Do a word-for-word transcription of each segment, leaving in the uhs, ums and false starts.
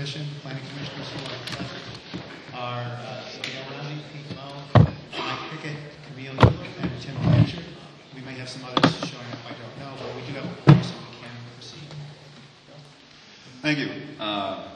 Commission. The Planning Commissioners who are present are uh, Dale Roundy, Pete Moe, Mike Pickett, Camille Euler, and Tim Blanchard. We may have some others showing up, I don't know, but we do have a quorum, so we can proceed. Thank you. Uh,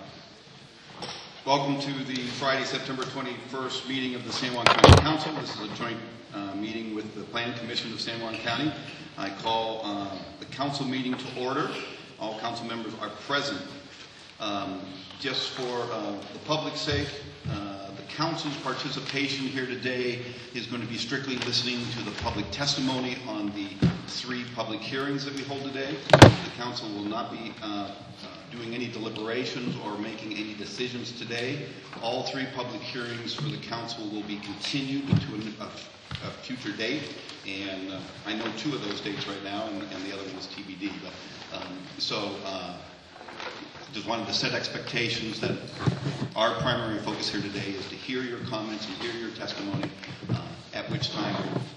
welcome to the Friday, September twenty-first meeting of the San Juan County Council. This is a joint uh, meeting with the Planning Commission of San Juan County. I call uh, the council meeting to order. All council members are present. Um, just for uh, the public's sake, uh, the council's participation here today is going to be strictly listening to the public testimony on the three public hearings that we hold today. The council will not be uh, uh, doing any deliberations or making any decisions today. All three public hearings for the council will be continued to a, a, a future date, and uh, I know two of those dates right now, and, and the other one is T B D. But um, so. Uh, Just wanted to set expectations that our primary focus here today is to hear your comments and hear your testimony, uh, at which time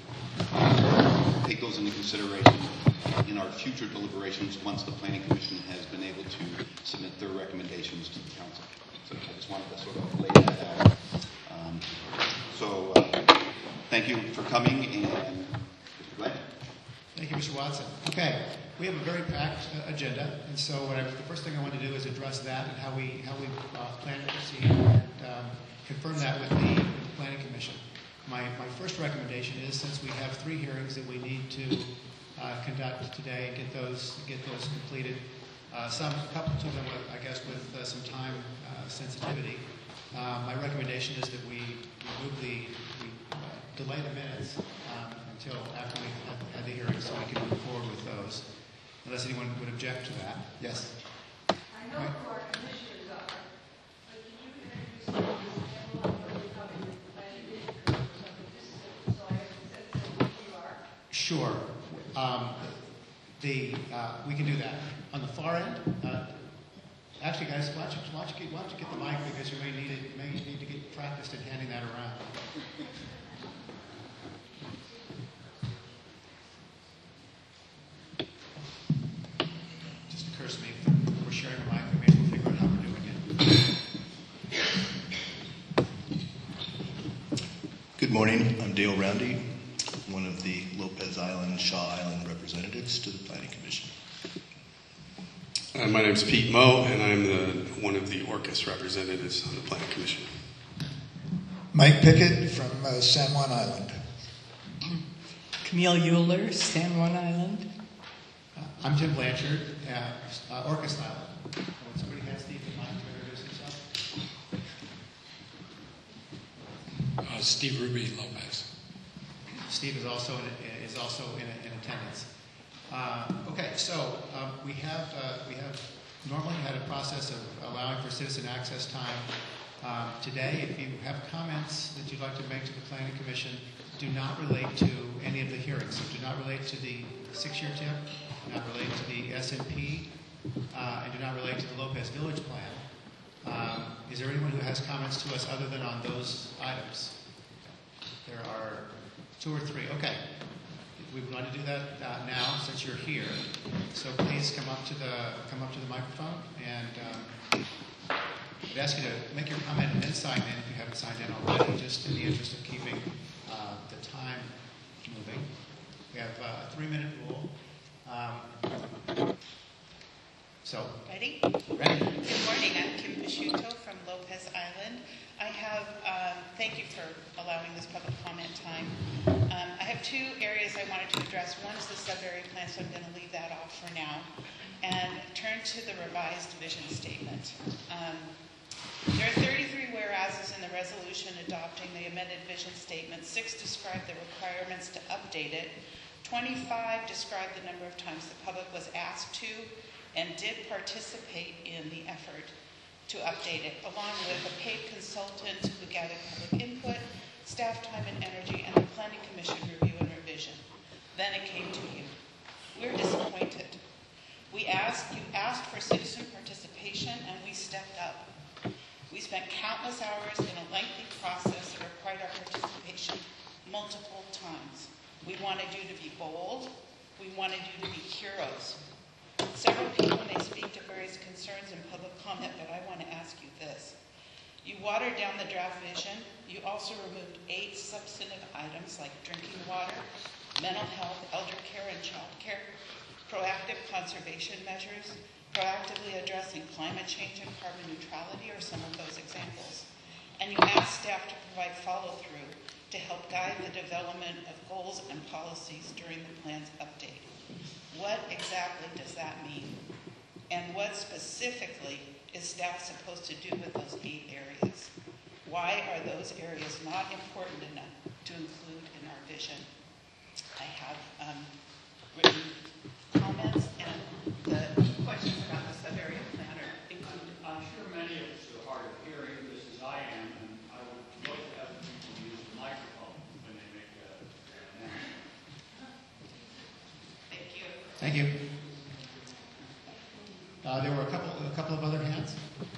we'll take those into consideration in our future deliberations once the Planning Commission has been able to submit their recommendations to the Council. So I just wanted to sort of lay that out. Um, so uh, thank you for coming, and Mister Glenn. Thank you, Mister Watson. Okay. We have a very packed uh, agenda, and so what I, the first thing I want to do is address that and how we how we uh, plan to proceed, and um, confirm that with the, with the Planning Commission. My my first recommendation is, since we have three hearings that we need to uh, conduct today and get those get those completed, uh, some a couple of them, with, I guess, with uh, some time uh, sensitivity. Uh, my recommendation is that we, we move the we uh, delay the minutes um, until after we have had the hearings, so we can move forward with those. Unless anyone would object to that. Yes? I know right. Who our commissioners are, but did you introduce them coming to the planning commission so I have to who you are? Sure. Um, the, uh, we can do that. On the far end, uh, actually, guys, why don't, you, why, don't you get, why don't you get the mic, because you may need, it, you may need to get practiced in handing that around. Me, if we're sharing a mic, maybe we'll figure out how we're doing it. Good morning. I'm Dale Roundy, one of the Lopez Island, Shaw Island representatives to the Planning Commission. Uh, my name is Pete Moe, and I'm the one of the Orcas representatives on the Planning Commission. Mike Pickett from uh, San Juan Island. Camille Euler, San Juan Island. I'm Tim Blanchard, uh, uh, Orcas Island. Would somebody have Steve in mind to introduce himself? Uh, Steve Ruby Lopez. Steve is also in, is also in, in attendance. Uh, okay, so um, we have uh, we have normally had a process of allowing for citizen access time. Um, today, if you have comments that you'd like to make to the Planning Commission, do not relate to any of the hearings. So do not relate to the six-year tip. Do not relate to the S and P, uh, and do not relate to the Lopez Village Plan. Um, is there anyone who has comments to us other than on those items? There are two or three. Okay. We want to do that uh, now since you're here. So please come up to the come up to the microphone, and um, I'd ask you to make your comment and then sign in if you haven't signed in already, just in the interest of keeping uh, the time moving. We have uh, a three-minute rule. Um, so, ready? Ready. Good morning. I'm Kim Pisciuto from Lopez Island. I have, um, thank you for allowing this public comment time. Um, I have two areas I wanted to address. One is the sub-area plan, so I'm going to leave that off for now, and turn to the revised vision statement. Um, there are thirty-three whereases in the resolution adopting the amended vision statement. Six describe the requirements to update it. twenty-five describe the number of times the public was asked to and did participate in the effort to update it, along with a paid consultant who gathered public input, staff time and energy, and the Planning Commission review and revision. Then it came to you. We're disappointed. We asked, you asked for citizen participation, and we stepped up. We spent countless hours in a lengthy process that required our participation multiple times. We wanted you to be bold. We wanted you to be heroes. Several people may speak to various concerns in public comment, but I want to ask you You watered down the draft vision. You also removed eight substantive items like drinking water, mental health, elder care, and child care, proactive conservation measures, proactively addressing climate change and carbon neutrality are some of those examples. And you asked staff to provide follow-through to help guide the development of goals and policies during the plan's update. What exactly does that mean? And what specifically is staff supposed to do with those eight areas? Why are those areas not important enough to include in our vision? I have um, written comments, and the questions about the sub-area plan are included. I'm sure many of us are hard of hearing just as I am, and I would like to have people use the microphone when they make a announcement. Thank you. Thank you. Uh, there were a couple, a couple of other hands.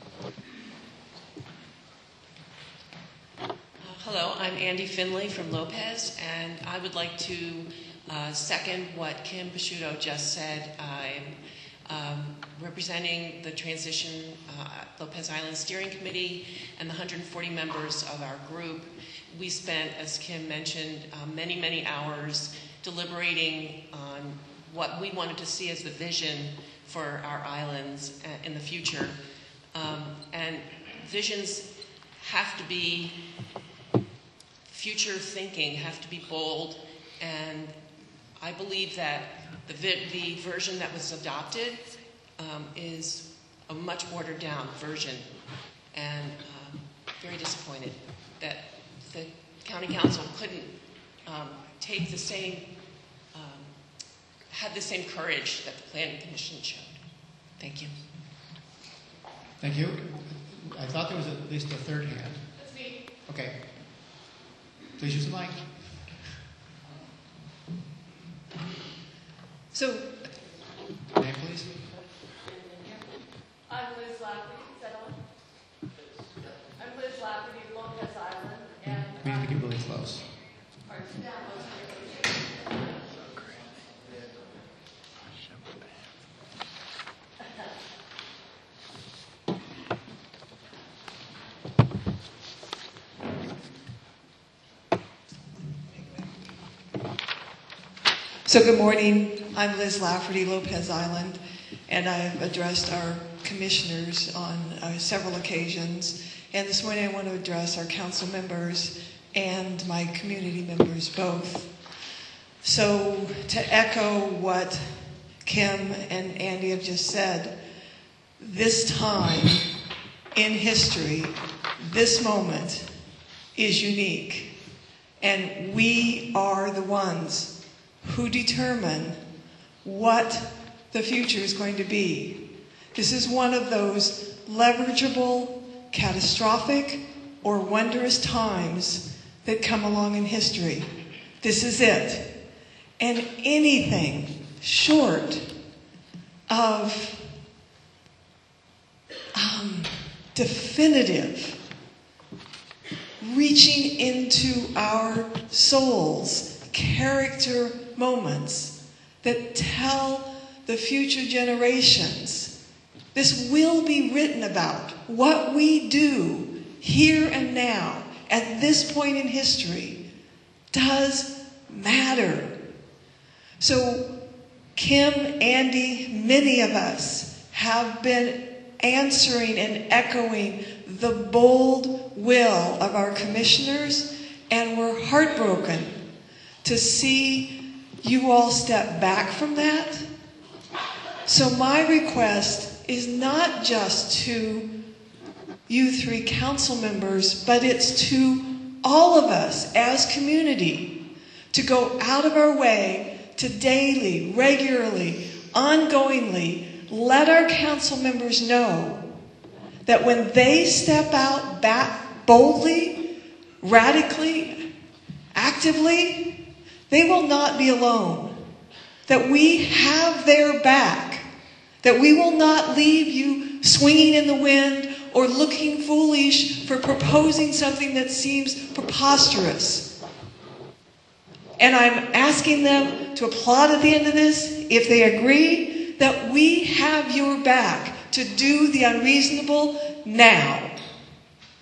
Hello, I'm Andy Finley from Lopez, and I would like to uh, second what Kim Picciuto just said. I'm um, representing the Transition uh, Lopez Island Steering Committee and the one hundred forty members of our group. We spent, as Kim mentioned, uh, many, many hours deliberating on what we wanted to see as the vision for our islands in the future. Um, and visions have to be future thinking, have to be bold, and I believe that the, vi the version that was adopted um, is a much watered down version, and um, very disappointed that the County Council couldn't um, take the same, um, had the same courage that the Planning Commission showed. Thank you. Thank you. I thought there was at least a third hand. That's me. Okay. Please use the mic. So, Name, please. I'm Liz Lafferty. Is that on? I'm Liz Lafferty, Lopez Island, and We need to get really close. Pardon? So good morning. I'm Liz Lafferty, Lopez Island, and I've addressed our commissioners on uh, several occasions. And this morning I want to address our council members and my community members both. So to echo what Kim and Andy have just said, this time in history, this moment is unique. And we are the ones who determine what the future is going to be. This is one of those leverageable, catastrophic, or wondrous times that come along in history. This is it. And anything short of um, definitive, reaching into our souls, character moments that tell the future generations. This will be written about. What we do here and now at this point in history does matter. So Kim, Andy, many of us have been answering and echoing the bold will of our commissioners, and we're heartbroken to see you all step back from that. So my request is not just to you three council members, but it's to all of us as community to go out of our way to daily, regularly, ongoingly let our council members know that when they step out back boldly, radically, actively, they will not be alone. That we have their back. That we will not leave you swinging in the wind or looking foolish for proposing something that seems preposterous. And I'm asking them to applaud at the end of this, if they agree, that we have your back to do the unreasonable now.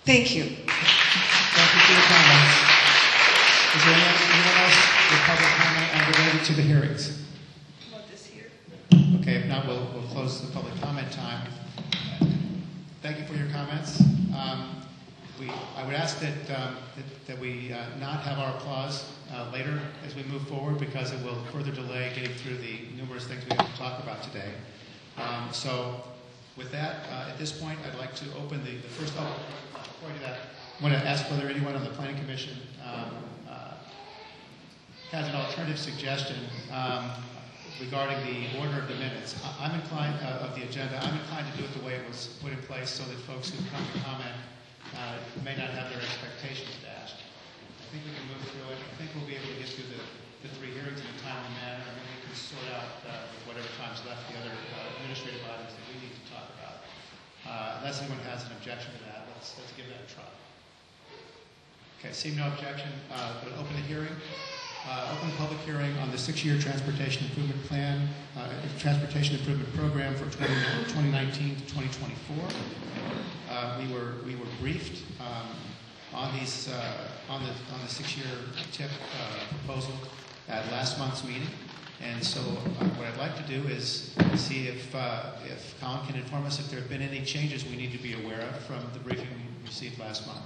Thank you. Thank you for your comments. Is there anyone, anyone else with public comment uh, related to the hearings? Want this here? Okay, if not, we'll, we'll close the public comment time. Thank you for your comments. Um, we, I would ask that, um, that, that we uh, not have our applause uh, later as we move forward, because it will further delay getting through the numerous things we have to talk about today. Um, so with that, uh, at this point, I'd like to open the, the first, oh, before I do that, I want to ask whether anyone on the Planning Commission um, uh, has an alternative suggestion um, regarding the order of the minutes. I- I'm inclined, uh, of the agenda, I'm inclined to do it the way it was put in place so that folks who come to comment uh, may not have their expectations dashed. I think we can move through it. I think we'll be able to get through the, the three hearings in a timely manner, and then we can sort out uh, with whatever time's left the other uh, administrative items that we need to talk about. Uh, unless anyone has an objection to that, let's, let's give that a try. Okay, seeing no objection, uh, we'll open the hearing. Uh, open public hearing on the six-year transportation improvement plan, uh, transportation improvement program for twenty nineteen to twenty twenty-four. Uh, we were we were briefed um, on these uh, on the on the six-year TIP uh, proposal at last month's meeting, and so uh, what I'd like to do is see if uh, if Colin can inform us if there have been any changes we need to be aware of from the briefing we received last month.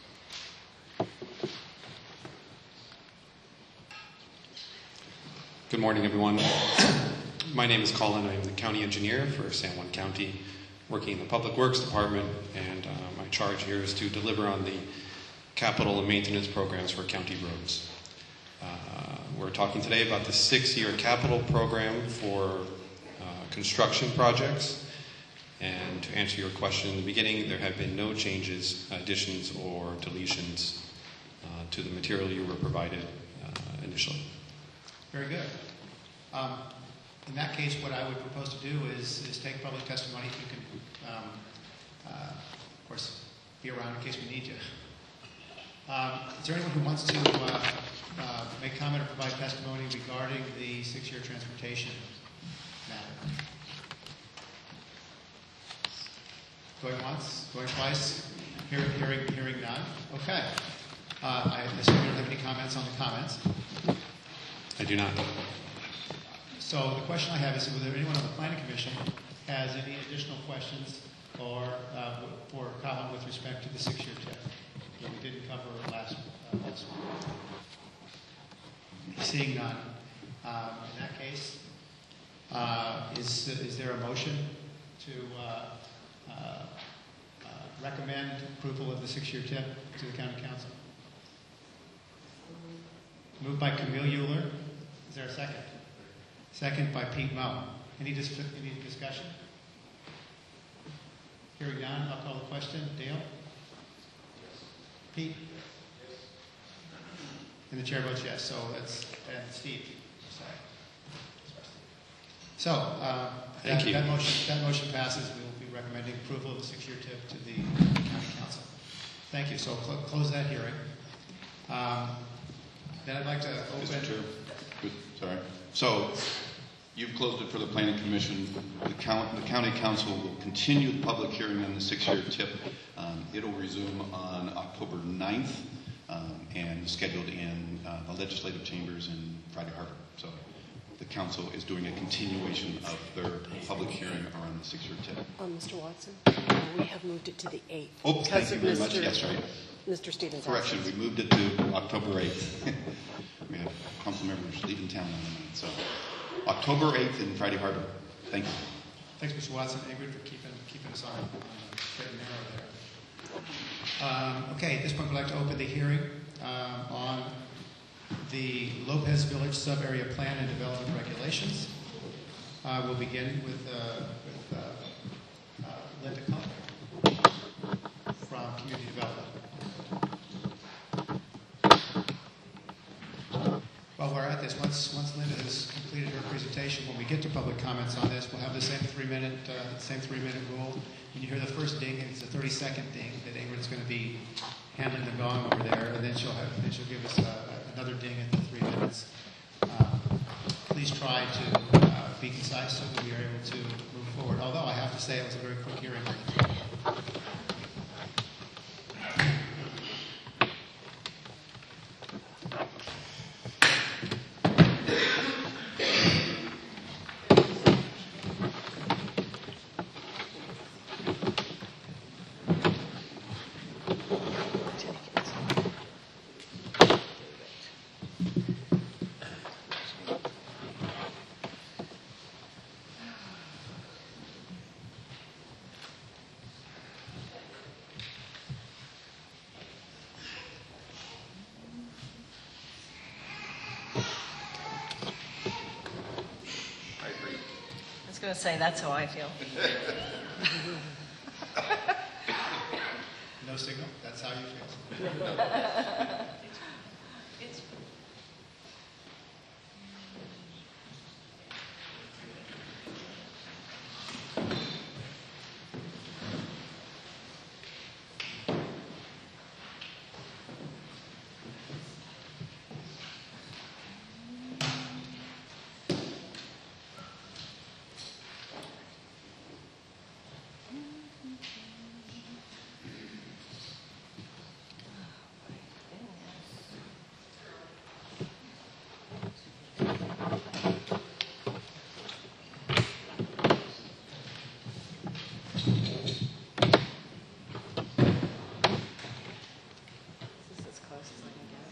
Good morning, everyone. My name is Colin. I'm the county engineer for San Juan County, working in the Public Works Department, and uh, my charge here is to deliver on the capital and maintenance programs for county roads. Uh, we're talking today about the six-year capital program for uh, construction projects. And to answer your question in the beginning, there have been no changes, additions, or deletions uh, to the material you were provided uh, initially. Very good. Um, in that case, what I would propose to do is, is take public testimony. If you can, um, uh, of course, be around in case we need you. Um, is there anyone who wants to uh, uh, make comment or provide testimony regarding the six-year transportation matter? Going once, going twice, hearing, hearing, hearing none. Okay. Uh, I assume you don't have any comments on the comments. I do not. So the question I have is whether anyone on the Planning Commission has any additional questions or uh, for Colin with respect to the six-year TIP that we didn't cover last uh, last week. Seeing none, um, in that case, uh, is is there a motion to uh, uh, uh, recommend approval of the six-year TIP to the County Council? Moved by Camille Euler. Is there a second? Second by Pete Moe. Any, dis- any discussion? Hearing none, I'll call the question. Dale? Yes. Pete? Yes. And the chair votes yes. So that's and Steve. Sorry. So uh, Thank that, you. that motion that motion passes. We will be recommending approval of the six-year TIP to the County Council. Thank you. So cl- close that hearing. Um, then I'd like to open. Mister Chair. Good. Sorry. So you've closed it for the Planning Commission. The, count, the County Council will continue the public hearing on the six-year TIP. Um, it'll resume on October ninth um, and scheduled in uh, the legislative chambers in Friday Harbor. So the Council is doing a continuation of their public hearing around the six-year TIP. Um, Mister Watson, uh, we have moved it to the eighth. Oh, thank you very much. Yes, right. Mister Stevens. Correction, we moved it to October eighth. We have council members leaving town on the night. So October eighth in Friday Harbor. Thank you. Thanks, Mister Watson. Ingrid, for keeping, keeping us on uh, straight and narrow there. Um, okay, at this point, we'd like to open the hearing um, on the Lopez Village Sub-Area Plan and Development Regulations. Uh, we'll begin with, uh, with uh, uh, Linda Culp from Community Development. While we're at this, once once Linda has completed her presentation, when we get to public comments on this, we'll have the same three-minute uh, same three-minute rule. When you hear the first ding, it's a thirty-second ding that Ingrid's going to be handling the gong over there, and then she'll have then she'll give us uh, another ding at the three minutes. Um, please try to uh, be concise so that we are able to move forward. Although I have to say it was a very quick hearing. going to say, that's how I feel. No signal? That's how you feel? It's This is as close as I can get.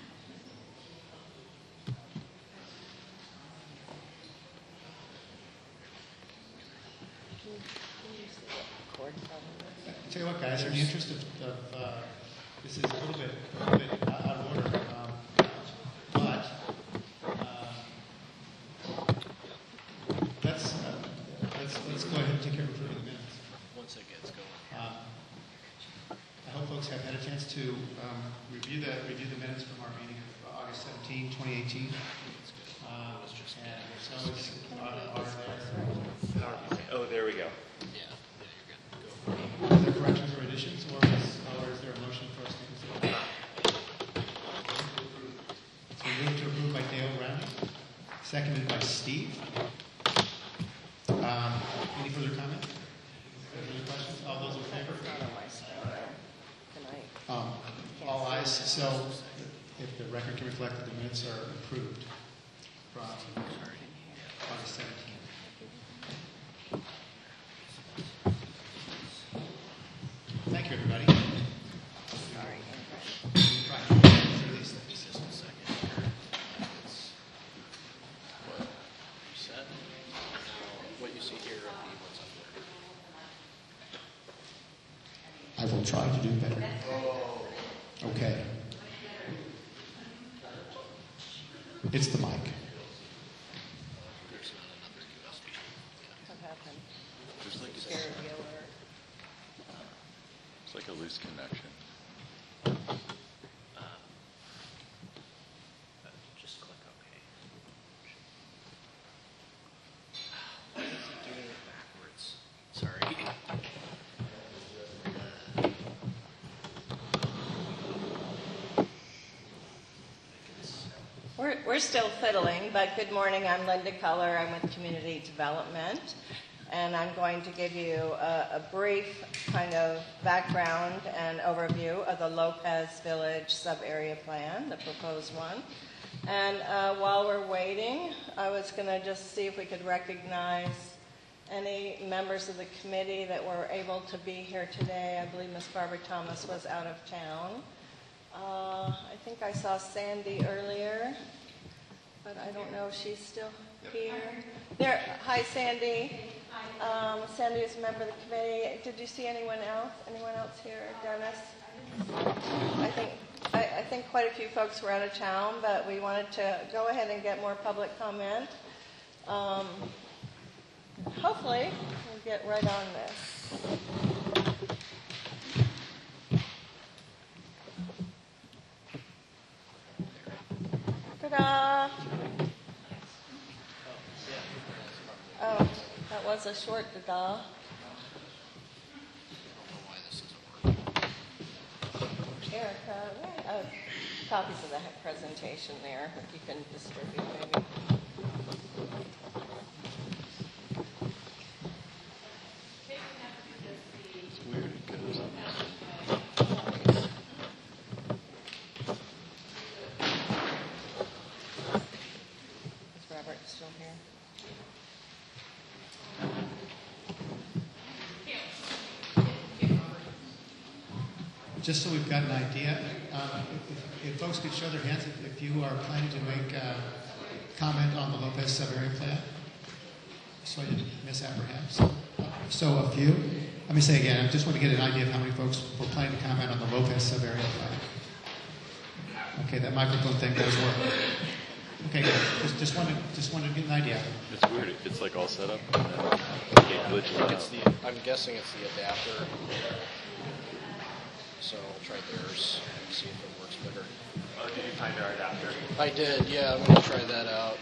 Can you, can you see what cord problem is? Tell you what, guys, in the interest of, of uh, this is a little bit, a little bit out of order, um, but uh, let's, uh, let's let's go ahead and take care of approving the minutes. Once it gets going. Um, I hope folks have had a chance to um, review the review the minutes from our meeting of August seventeenth, twenty eighteen. Uh, and so it's are, are there. Oh, there we go. Are there corrections or additions, or is, or is there a motion for us to consider? It's been moved to approve by Dale Roundy, seconded by Steve. Um, any further comment? Any questions? All those in favor? Um, all ayes. So, if the record can reflect that the minutes are approved from August seventeenth. Thank you, everybody. Sorry. Right. Release that. Just a second here. It's what you said. Now, what you see here will be what's up there. I will try to do better. Okay. It's the mic. What happened? There's like Scared you or- It's like a loose connection. Just click OK. Why is it doing it backwards? Sorry. We're, we're still fiddling, but good morning. I'm Linda Culler. I'm with Community Development, and I'm going to give you a, a brief kind of background and overview of the Lopez Village Sub-Area Plan, the proposed one. And uh, while we're waiting, I was going to just see if we could recognize any members of the committee that were able to be here today. I believe Miss Barbara Thomas was out of town. Uh, I think I saw Sandy earlier, but I don't know if she's still here. There. Hi, Sandy. Um, Sandy is a member of the committee. Did you see anyone else? Anyone else here? Dennis? I think I, I think quite a few folks were out of town, but we wanted to go ahead and get more public comment. Um, hopefully, we'll get right on this. Ta-da! Oh, that was a short ta-da. Erica, right? Oh, copies of the presentation there, if you can distribute maybe. It's weird. It goes on. Is Robert still here? Just so we've got an idea, uh, if, if folks could show their hands if, if you are planning to make a comment on the Lopez sub-area plan, so I didn't misapprehend. So, so a few. Let me say again, I just want to get an idea of how many folks were planning to comment on the Lopez sub-area plan. Okay, that microphone thing does work. Okay, just, just wanted, just wanted to get an idea. It's weird. It's like all set up and then it glitches out. It's the, I'm guessing it's the adapter. So I'll try theirs and see if it works better. Oh, did you find our adapter? I did, yeah. I'm going to try that out.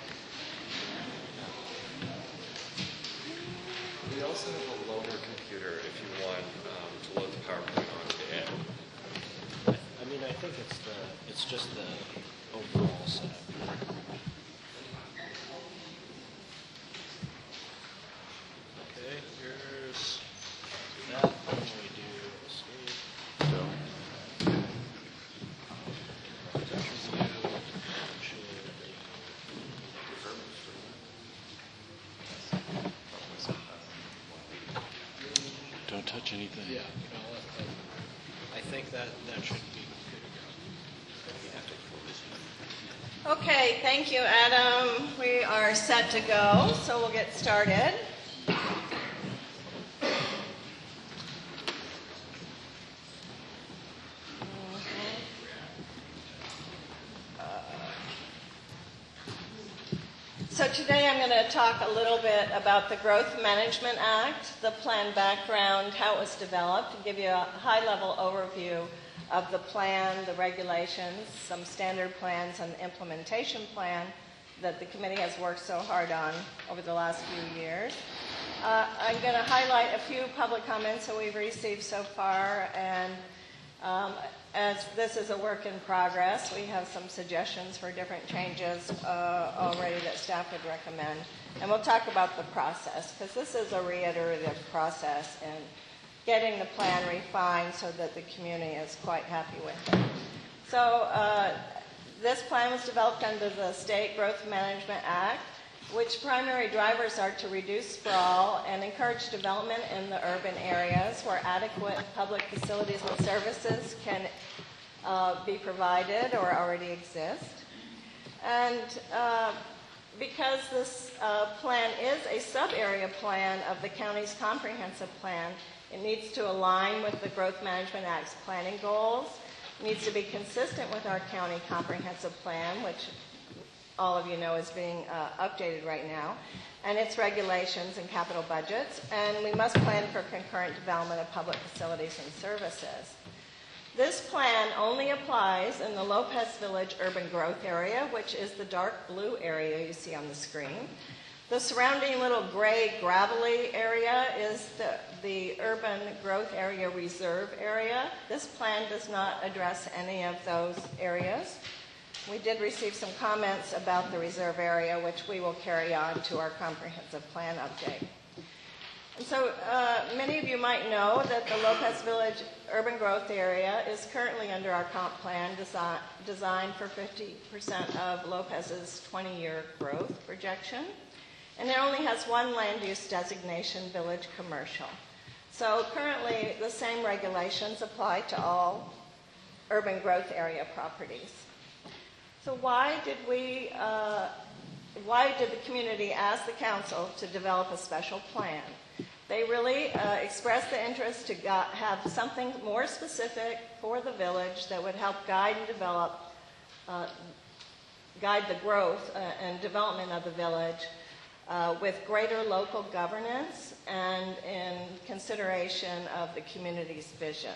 We also have a loaner computer if you want um, to load the PowerPoint onto it. I mean, I think it's the, it's just the overall setup. Okay, here's that. When we do escape. So. Don't touch anything. Yeah, no, I think that, that should be good. Okay, thank you, Adam. We are set to go, so we'll get started. So today I'm going to talk a little bit about the Growth Management Act, the plan background, how it was developed, and give you a high-level overview of the plan, the regulations, some standard plans, and the implementation plan that the committee has worked so hard on over the last few years. Uh, I'm going to highlight a few public comments that we've received so far, and um, as this is a work in progress, we have some suggestions for different changes uh, already that staff would recommend. And we'll talk about the process, because this is a reiterative process in getting the plan refined so that the community is quite happy with it. So uh, this plan was developed under the State Growth Management Act, which primary drivers are to reduce sprawl and encourage development in the urban areas where adequate public facilities and services can uh, be provided or already exist. And uh, because this uh, plan is a sub-area plan of the county's comprehensive plan, it needs to align with the Growth Management Act's planning goals. It needs to be consistent with our county comprehensive plan, which all of you know is being uh, updated right now, and its regulations and capital budgets. And we must plan for concurrent development of public facilities and services. This plan only applies in the Lopez Village urban growth area, which is the dark blue area you see on the screen. The surrounding little gray gravelly area is the, the urban growth area reserve area. This plan does not address any of those areas. We did receive some comments about the reserve area, which we will carry on to our comprehensive plan update. And so uh, many of you might know that the Lopez Village urban growth area is currently under our comp plan desi- designed for fifty percent of Lopez's twenty-year growth projection. And it only has one land use designation, village commercial. So currently the same regulations apply to all urban growth area properties. So why did we, uh, why did the community ask the council to develop a special plan? They really uh, expressed the interest to go- have something more specific for the village that would help guide and develop, uh, guide the growth uh, and development of the village uh, with greater local governance and in consideration of the community's vision.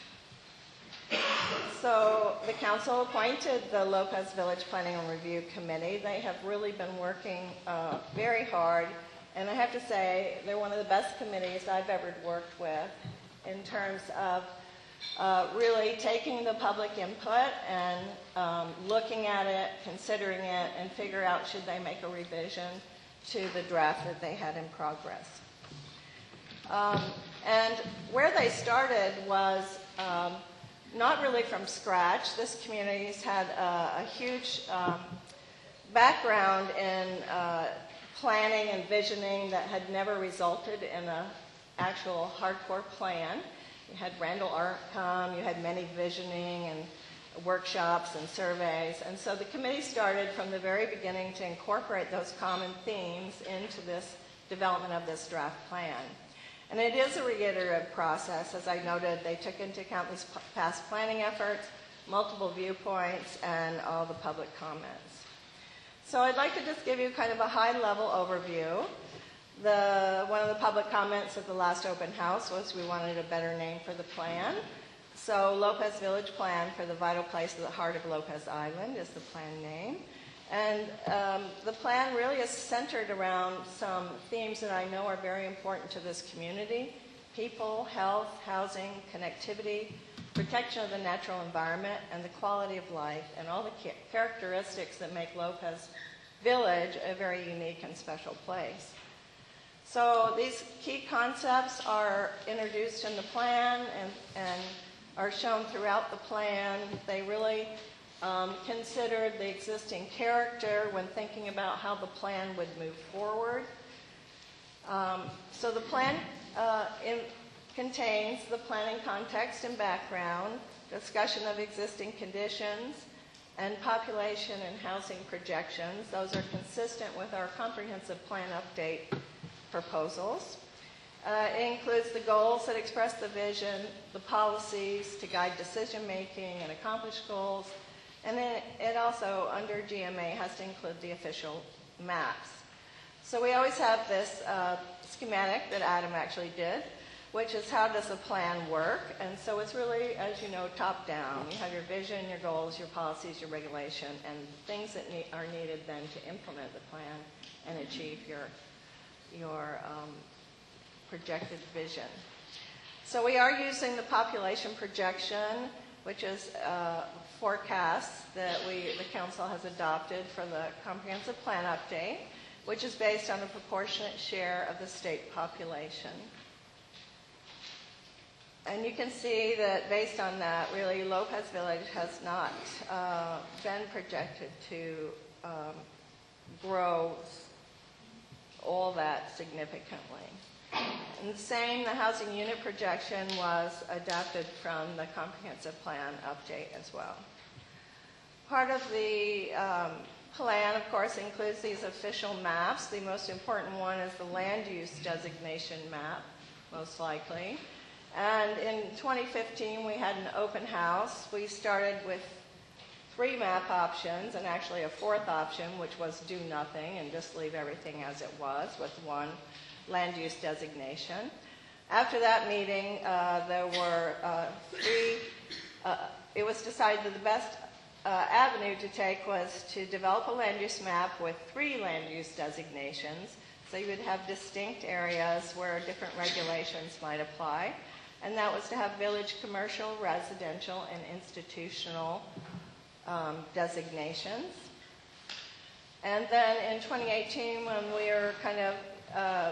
So the council appointed the Lopez Village Planning and Review Committee. They have really been working uh, very hard, and I have to say they're one of the best committees I've ever worked with in terms of uh, really taking the public input and um, looking at it, considering it, and figure out should they make a revision to the draft that they had in progress. Um, and where they started was um, not really from scratch. This community's had a, a huge um, background in uh, planning and visioning that had never resulted in an actual hardcore plan. You had Randall Art come, you had many visioning and workshops and surveys, and so the committee started from the very beginning to incorporate those common themes into this development of this draft plan. And it is a reiterative process. As I noted, they took into account these p- past planning efforts, multiple viewpoints, and all the public comments. So I'd like to just give you kind of a high-level overview. The, one of the public comments at the last open house was we wanted a better name for the plan. So Lopez Village Plan for the Vital Place at the Heart of Lopez Island is the plan name. And um, the plan really is centered around some themes that I know are very important to this community: people, health, housing, connectivity, protection of the natural environment, and the quality of life, and all the ca- characteristics that make Lopez Village a very unique and special place. So these key concepts are introduced in the plan and, and are shown throughout the plan. They really um, considered the existing character when thinking about how the plan would move forward. Um, so the plan uh, in, contains the planning context and background, discussion of existing conditions, and population and housing projections. Those are consistent with our comprehensive plan update proposals. Uh, it includes the goals that express the vision, the policies to guide decision-making and accomplish goals, and then it also, under G M A, has to include the official maps. So we always have this uh, schematic that Adam actually did, which is how does a plan work. And so it's really, as you know, top-down. You have your vision, your goals, your policies, your regulation, and things that need, are needed then to implement the plan and achieve your, your um, projected vision. So we are using the population projection, which is uh, forecasts that we, the council has adopted for the comprehensive plan update, which is based on a proportionate share of the state population. And you can see that based on that, really, Lopez Village has not uh, been projected to um, grow all that significantly. And the same, the housing unit projection was adapted from the comprehensive plan update as well. Part of the um, plan, of course, includes these official maps. The most important one is the land use designation map, most likely. And in twenty fifteen, we had an open house. We started with three map options and actually a fourth option, which was do nothing and just leave everything as it was with one land use designation. After that meeting, uh, there were uh, three, uh, it was decided that the best uh, avenue to take was to develop a land use map with three land use designations. So you would have distinct areas where different regulations might apply. And that was to have village commercial, residential, and institutional um, designations. And then in twenty eighteen, when we were kind of uh,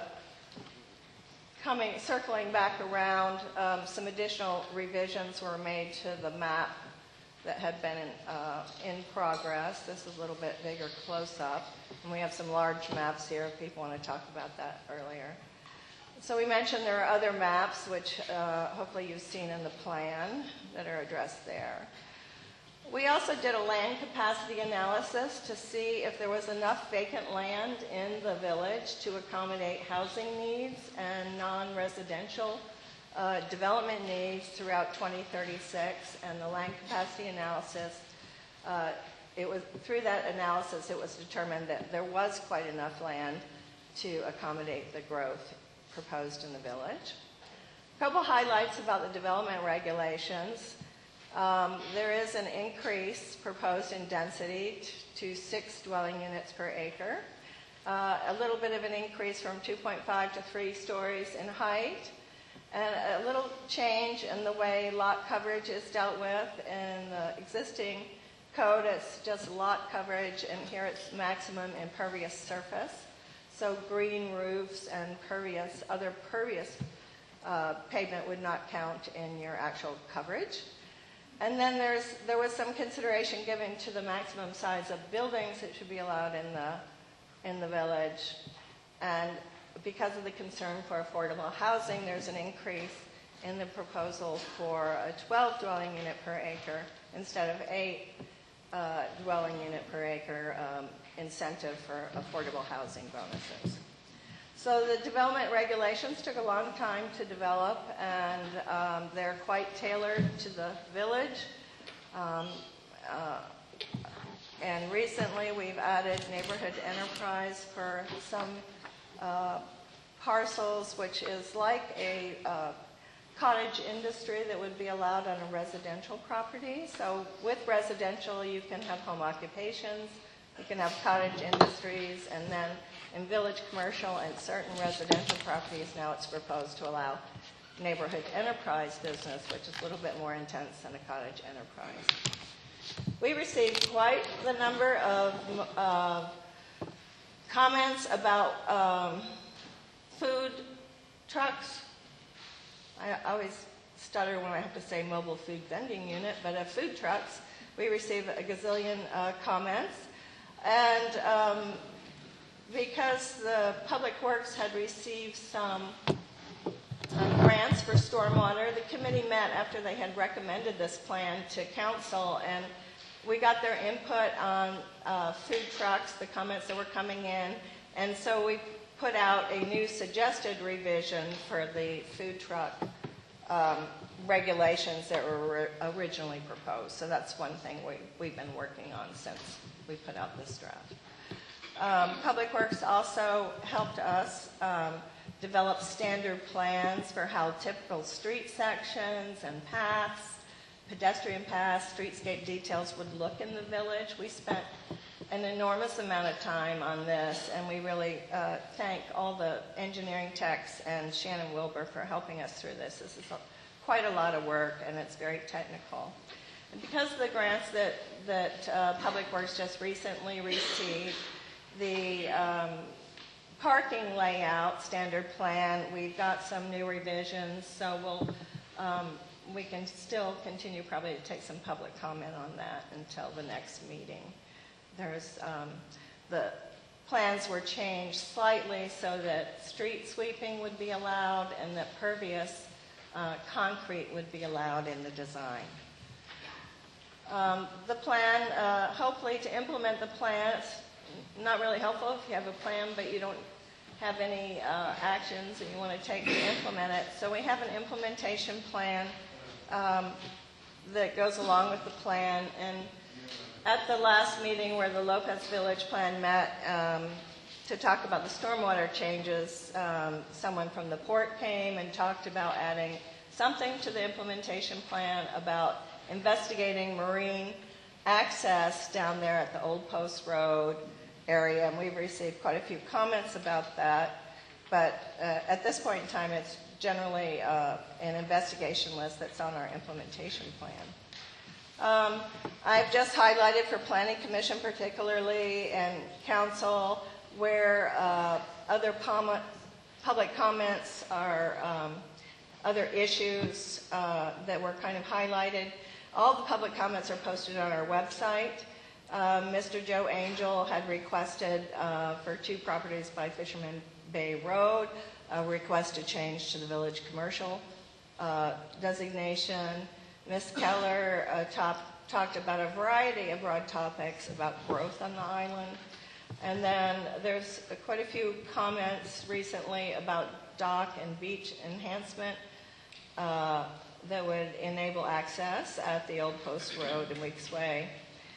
coming, circling back around, um, some additional revisions were made to the map that had been in, uh, in progress. This is a little bit bigger close-up. And we have some large maps here if people want to talk about that earlier. So we mentioned there are other maps, which uh, hopefully you've seen in the plan, that are addressed there. We also did a land capacity analysis to see if there was enough vacant land in the village to accommodate housing needs and non-residential uh, development needs throughout twenty thirty-six. And the land capacity analysis, uh, it was through that analysis, it was determined that there was quite enough land to accommodate the growth proposed in the village. A couple highlights about the development regulations. Um, there is an increase proposed in density t- to six dwelling units per acre. Uh, a little bit of an increase from two point five to three stories in height. And a little change in the way lot coverage is dealt with. In the existing code, it's just lot coverage, and here it's maximum impervious surface. So green roofs and pervious, other pervious uh, pavement would not count in your actual coverage. And then there's, there was some consideration given to the maximum size of buildings that should be allowed in the, in the village. And because of the concern for affordable housing, there's an increase in the proposal for a twelve dwelling unit per acre instead of eight uh, dwelling unit per acre um, incentive for affordable housing bonuses. So the development regulations took a long time to develop, and um, they're quite tailored to the village. Um, uh, And recently, we've added neighborhood enterprise for some uh, parcels, which is like a uh, cottage industry that would be allowed on a residential property. So with residential, you can have home occupations, you can have cottage industries, and then in village commercial and certain residential properties, now it's proposed to allow neighborhood enterprise business, which is a little bit more intense than a cottage enterprise. We received quite the number of uh, comments about um, food trucks. I always stutter when I have to say mobile food vending unit, but uh, food trucks. We received a gazillion uh, comments. And um, because the Public Works had received some uh, grants for stormwater, the committee met after they had recommended this plan to council, and we got their input on uh, food trucks, the comments that were coming in, and so we put out a new suggested revision for the food truck um, regulations that were originally proposed. So that's one thing we, we've been working on since we put out this draft. Um, Public Works also helped us um, develop standard plans for how typical street sections and paths, pedestrian paths, streetscape details would look in the village. We spent an enormous amount of time on this, and we really uh, thank all the engineering techs and Shannon Wilbur for helping us through this. This is a, quite a lot of work, and it's very technical. And because of the grants that, that uh, Public Works just recently received, the um, parking layout standard plan, we've got some new revisions, so we'll um, we can still continue probably to take some public comment on that until the next meeting. There's um, the plans were changed slightly so that street sweeping would be allowed and that pervious uh, concrete would be allowed in the design. Um, the plan, uh, hopefully to implement the plan, it's not really helpful if you have a plan but you don't have any uh, actions and you want to take to implement it. So we have an implementation plan um, that goes along with the plan, and at the last meeting where the Lopez Village Plan met um, to talk about the stormwater changes, um, someone from the port came and talked about adding something to the implementation plan about investigating marine access down there at the Old Post Road area, and we've received quite a few comments about that. But uh, at this point in time, it's generally uh, an investigation list that's on our implementation plan. Um, I've just highlighted for Planning Commission particularly and Council where uh, other pom- public comments are um, other issues uh, that were kind of highlighted. All the public comments are posted on our website. Uh, Mister Joe Angel had requested uh, for two properties by Fisherman Bay Road a request to change to the village commercial uh, designation. Miz Keller uh, top, talked about a variety of broad topics about growth on the island. And then there's uh, quite a few comments recently about dock and beach enhancement uh, that would enable access at the Old Post Road in Weeks Way.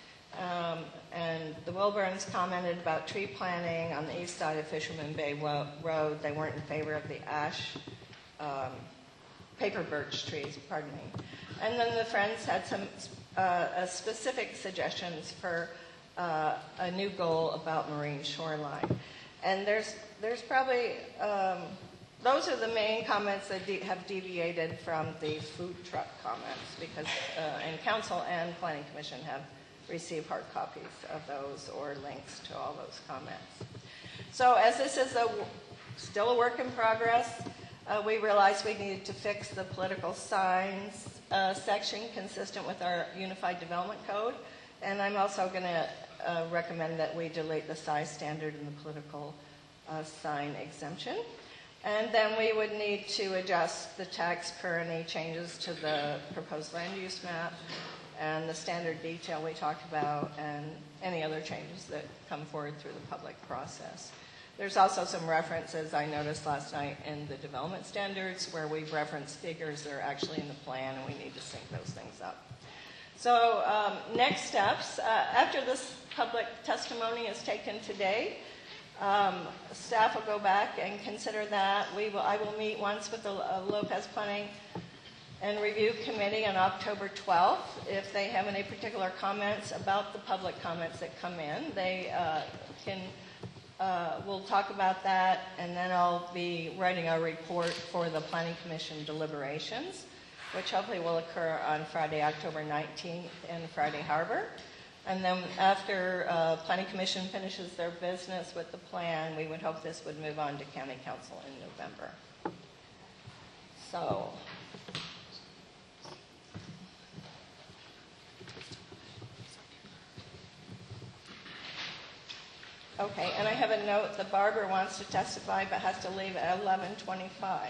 Um, and the Wilburns commented about tree planting on the east side of Fisherman Bay Road. They weren't in favor of the ash, um, paper birch trees, pardon me. And then the Friends had some uh, uh, specific suggestions for uh, a new goal about marine shoreline. And there's, there's probably, um, those are the main comments that de- have deviated from the food truck comments because, uh, and Council and Planning Commission have receive hard copies of those or links to all those comments. So as this is a, still a work in progress, uh, we realized we needed to fix the political signs uh, section consistent with our Unified Development Code. And I'm also going to uh, recommend that we delete the size standard in the political uh, sign exemption. And then we would need to adjust the text per any changes to the proposed land use map and the standard detail we talked about, and any other changes that come forward through the public process. There's also some references I noticed last night in the development standards where we've referenced figures that are actually in the plan, and we need to sync those things up. So um, next steps, uh, after this public testimony is taken today. Um, staff will go back and consider that. We will, I will meet once with the uh, Lopez Planning and Review Committee on October twelfth. If they have any particular comments about the public comments that come in, they uh, can, uh, we'll talk about that, and then I'll be writing a report for the Planning Commission deliberations, which hopefully will occur on Friday, October nineteenth in Friday Harbor. And then after uh, Planning Commission finishes their business with the plan, we would hope this would move on to County Council in November. So, okay, and I have a note, the barber wants to testify but has to leave at eleven twenty-five.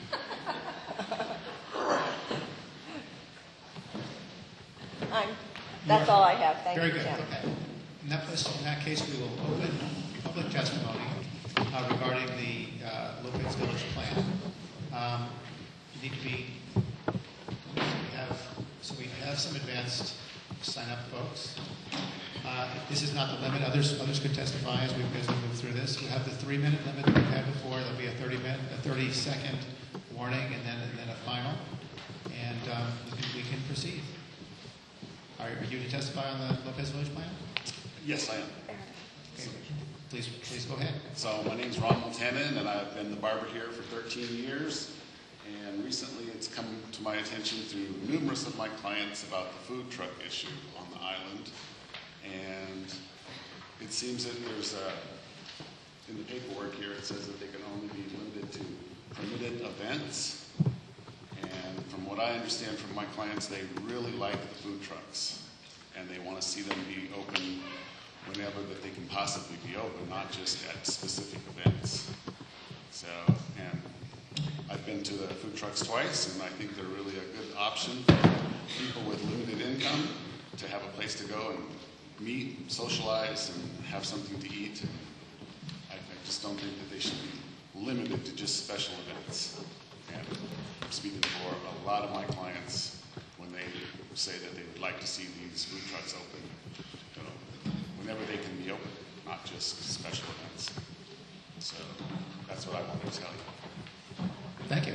I'm That's all I have. Thank Very you, good. Jim. Okay. In that, place, in that case, we will open public testimony uh, regarding the uh, Lopez Village Plan. Um, you need to be. We have, so we have some advanced sign-up folks. Uh, this is not the limit. Others others could testify as we as we move through this. We have the three-minute limit that we've had before. There'll be a thirty-minute, a thirty-second warning, and then and then a final, and um, we, can, we can proceed. Are, are you to testify on the Lopez Village Plan? Yes, I am. Okay. Please, please go ahead. So my name's Ron Multanen, and I've been the barber here for thirteen years. And recently it's come to my attention through numerous of my clients about the food truck issue on the island. And it seems that there's a, in the paperwork here, it says that they can only be limited to permitted events. And from what I understand from my clients, they really like the food trucks, and they want to see them be open whenever that they can possibly be open, not just at specific events. So, and I've been to the food trucks twice, and I think they're really a good option for people with limited income to have a place to go and meet, socialize, and have something to eat. And I, I just don't think that they should be limited to just special events. And I'm speaking for a lot of my clients when they say that they would like to see these food trucks open, you know, whenever they can be open, not just special events. So that's what I wanted to tell you. Thank you.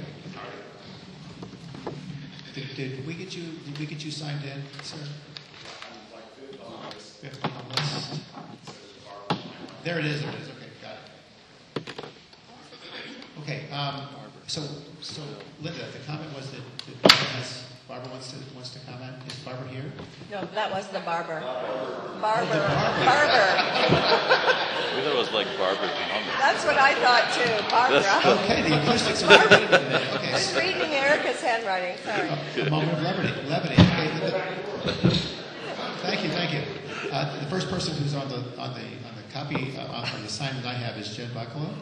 Did, did we get you? Did we get you signed in, sir? I'm like fifth on the list. Fifth on the list. There it is. There it is. Okay, got it. Okay. Um, so, so Linda, the comment was that, that Barbara, Barbara wants to wants to comment. Is Barbara here? No, that was the barber. Oh, Barber. the barber. Barber. We thought it was like Barbara's mom. That's what I thought too, Barbara. Okay, the acoustics are good today. Okay. I was reading Erica's handwriting, sorry. A, a moment of levity. levity. Okay, the, thank you, thank you. Uh, the first person who's on the on the on the copy uh, on the assignment I have is Jen Bucklow.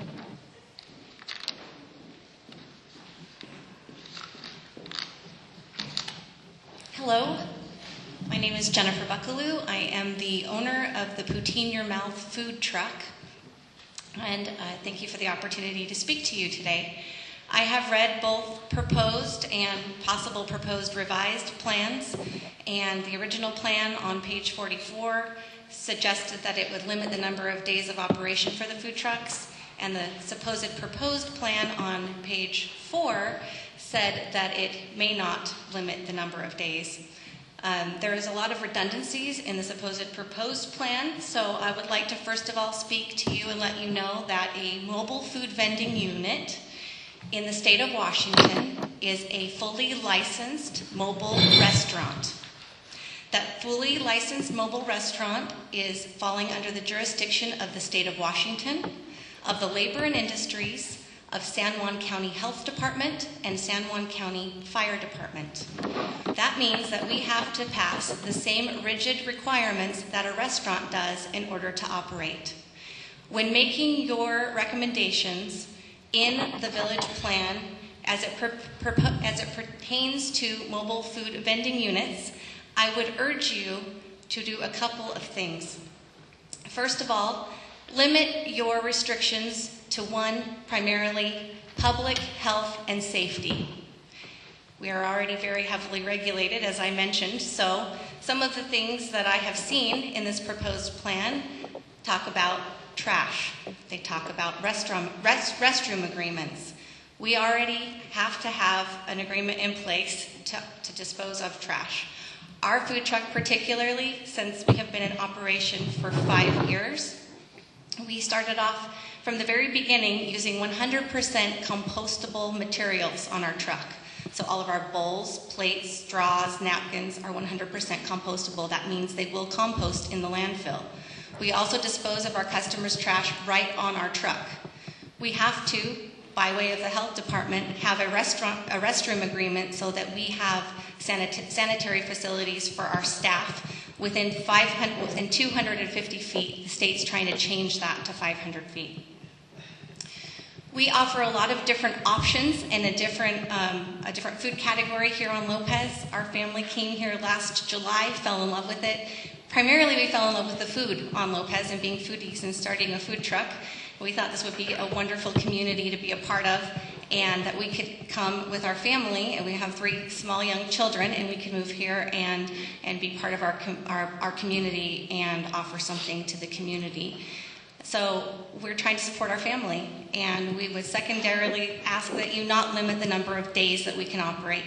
Hello, my name is Jennifer Buckaloo. I am the owner of the Poutine Your Mouth food truck, and uh, thank you for the opportunity to speak to you today. I have read both proposed and possible proposed revised plans, and the original plan on page forty-four suggested that it would limit the number of days of operation for the food trucks, and the supposed proposed plan on page four said that it may not limit the number of days. Um, there is a lot of redundancies in the supposed proposed plan, so I would like to first of all speak to you and let you know that a mobile food vending unit in the state of Washington is a fully licensed mobile restaurant. That fully licensed mobile restaurant is falling under the jurisdiction of the state of Washington, of the Labor and Industries, of San Juan County Health Department and San Juan County Fire Department. That means that we have to pass the same rigid requirements that a restaurant does in order to operate. When making your recommendations in the village plan as it, per, per, as it pertains to mobile food vending units, I would urge you to do a couple of things. First of all, limit your restrictions to one, primarily public health and safety. We are already very heavily regulated, as I mentioned, so some of the things that I have seen in this proposed plan talk about trash. They talk about restroom, rest, restroom agreements. We already have to have an agreement in place to, to dispose of trash. Our food truck particularly, since we have been in operation for five years, we started off from the very beginning using one hundred percent compostable materials on our truck. So all of our bowls, plates, straws, napkins are one hundred percent compostable. That means they will compost in the landfill. We also dispose of our customers' trash right on our truck. We have to, by way of the health department, have a restaurant, a restroom agreement so that we have sanit- sanitary facilities for our staff within five hundred, within two hundred fifty feet. The state's trying to change that to five hundred feet. We offer a lot of different options in a different, um, a different food category here on Lopez. Our family came here last July, fell in love with it. Primarily, we fell in love with the food on Lopez and being foodies and starting a food truck. We thought this would be a wonderful community to be a part of, and that we could come with our family, and we have three small young children, and we could move here and, and be part of our, com- our, our community and offer something to the community. So we're trying to support our family, and we would secondarily ask that you not limit the number of days that we can operate.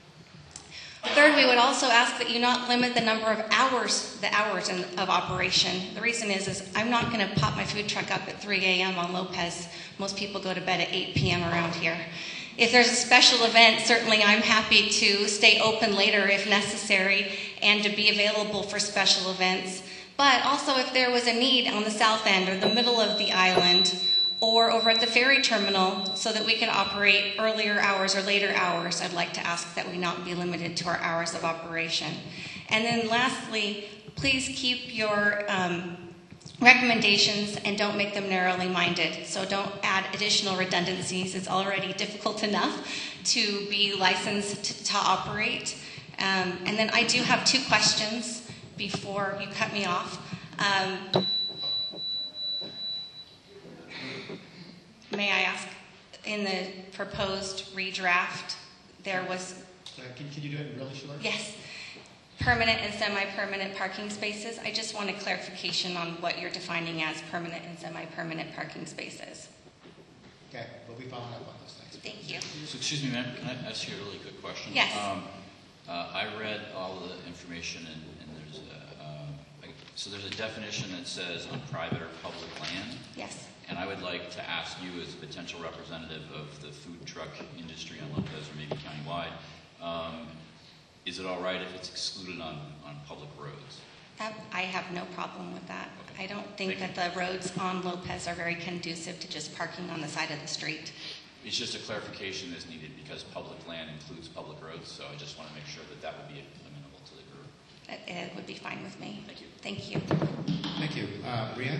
Third, we would also ask that you not limit the number of hours, the hours in, of operation. The reason is, is I'm not going to pop my food truck up at three a.m. on Lopez. Most people go to bed at eight p.m. around here. If there's a special event, certainly I'm happy to stay open later if necessary and to be available for special events. But also if there was a need on the south end or the middle of the island or over at the ferry terminal so that we can operate earlier hours or later hours, I'd like to ask that we not be limited to our hours of operation. And then lastly, please keep your um, recommendations and don't make them narrowly minded. So don't add additional redundancies. It's already difficult enough to be licensed to, to operate. Um, and then I do have two questions before you cut me off. Um, may I ask, in the proposed redraft, there was... Uh, can, can you do it really short? Yes. Permanent and semi-permanent parking spaces. I just want a clarification on what you're defining as permanent and semi-permanent parking spaces. Okay, we'll be following up on those things. Thank you. So, excuse me, ma'am, can I ask you a really quick question? Yes. Um, uh, I read all the information, and, and there's a, uh, like, so there's a definition that says on private or public land. Yes. And I would like to ask you, as a potential representative of the food truck industry on Lopez or maybe countywide, um, is it all right if it's excluded on, on public roads? That, I have no problem with that. Okay. I don't think Thank that you. The roads on Lopez are very conducive to just parking on the side of the street. It's just a clarification that's needed because public land includes public roads, so I just want to make sure that that would be amenable to the group. It, it would be fine with me. Thank you. Thank you. Thank you. Uh, Bria?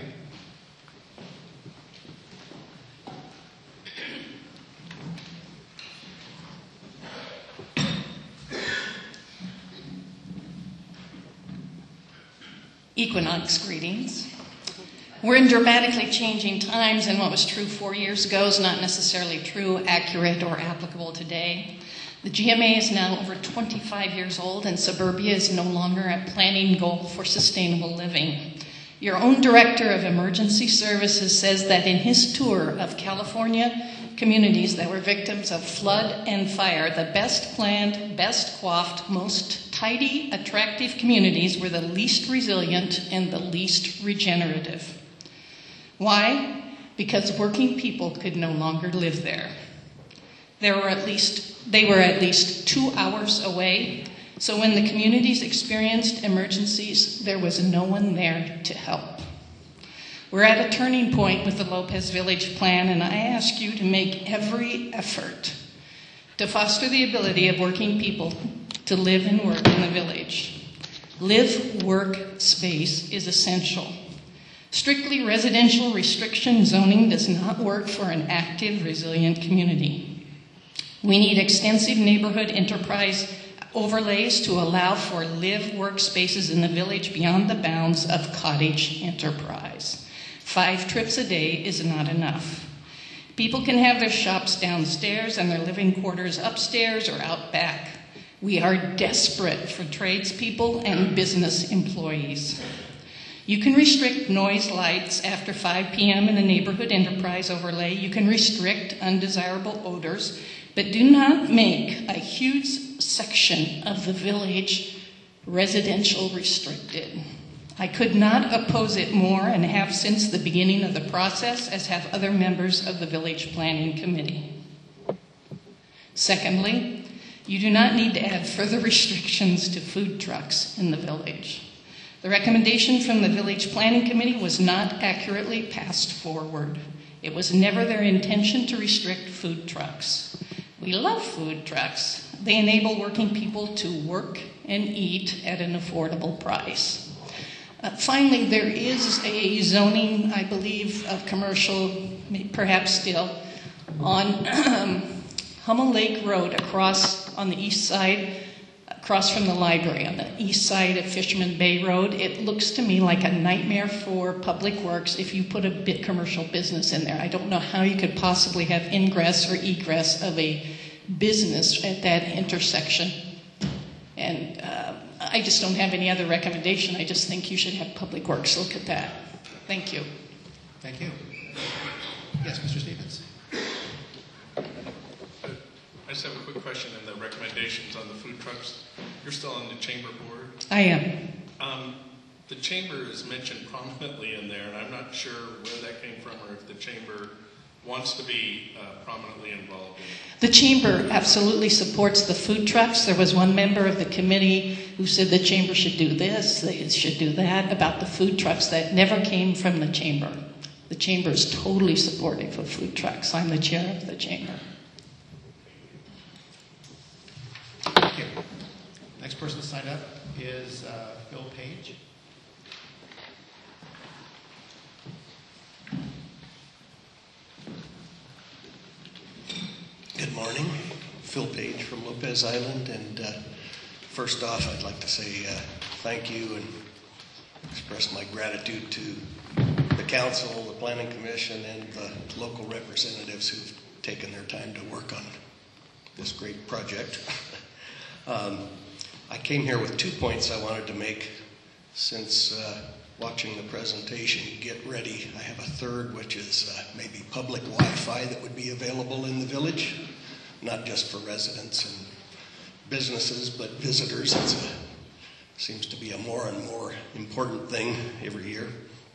Equinox greetings. We're in dramatically changing times, and what was true four years ago is not necessarily true, accurate, or applicable today. The G M A is now over twenty-five years old, and suburbia is no longer a planning goal for sustainable living. Your own Director of Emergency Services says that in his tour of California communities that were victims of flood and fire, the best planned, best coiffed, most tidy, attractive communities were the least resilient and the least regenerative. Why? Because working people could no longer live there. There were at least, they were at least two hours away, so when the communities experienced emergencies, there was no one there to help. We're at a turning point with the Lopez Village Plan, and I ask you to make every effort to foster the ability of working people to live and work in the village. Live-work space is essential. Strictly residential restriction zoning does not work for an active, resilient community. We need extensive neighborhood enterprise overlays to allow for live-work spaces in the village beyond the bounds of cottage enterprise. Five trips a day is not enough. People can have their shops downstairs and their living quarters upstairs or out back. We are desperate for tradespeople and business employees. You can restrict noise lights after five p.m. in the neighborhood enterprise overlay. You can restrict undesirable odors, but do not make a huge section of the village residential restricted. I could not oppose it more and have since the beginning of the process, as have other members of the Village Planning Committee. Secondly, you do not need to add further restrictions to food trucks in the village. The recommendation from the Village Planning Committee was not accurately passed forward. It was never their intention to restrict food trucks. We love food trucks. They enable working people to work and eat at an affordable price. Uh, finally, there is a zoning, I believe, of commercial, perhaps still, on um, Hummel Lake Road across on the east side, across from the library, on the east side of Fisherman Bay Road. It looks to me like a nightmare for Public Works if you put a bit commercial business in there. I don't know how you could possibly have ingress or egress of a business at that intersection. And uh, I just don't have any other recommendation. I just think you should have Public Works look at that. Thank you. Thank you. Yes, Mister Stevens. I just have a quick question on the recommendations on the food trucks. You're still on the chamber board? I am. Um, the chamber is mentioned prominently in there, and I'm not sure where that came from or if the chamber wants to be uh, prominently involved in it. The chamber absolutely supports the food trucks. There was one member of the committee who said the chamber should do this, they should do that about the food trucks. That never came from the chamber. The chamber is totally supportive of food trucks. I'm the chair of the chamber. Thank you. Next person to sign up is uh, Phil Page. Good morning. Phil Page from Lopez Island. And uh, first off, I'd like to say uh, thank you and express my gratitude to the council, the planning commission, and the local representatives who've taken their time to work on this great project. um, I came here with two points I wanted to make. Since uh, watching the presentation, get ready. I have a third, which is uh, maybe public Wi-Fi that would be available in the village, not just for residents and businesses, but visitors. It seems to be a more and more important thing every year.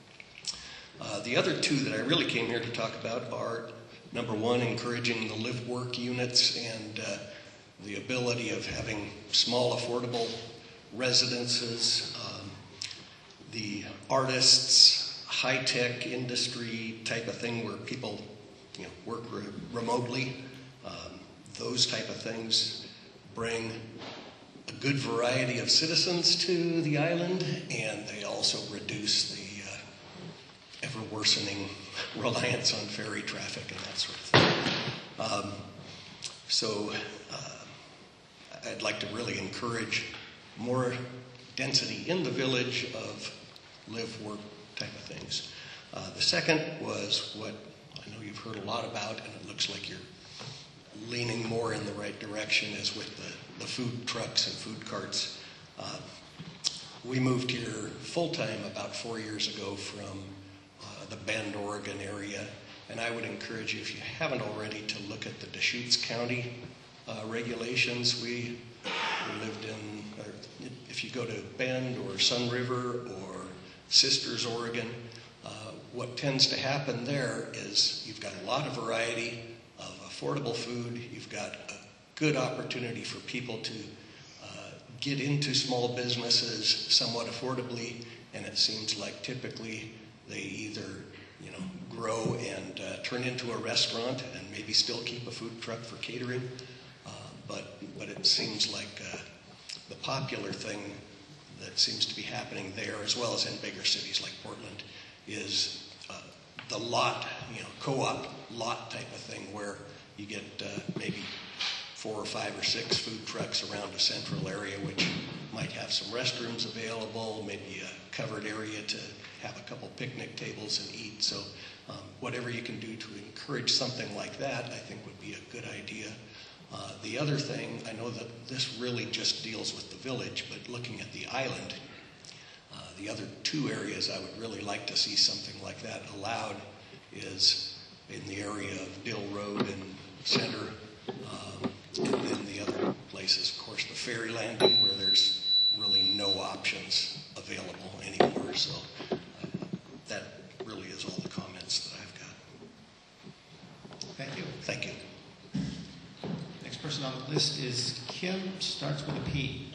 Uh, the other two that I really came here to talk about are, number one, encouraging the live-work units and uh, the ability of having small, affordable residences, um, the artists, high-tech industry type of thing where people, you know, work re- remotely. Um, those type of things bring a good variety of citizens to the island, and they also reduce the uh, ever-worsening reliance on ferry traffic and that sort of thing. Um, so uh, I'd like to really encourage more density in the village of live, work type of things. Uh, the second was what I know you've heard a lot about, and it looks like you're leaning more in the right direction, is with the, the food trucks and food carts. Uh, we moved here full-time about four years ago from uh, the Bend, Oregon area, and I would encourage you, if you haven't already, to look at the Deschutes County uh, regulations. We, we lived in, or if you go to Bend or Sun River or Sisters, Oregon, uh, what tends to happen there is you've got a lot of variety of affordable food. You've got a good opportunity for people to uh, get into small businesses somewhat affordably, and it seems like typically they either, you know, grow and uh, turn into a restaurant and maybe still keep a food truck for catering, uh, but but it seems like uh, the popular thing that seems to be happening there, as well as in bigger cities like Portland, is uh, the lot, you know, co-op lot type of thing, where you get uh, maybe four or five or six food trucks around a central area, which might have some restrooms available, maybe a covered area to have a couple picnic tables and eat. So um, whatever you can do to encourage something like that, I think would be a good idea. Uh, the other thing, I know that this really just deals with the village, but looking at the island, uh, the other two areas I would really like to see something like that allowed is in the area of Dill Road and Center, um, and then the other places, of course, the ferry landing, where there's really no options available anymore. So uh, that really is all the comments that I've got. Thank you. Thank you. Next person on the list is Kim, starts with a P.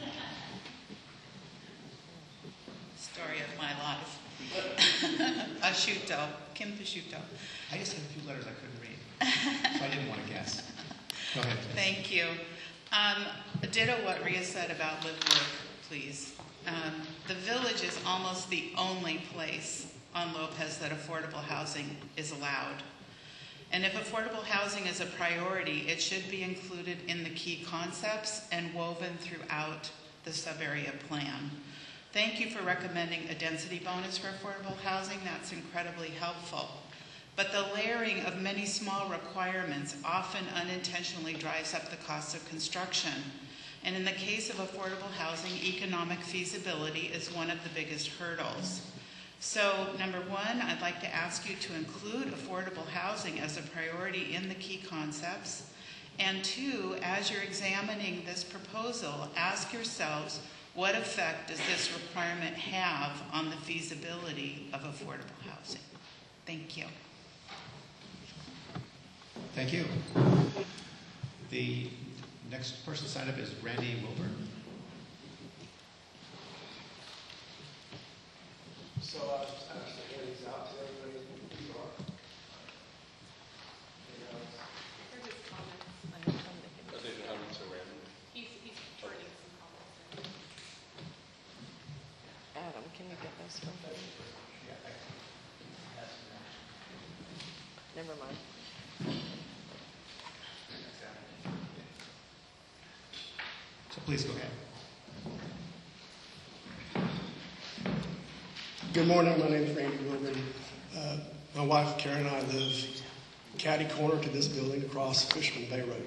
Story of my life. Asciutto, Kim Pasciutto. I just had a few letters I couldn't read, so I didn't want to guess. Go ahead. Thank you. Um, ditto what Ria said about live work, please. Um, the village is almost the only place on Lopez that affordable housing is allowed. And if affordable housing is a priority, it should be included in the key concepts and woven throughout the sub-area plan. Thank you for recommending a density bonus for affordable housing. That's incredibly helpful. But the layering of many small requirements often unintentionally drives up the cost of construction. And in the case of affordable housing, economic feasibility is one of the biggest hurdles. So, number one, I'd like to ask you to include affordable housing as a priority in the key concepts. And two, as you're examining this proposal, ask yourselves, what effect does this requirement have on the feasibility of affordable housing? Thank you. Thank you. The next person signed up is Randy Wilburn. So I just asked to hand these out to everybody who you are. Adam, can you get this from him? Never mind. So please go ahead. Good morning. My name is Randy Wilburn. Uh, my wife Karen and I live catty corner to this building across Fisherman Bay Road.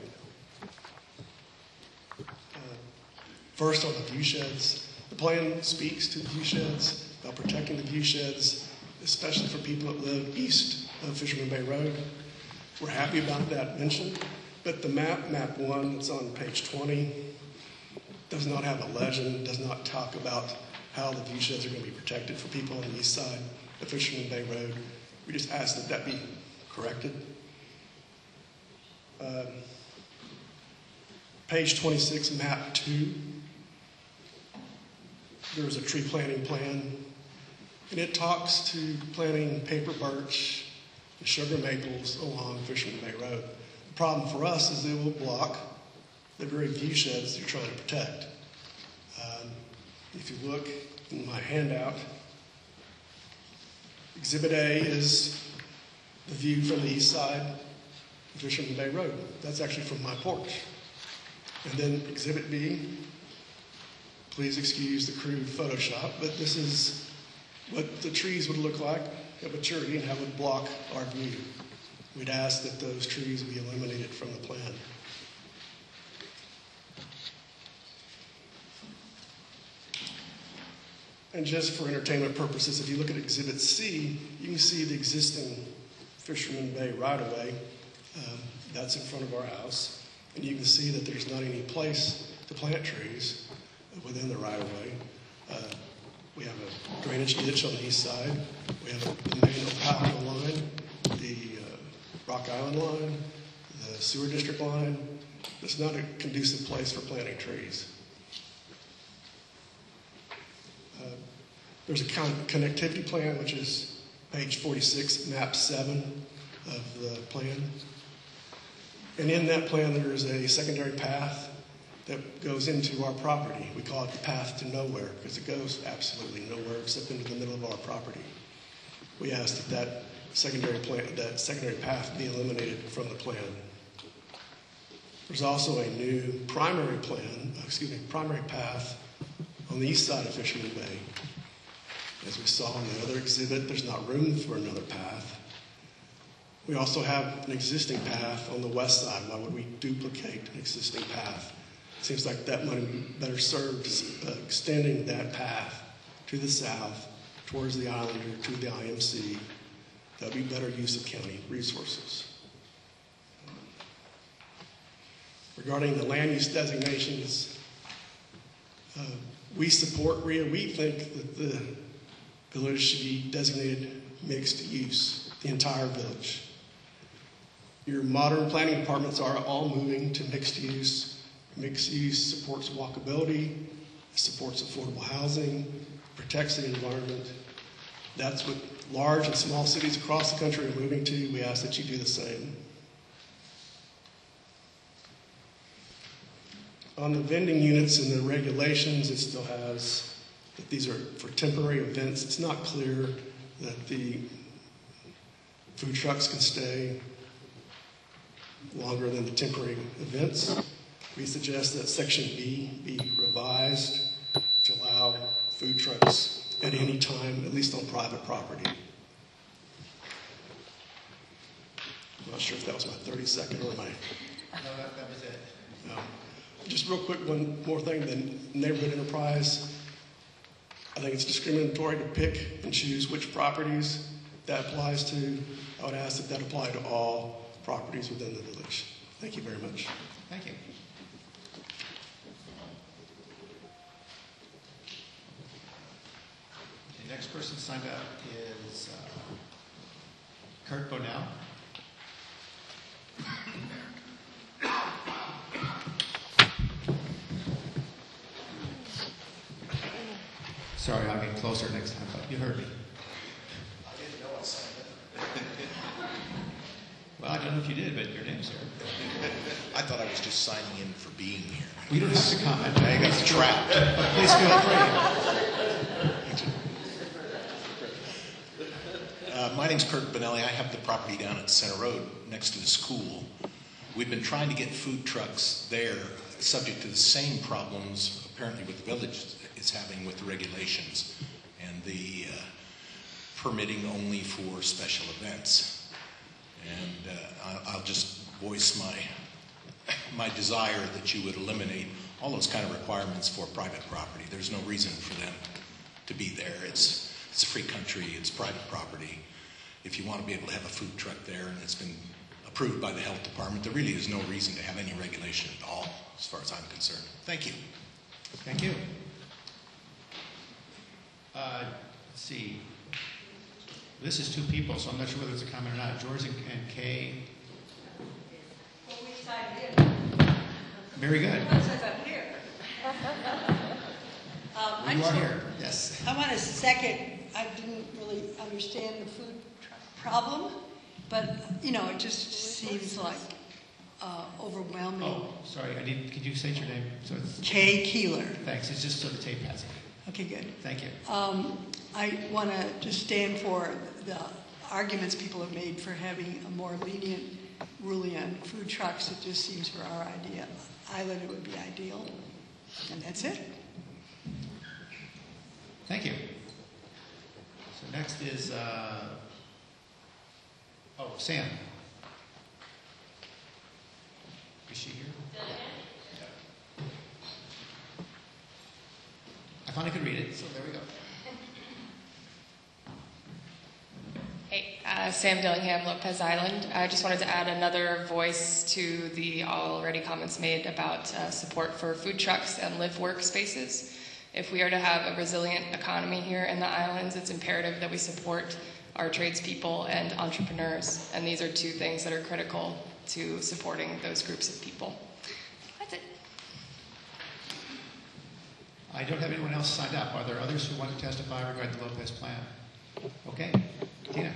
Uh, first on the view sheds. The plan speaks to the view sheds, about protecting the view sheds, especially for people that live east of Fisherman Bay Road. We're happy about that mention, but the map, map one that's on page twenty, does not have a legend, does not talk about how the view sheds are going to be protected for people on the east side of Fisherman Bay Road. We just ask that that be corrected. Um, page twenty-six, map two, there's a tree planting plan, and it talks to planting paper birch and sugar maples along Fisherman Bay Road. The problem for us is they will block the very view sheds you're trying to protect. Um, if you look in my handout, Exhibit A is the view from the east side of Fisherman Bay Road. That's actually from my porch. And then Exhibit B, please excuse the crude Photoshop, but this is what the trees would look like at maturity and how it would block our view. We'd ask that those trees be eliminated from the plan. And just for entertainment purposes, if you look at Exhibit C, you can see the existing Fisherman Bay right-of-way. Um, that's in front of our house. And you can see that there's not any place to plant trees within the right-of-way. Uh, we have a drainage ditch on the east side. We have the main Opal line, the uh, Rock Island line, the sewer district line. It's not a conducive place for planting trees. Uh, there's a con- connectivity plan, which is page forty-six, map seven of the plan. And in that plan, there is a secondary path that goes into our property. We call it the path to nowhere because it goes absolutely nowhere except into the middle of our property. We ask that that secondary plan, that secondary path be eliminated from the plan. There's also a new primary plan, excuse me, primary path on the east side of Fisherman Bay. As we saw in the other exhibit, there's not room for another path. We also have an existing path on the west side. Why would we duplicate an existing path? It seems like that money would be better served uh, extending that path to the south, towards the island or to the I M C. That would be better use of county resources. Regarding the land use designations, uh, we support R I A. We think that the village should be designated mixed use, the entire village. Your modern planning departments are all moving to mixed use. Mixed use supports walkability, supports affordable housing, protects the environment. That's what large and small cities across the country are moving to. We ask that you do the same. On the vending units and the regulations, it still has that these are for temporary events. It's not clear that the food trucks can stay longer than the temporary events. We suggest that Section B be revised to allow food trucks at any time, at least on private property. I'm not sure if that was my thirty second or my... No, that, that was it. No. Just real quick, one more thing, the neighborhood enterprise. I think it's discriminatory to pick and choose which properties that applies to. I would ask that that apply to all properties within the village. Thank you very much. Thank you. The next person signed up is uh, Kurt Bonell. Sorry, I'll get closer next time, but you heard me. I didn't know I signed up. Well, I don't know if you did, but your name's here. I thought I was just signing in for being here. We don't have to comment. I got trapped. Please feel free. Uh, my name's Kurt Benelli. I have the property down at Center Road next to the school. We've been trying to get food trucks there, subject to the same problems apparently with the village is having with the regulations and the uh, permitting only for special events. And uh, I'll just voice my my desire that you would eliminate all those kind of requirements for private property. There's no reason for them to be there. It's it's a free country. It's private property. If you want to be able to have a food truck there and it's been approved by the health department, there really is no reason to have any regulation at all, as far as I'm concerned. Thank you. Thank you. Uh, let's see. This is two people, so I'm not sure whether it's a comment or not. George and, and Kay. Well, we signed in. Very good. It says I'm here. um, Well, you are here. Yes. I want to second. I didn't really understand the food truck problem, but you know, it just seems like uh, overwhelming. Oh, sorry. I need. Could you say your name? So it's Kay Keeler. Thanks. It's just so the tape has it. Okay, good. Thank you. Um, I want to just stand for the arguments people have made for having a more lenient ruling on food trucks. It just seems for our idea, island, it would be ideal. And that's it. Thank you. So next is, uh, oh, Sam. Is she here? Yeah. I finally could read it, so there we go. Hey, uh, Sam Dillingham, Lopez Island. I just wanted to add another voice to the already comments made about uh, support for food trucks and live work spaces. If we are to have a resilient economy here in the islands, it's imperative that we support our tradespeople and entrepreneurs. And these are two things that are critical to supporting those groups of people. That's it. I don't have anyone else signed up. Are there others who want to testify regarding the Lopez plan? Okay. Tina.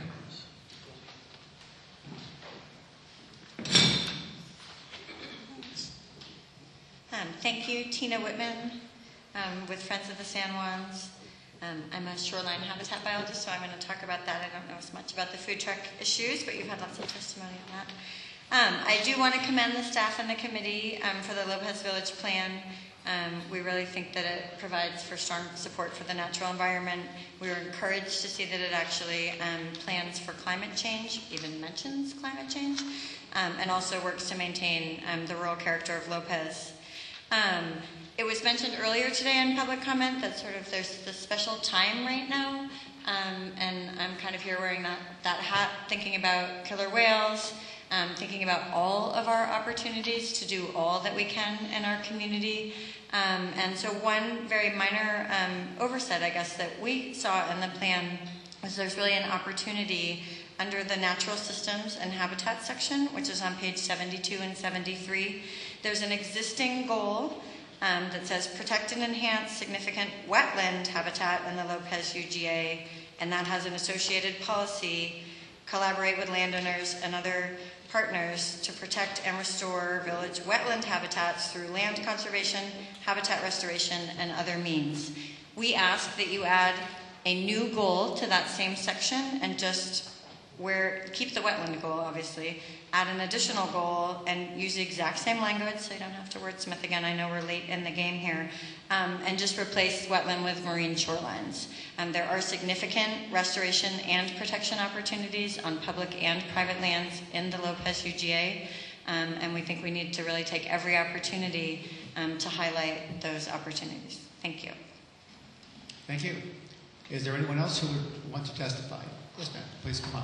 Um, thank you, Tina Whitman, um, with Friends of the San Juans. Um, I'm a shoreline habitat biologist, so I'm going to talk about that. I don't know as much about the food truck issues, but you've had lots of testimony on that. Um, I do want to commend the staff and the committee um, for the Lopez Village Plan. Um, we really think that it provides for strong support for the natural environment. We were encouraged to see that it actually um, plans for climate change, even mentions climate change, um, and also works to maintain um, the rural character of Lopez. Um, it was mentioned earlier today in public comment that sort of there's this special time right now, um, and I'm kind of here wearing that, that hat, thinking about killer whales, Um, thinking about all of our opportunities to do all that we can in our community. Um, and so one very minor um, oversight, I guess, that we saw in the plan was there's really an opportunity under the natural systems and habitat section, which is on page seventy-two and seventy-three. There's an existing goal um, that says protect and enhance significant wetland habitat in the Lopez U G A, and that has an associated policy, collaborate with landowners and other partners to protect and restore village wetland habitats through land conservation, habitat restoration, and other means. We ask that you add a new goal to that same section and just where keep the wetland goal, obviously, add an additional goal and use the exact same language so you don't have to wordsmith again. I know we're late in the game here. Um, and just replace wetland with marine shorelines. Um, there are significant restoration and protection opportunities on public and private lands in the Lopez U G A, um, and we think we need to really take every opportunity um, to highlight those opportunities. Thank you. Thank you. Is there anyone else who would want to testify? Yes, ma'am. Please come on.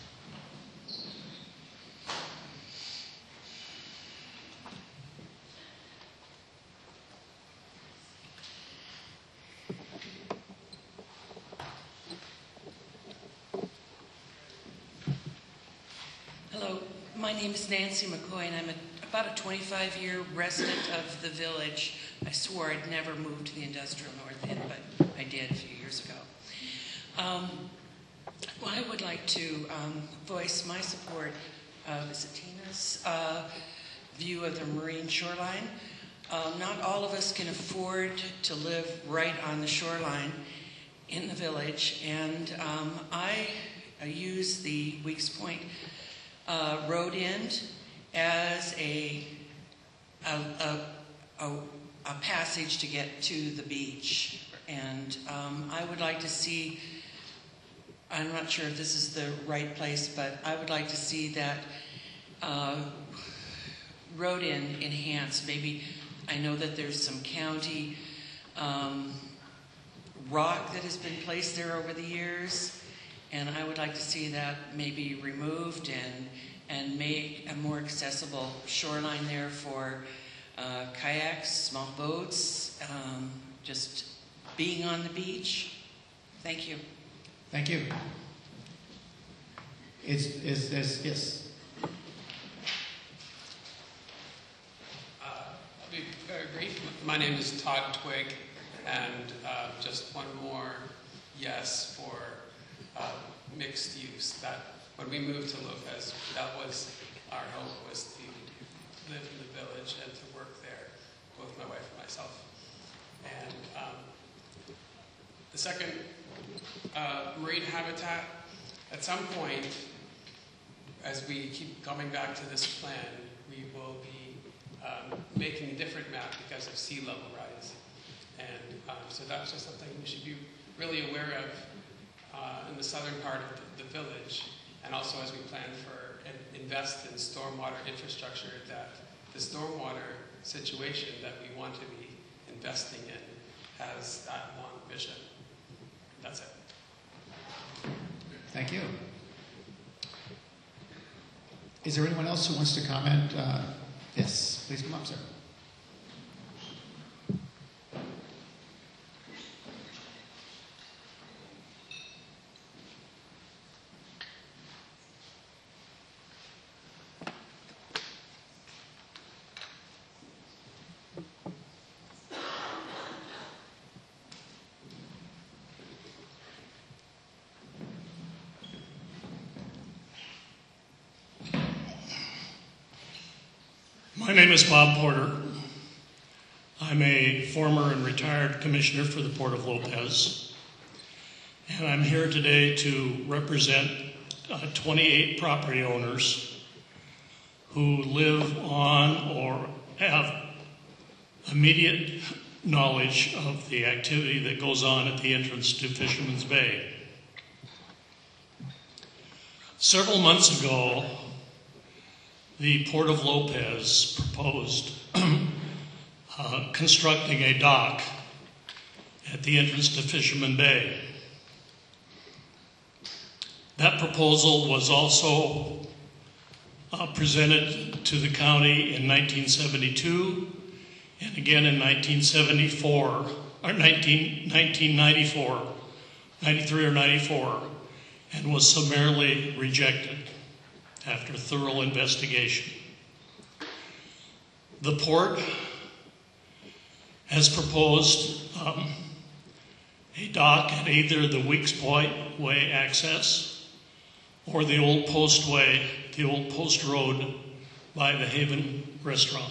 Hello, my name is Nancy McCoy, and I'm a, about a twenty-five year resident of the village. I swore I'd never moved to the industrial north end, but I did a few years ago. Um, well, I would like to um, voice my support of is it Tina's uh, view of the marine shoreline. Um, not all of us can afford to live right on the shoreline in the village, and um, I, I use the Weeks Point Uh, road end as a a, a, a a passage to get to the beach. And um, I would like to see, I'm not sure if this is the right place, but I would like to see that uh, road end enhanced. Maybe, I know that there's some county um, rock that has been placed there over the years. And I would like to see that maybe removed and and make a more accessible shoreline there for uh, kayaks, small boats, um, just being on the beach. Thank you. Thank you. Is is is yes. Uh, I'll be very brief. My name is Todd Twig, and uh, just one more yes for Uh, mixed use. That when we moved to Lopez, that was our hope, was to live in the village and to work there, both my wife and myself. And um, the second, uh, marine habitat. At some point, as we keep coming back to this plan, we will be um, making a different map because of sea level rise. And um, so that's just something we should be really aware of Uh, in the southern part of the, the village, and also as we plan for and invest in stormwater infrastructure, that the stormwater situation that we want to be investing in has that long vision. That's it. Thank you. Is there anyone else who wants to comment? Uh, yes, please come up, sir. My name is Bob Porter. I'm a former and retired commissioner for the Port of Lopez. And I'm here today to represent uh, twenty-eight property owners who live on or have immediate knowledge of the activity that goes on at the entrance to Fisherman's Bay. Several months ago, the Port of Lopez proposed uh, constructing a dock at the entrance to Fisherman Bay. That proposal was also uh, presented to the county in nineteen seventy-two and again in nineteen seventy-four, or nineteen, nineteen ninety-four, ninety-three or ninety-four, and was summarily rejected after thorough investigation. The port has proposed um, a dock at either the Weeks Point Way access or the Old Post Way, the Old Post Road by the Haven Restaurant.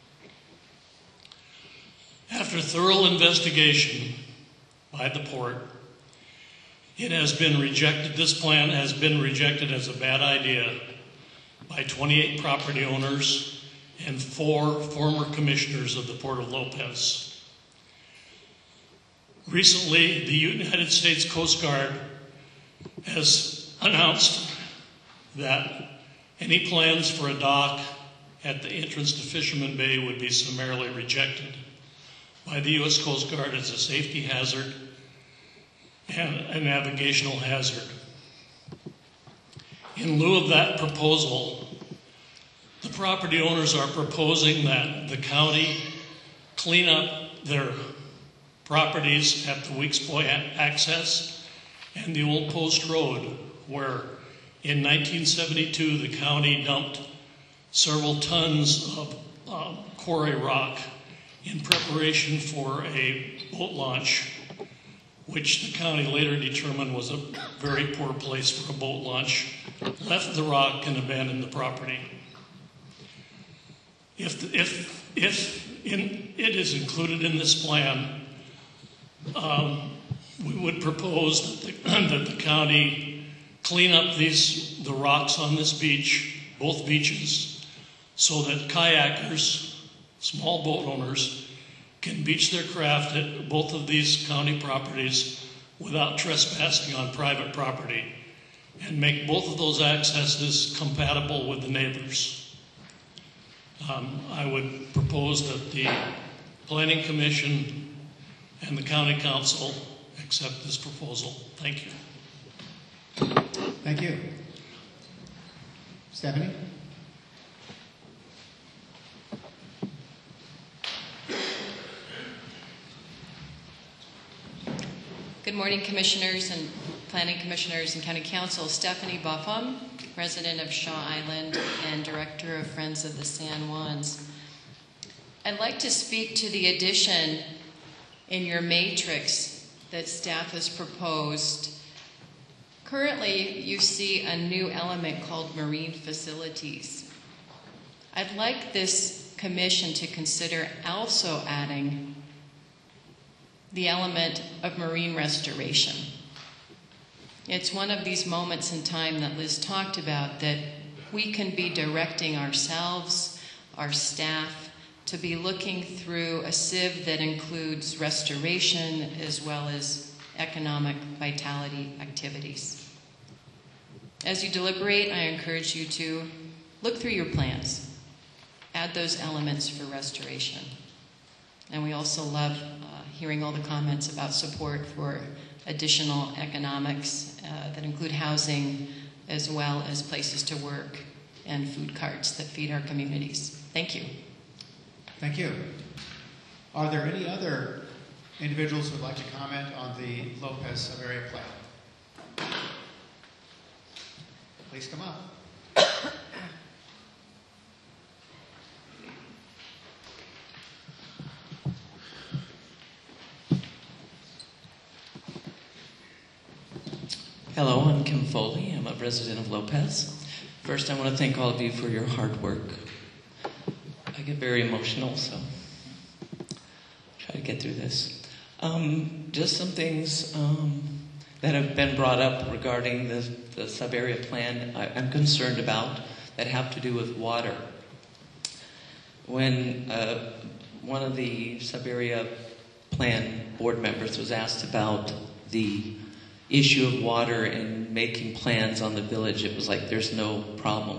After thorough investigation by the port, it has been rejected, this plan has been rejected as a bad idea by twenty-eight property owners and four former commissioners of the Port of Lopez. Recently, the United States Coast Guard has announced that any plans for a dock at the entrance to Fisherman Bay would be summarily rejected by the U S Coast Guard as a safety hazard and a navigational hazard. In lieu of that proposal, the property owners are proposing that the county clean up their properties at the Weeks Point access and the Old Post Road, where in nineteen seventy-two the county dumped several tons of uh, quarry rock in preparation for a boat launch, which the county later determined was a very poor place for a boat launch, left the rock and abandoned the property. If, if, if in, it is included in this plan, um, we would propose that the, that the county clean up these, the rocks on this beach, both beaches, so that kayakers, small boat owners, can beach their craft at both of these county properties without trespassing on private property, and make both of those accesses compatible with the neighbors. Um, I would propose that the Planning Commission and the County Council accept this proposal. Thank you. Thank you. Stephanie? Good morning, Commissioners and Planning Commissioners and County Council. Stephanie Buffum, resident of Shaw Island and Director of Friends of the San Juans. I'd like to speak to the addition in your matrix that staff has proposed. Currently, you see a new element called marine facilities. I'd like this commission to consider also adding the element of marine restoration. It's one of these moments in time that Liz talked about that we can be directing ourselves, our staff, to be looking through a sieve that includes restoration as well as economic vitality activities. As you deliberate, I encourage you to look through your plans, add those elements for restoration. And we also love uh, hearing all the comments about support for additional economics uh, that include housing as well as places to work and food carts that feed our communities. Thank you. Thank you. Are there any other individuals who would like to comment on the Lopez Sub-Area Plan? Please come up. Hello, I'm Kim Foley. I'm a resident of Lopez. First, I want to thank all of you for your hard work. I get very emotional, so try to get through this. Um, just some things um, that have been brought up regarding the, the sub-area plan I, I'm concerned about that have to do with water. When uh, one of the sub-area plan board members was asked about the issue of water and making plans on the village, it was like there's no problem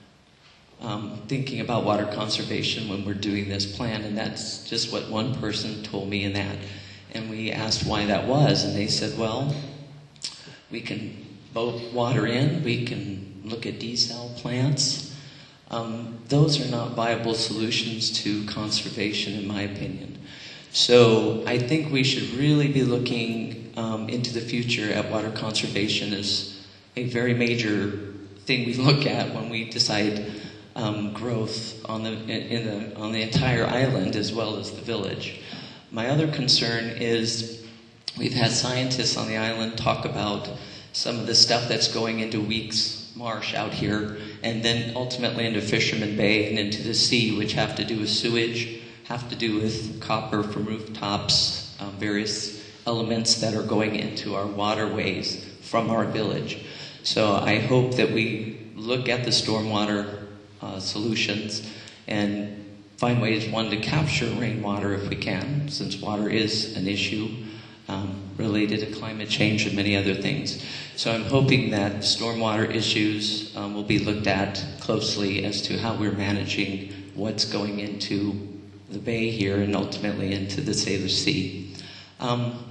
um, thinking about water conservation when we're doing this plan, and that's just what one person told me in that. And we asked why that was, and they said, well, we can both water in, we can look at desal plants. Um, those are not viable solutions to conservation, in my opinion. So I think we should really be looking um, into the future at water conservation as a very major thing we look at when we decide um, growth on the, in the, on the entire island as well as the village. My other concern is we've had scientists on the island talk about some of the stuff that's going into Weeks Marsh out here and then ultimately into Fisherman Bay and into the sea, which have to do with sewage, have to do with copper from rooftops, um, various elements that are going into our waterways from our village. So I hope that we look at the stormwater uh, solutions and find ways, one, to capture rainwater if we can, since water is an issue um, related to climate change and many other things. So I'm hoping that stormwater issues um, will be looked at closely as to how we're managing what's going into the bay here and ultimately into the Salish Sea. Um,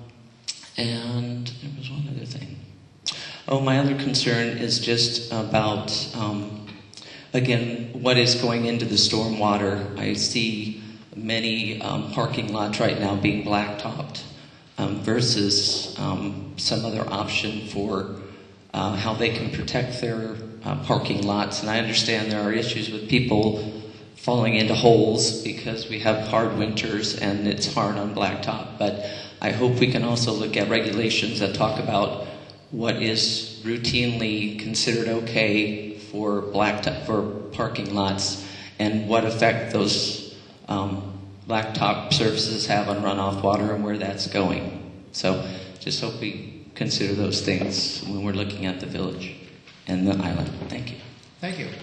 and there was one other thing. Oh, my other concern is just about, um, again, what is going into the stormwater. I see many um, parking lots right now being blacktopped um, versus um, some other option for uh, how they can protect their uh, parking lots. And I understand there are issues with people falling into holes because we have hard winters and it's hard on blacktop. But I hope we can also look at regulations that talk about what is routinely considered okay for blacktop, for parking lots, and what effect those um, blacktop surfaces have on runoff water and where that's going. So just hope we consider those things when we're looking at the village and the island. Thank you. Thank you.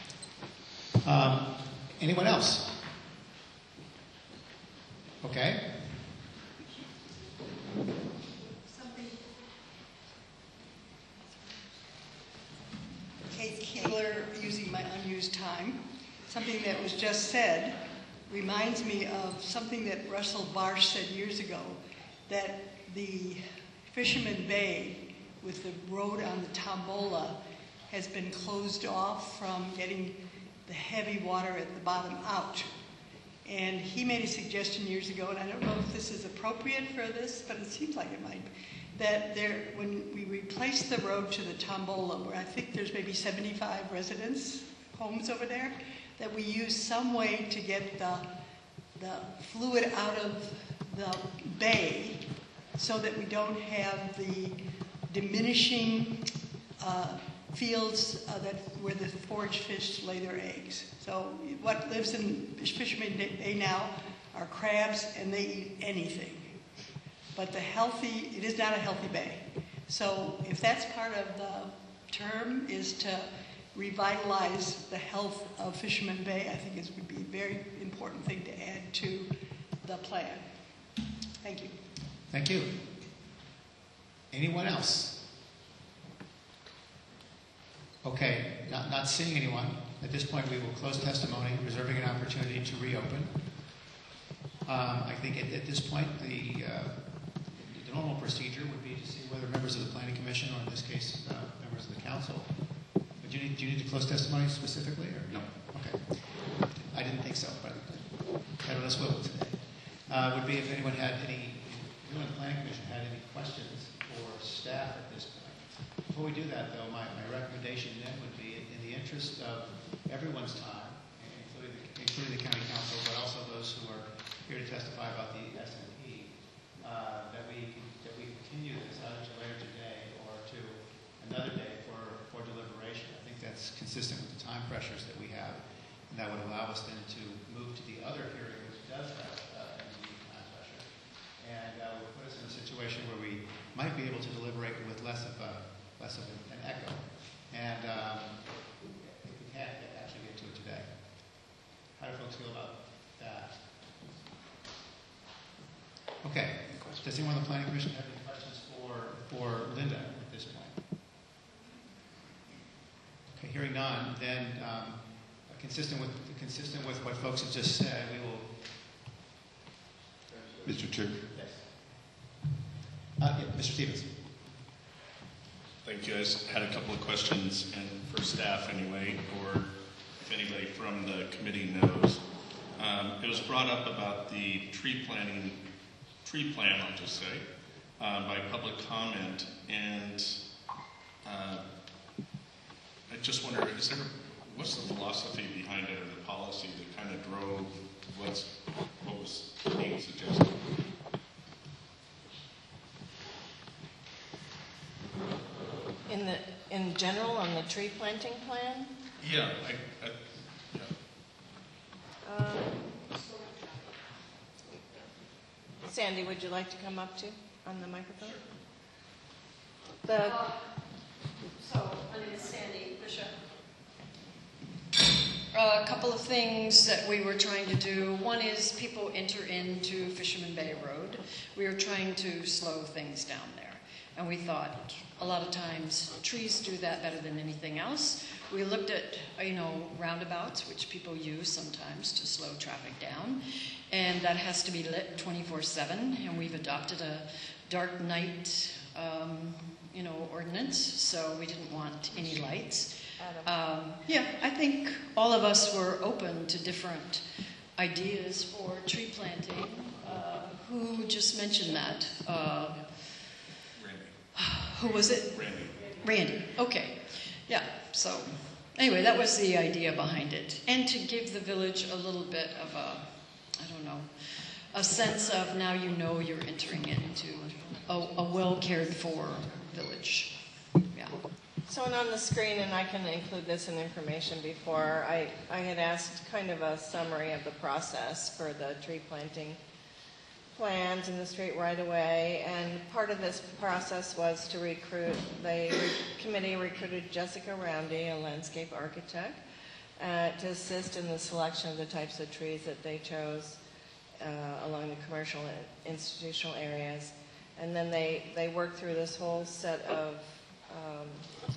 Um, anyone else? Okay. Kate Keeler, using my unused time. Something that was just said reminds me of something that Russell Barsh said years ago, that the Fisherman Bay with the road on the Tombola has been closed off from getting the heavy water at the bottom out. And he made a suggestion years ago, and I don't know if this is appropriate for this, but it seems like it might, that there, when we replace the road to the Tombola, where I think there's maybe seventy-five residents, homes over there, that we use some way to get the, the fluid out of the bay so that we don't have the diminishing uh, fields uh, that where the forage fish lay their eggs. So what lives in Fisherman Bay now are crabs, and they eat anything. But the healthy, it is not a healthy bay. So if that's part of the term, is to revitalize the health of Fisherman Bay, I think it would be a very important thing to add to the plan. Thank you. Thank you. Anyone else? Okay, not, not seeing anyone. At this point, we will close testimony, reserving an opportunity to reopen. Um, I think at, at this point, the, uh, the normal procedure would be to see whether members of the Planning Commission, or in this case, uh, members of the Council. But do you need, do you need to close testimony specifically, or no? Okay. I didn't think so, but I don't know swivel today. Uh, would be if anyone had any, anyone in the Planning Commission had any questions for staff at this point. Before we do that, though, my, my recommendation then would be, in the interest of everyone's time, including the, including the County Council, but also those who are here to testify about the S M P, uh, that we that we continue this either to later today or to another day for, for deliberation. I think that's consistent with the time pressures that we have, and that would allow us then to move to the other hearing, which does have uh, immediate time pressure, and uh, would put us in a situation where we might be able to deliberate with less of a less of an echo, and um, if we can't actually get to it today. How do folks feel about that? Okay. Does anyone on the Planning Commission have any questions for, for Linda at this point? Okay, hearing none, then um, consistent with consistent with what folks have just said, we will. Mister Chair. Yes. Uh, yeah, Mister Stevens. Thank you. I just had a couple of questions, and for staff anyway, or if anybody from the committee knows. Um, it was brought up about the tree planting, tree plan, I'll just say, uh, by public comment, and uh, I just wonder, is there, what's the philosophy behind it, or the policy that kind of drove what's, what was being suggested? In the in general, on the tree planting plan? Yeah, I, I, yeah. Um, Sandy, would you like to come up too on the microphone? The Uh, so, my name is Sandy Bishop. A couple of things that we were trying to do. One is people enter into Fisherman Bay Road. We were trying to slow things down there. And we thought a lot of times trees do that better than anything else. We looked at, you know, roundabouts, which people use sometimes to slow traffic down. And that has to be lit twenty-four seven. And we've adopted a dark night, um, you know, ordinance. So we didn't want any lights. Um, yeah, I think all of us were open to different ideas for tree planting. Uh, who just mentioned that? Uh, Who was it? Randy. Randy, okay. Yeah, so anyway, that was the idea behind it. And to give the village a little bit of a, I don't know, a sense of now you know you're entering into a, a well cared for village. Yeah. So, and on the screen, and I can include this in information before, I, I had asked kind of a summary of the process for the tree planting plans in the street right away, and part of this process was to recruit, the re- committee recruited Jessica Roundy, a landscape architect, uh, to assist in the selection of the types of trees that they chose uh, along the commercial and institutional areas. And then they, they worked through this whole set of um,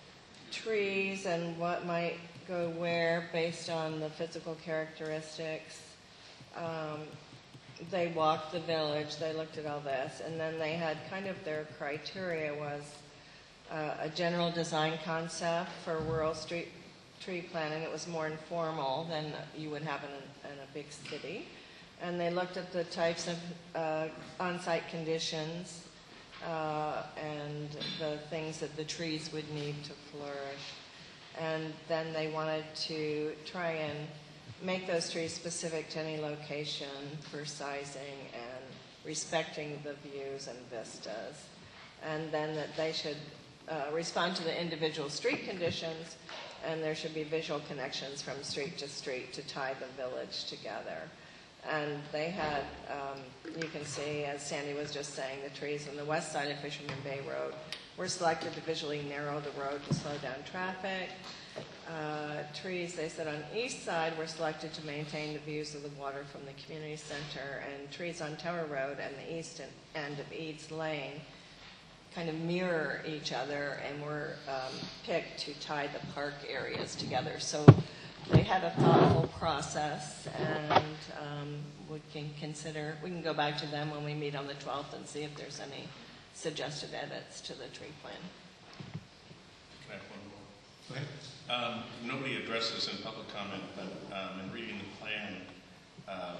trees and what might go where based on the physical characteristics. Um, They walked the village, they looked at all this, and then they had kind of their criteria was uh, a general design concept for rural street tree planting. It was more informal than you would have in a, in a big city. And they looked at the types of uh, on-site conditions uh, and the things that the trees would need to flourish. And then they wanted to try and make those trees specific to any location for sizing and respecting the views and vistas. And then that they should uh, respond to the individual street conditions, and there should be visual connections from street to street to tie the village together. And they had, um, you can see, as Sandy was just saying, the trees on the west side of Fisherman Bay Road were selected to visually narrow the road to slow down traffic. Uh, trees, they said, on the east side were selected to maintain the views of the water from the community center, and trees on Tower Road and the east end of Eads Lane kind of mirror each other and were um, picked to tie the park areas together. So they had a thoughtful process, and um, we can consider, we can go back to them when we meet on the twelfth and see if there's any suggested edits to the tree plan. Can I have one more? Go ahead. Um, nobody addressed this in public comment, but um, in reading the plan, uh,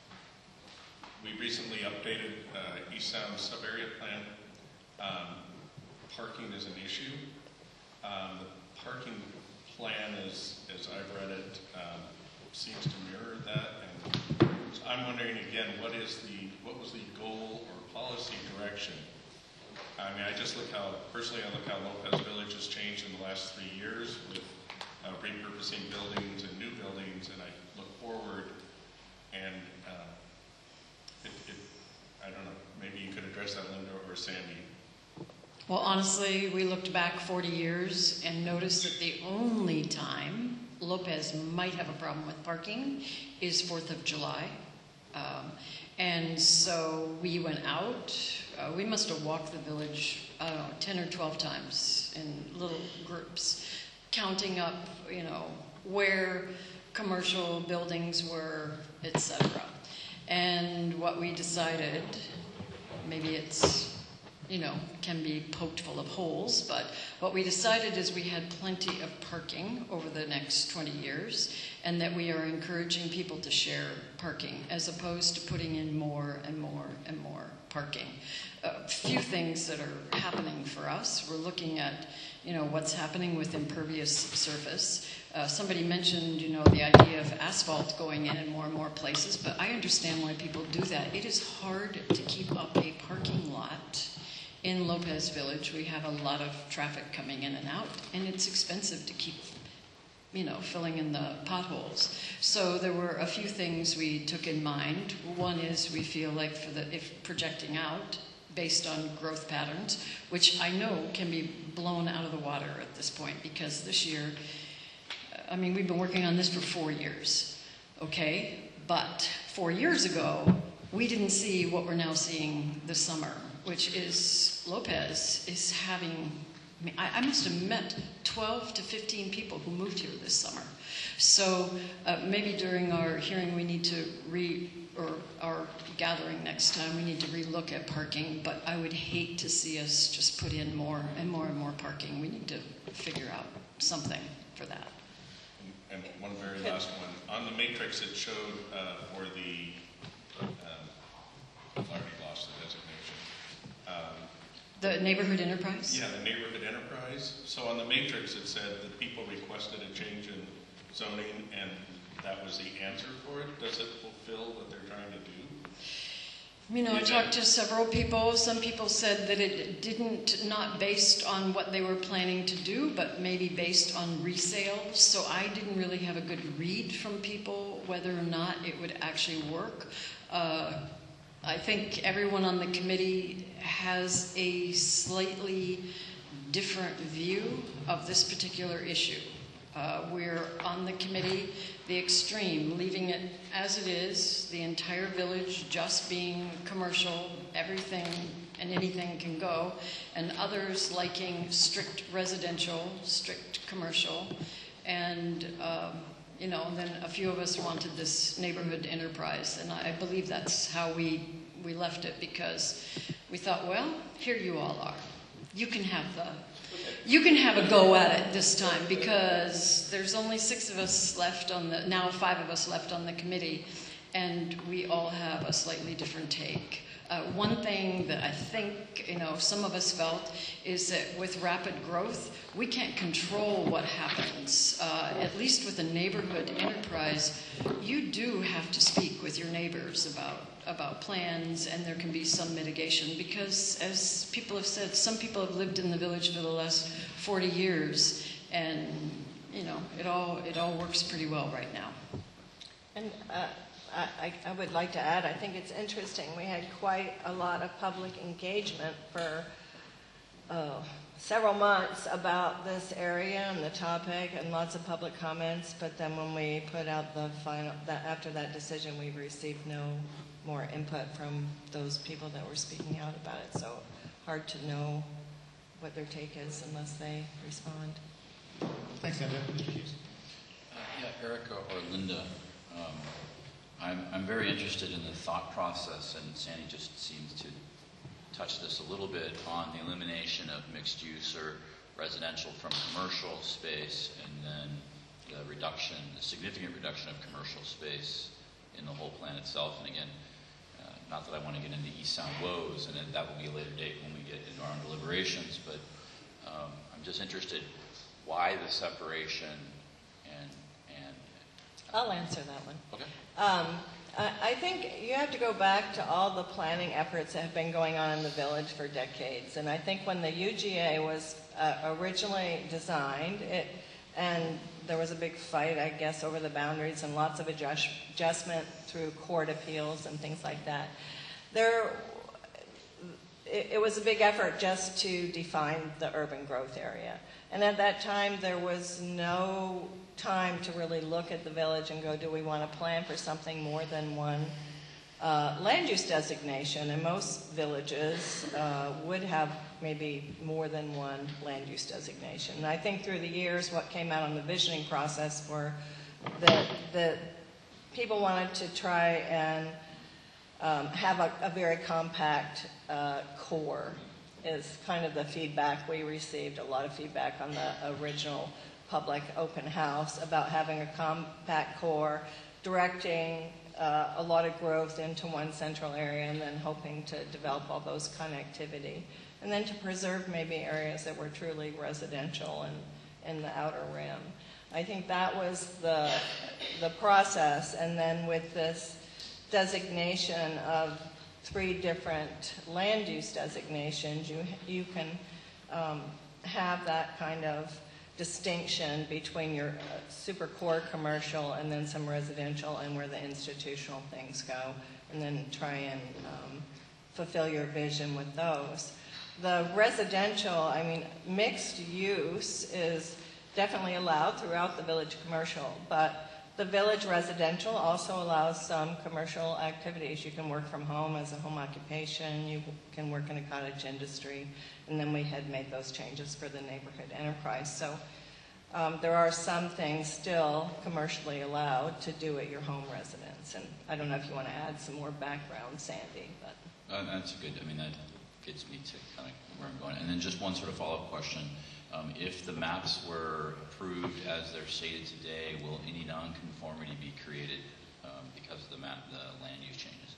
we recently updated uh, East Sound sub-area plan. Um, parking is an issue. Um, the parking plan, is, as I've read it, um, seems to mirror that. And so I'm wondering again, what is the what was the goal or policy direction? I mean, I just look how personally I look how Lopez Village has changed in the last three years with Uh, repurposing buildings and new buildings, and I look forward, and uh, it, it, I don't know, maybe you could address that, Linda or Sandy. Well, honestly, we looked back forty years and noticed that the only time Lopez might have a problem with parking is fourth of July. Um, and so we went out. Uh, we must have walked the village, I don't know, ten or twelve times in little groups, counting up, you know, where commercial buildings were, et cetera. And what we decided, maybe it's, you know, can be poked full of holes, but what we decided is we had plenty of parking over the next twenty years, and that we are encouraging people to share parking as opposed to putting in more and more and more parking. A few things that are happening for us. We're looking at, you know, what's happening with impervious surface. Uh, somebody mentioned, you know, the idea of asphalt going in in more and more places, but I understand why people do that. It is hard to keep up a parking lot in Lopez Village. We have a lot of traffic coming in and out, and it's expensive to keep, you know, filling in the potholes. So there were a few things we took in mind. One is we feel like for the, if projecting out, based on growth patterns, which I know can be blown out of the water at this point, because this year, I mean, we've been working on this for four years, okay? But four years ago, we didn't see what we're now seeing this summer, which is Lopez is having, I mean, I, I must have met twelve to fifteen people who moved here this summer. So uh, maybe during our hearing we need to re, or our gathering next time, we need to relook at parking, but I would hate to see us just put in more and more and more parking. We need to figure out something for that. And one very last one. On the matrix, it showed uh, for the, um, I've already lost the designation. Um, the neighborhood enterprise? Yeah, the neighborhood enterprise. So on the matrix, it said that people requested a change in zoning, and that was the answer for it. Does it fulfill what they're trying to do? You know, I talked to several people. Some people said that it didn't, not based on what they were planning to do, but maybe based on resales. So I didn't really have a good read from people whether or not it would actually work. Uh, I think everyone on the committee has a slightly different view of this particular issue. Uh, we're on the committee, the extreme, leaving it as it is, the entire village just being commercial, everything and anything can go, and others liking strict residential, strict commercial, and um, you know, and then a few of us wanted this neighborhood enterprise, and I believe that's how we, we left it, because we thought, well, here you all are. You can have the You can have a go at it this time, because there's only six of us left on the, now five of us left on the committee, and we all have a slightly different take. Uh, one thing that I think, you know, some of us felt is that with rapid growth, we can't control what happens. Uh, at least with a neighborhood enterprise, you do have to speak with your neighbors about about plans, and there can be some mitigation, because as people have said, some people have lived in the village for the last forty years, and you know, it all it all works pretty well right now. And uh, I, I would like to add, I think it's interesting, we had quite a lot of public engagement for uh, several months about this area and the topic, and lots of public comments, but then when we put out the final, that after that decision, we received no more input from those people that were speaking out about it, so hard to know what their take is unless they respond. Thanks, Linda. Mister Hughes. Uh, yeah, Erica or Linda, um, I'm, I'm very interested in the thought process, and Sandy just seems to touch this a little bit on the elimination of mixed use or residential from commercial space, and then the reduction, the significant reduction of commercial space in the whole plan itself. And again, uh, not that I want to get into East Sound woes, and that will be a later date when we get into our own deliberations, but um, I'm just interested why the separation and and I'll answer that one. Okay. Um, I, I think you have to go back to all the planning efforts that have been going on in the village for decades, and I think when the U G A was uh, originally designed, it and there was a big fight, I guess, over the boundaries and lots of adjust, adjustment through court appeals and things like that. There, it, it was a big effort just to define the urban growth area. And at that time, there was no time to really look at the village and go, do we want to plan for something more than one uh, land use designation? And most villages uh, would have maybe more than one land use designation. And I think through the years, what came out on the visioning process were that, that people wanted to try and um, have a, a very compact uh, core is kind of the feedback we received, a lot of feedback on the original public open house about having a compact core, directing uh, a lot of growth into one central area and then hoping to develop all those connectivity. And then to preserve maybe areas that were truly residential and in the outer rim. I think that was the, the process. And then with this designation of three different land use designations, you, you can um, have that kind of distinction between your uh, super core commercial and then some residential and where the institutional things go, and then try and um, fulfill your vision with those. The residential, I mean, mixed use is definitely allowed throughout the village commercial, but the village residential also allows some commercial activities. You can work from home as a home occupation, you can work in a cottage industry, and then we had made those changes for the neighborhood enterprise. So um, there are some things still commercially allowed to do at your home residence. And I don't know if you want to add some more background, Sandy, but. Uh, that's good. I mean, that gets me to kind of where I'm going. And then just one sort of follow-up question. Um, if the maps were approved as they're stated today, will any nonconformity be created um, because of the map, the land use changes?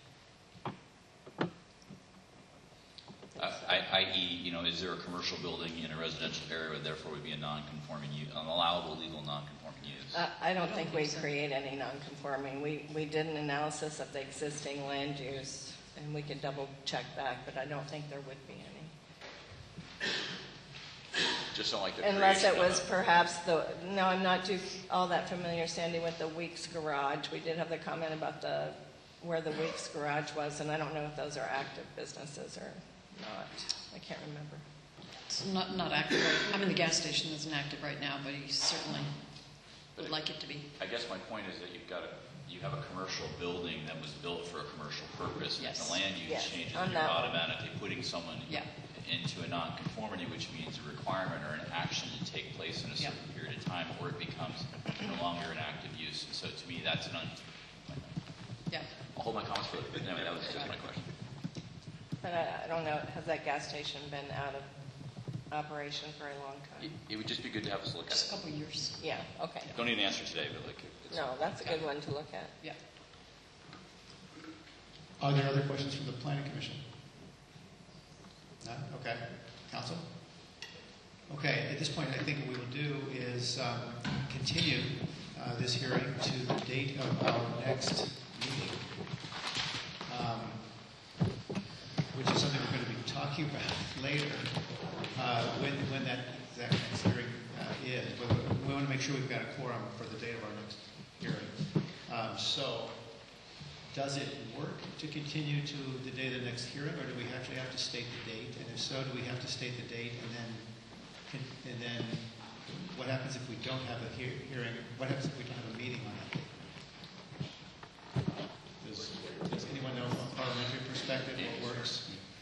Uh, that is, you know, is there a commercial building in a residential area where therefore would be a non-conforming use, an allowable legal non-conforming use? Uh, I don't think we create any non-conforming. We, we did an analysis of the existing land use, and we could double check back, but I don't think there would be any. Just don't like the Unless it creation was of a- perhaps the, no, I'm not too all that familiar, Sandy, with the Weeks garage. We did have the comment about the, where the Weeks garage was, and I don't know if those are active businesses or not. I can't remember. It's not, not active. Right. I mean, the gas station isn't active right now, but he certainly would like it to be. I guess my point is that you've got a, you have a commercial building that was built for a commercial purpose. Yes. And the land use Yes, changes, on and you're that one. automatically putting someone Yeah. into a nonconformity, which means a requirement or an action to take place in a certain Yeah. period of time, or it becomes no longer an active use. And so to me, that's an un- Yeah. I'll hold my comments for later. Anyway, that was just my question. But I, I don't know, has that gas station been out of operation for a long time? It, it would just be good to have us look at Just it. a couple years. Yeah, okay. Don't need an answer today, but like. It's, No, that's a good one to look at. Yeah. Are there other questions from the Planning Commission? None? Okay. Council? Okay, at this point, I think what we will do is um, continue uh, this hearing to the date of our next meeting, um, which is something we're going to be talking about later uh, when, when that, that next hearing uh, is. But we want to make sure we've got a quorum for the date of our next hearing. Um, so, does it work to continue to the day of the next hearing, or do we actually have to state the date? And if so, do we have to state the date, and then, and then what happens if we don't have a he- hearing? What happens if we don't have a meeting on that date? Does, does anyone know from a parliamentary perspective what works?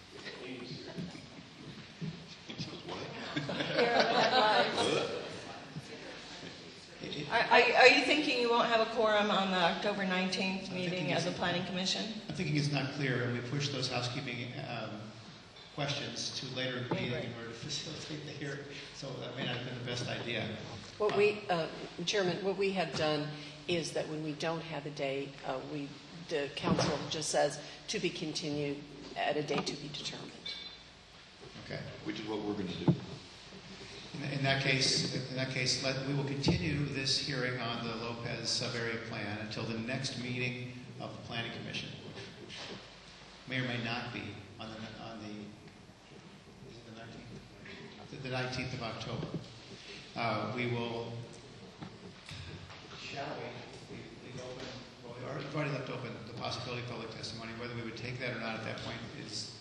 Are, are, are you thinking you won't have a quorum on the October nineteenth meeting of the Planning Commission? I'm thinking it's not clear, and we push those housekeeping um, questions to later in the meeting in order to facilitate the hearing. So that may not have been the best idea. What we, uh, Chairman, what we have done is that when we don't have a date, uh, we, the council just says to be continued at a date to be determined. Okay. Which is what we're going to do. In, in that case, in that case, let, we will continue this hearing on the Lopez sub-area plan until the next meeting of the Planning Commission, which may or may not be on the on the is it the nineteenth, the nineteenth of October. Uh, we will. Shall we? We leave open. Well, we already, we've already left open the possibility of public testimony. Whether we would take that or not at that point is, I, I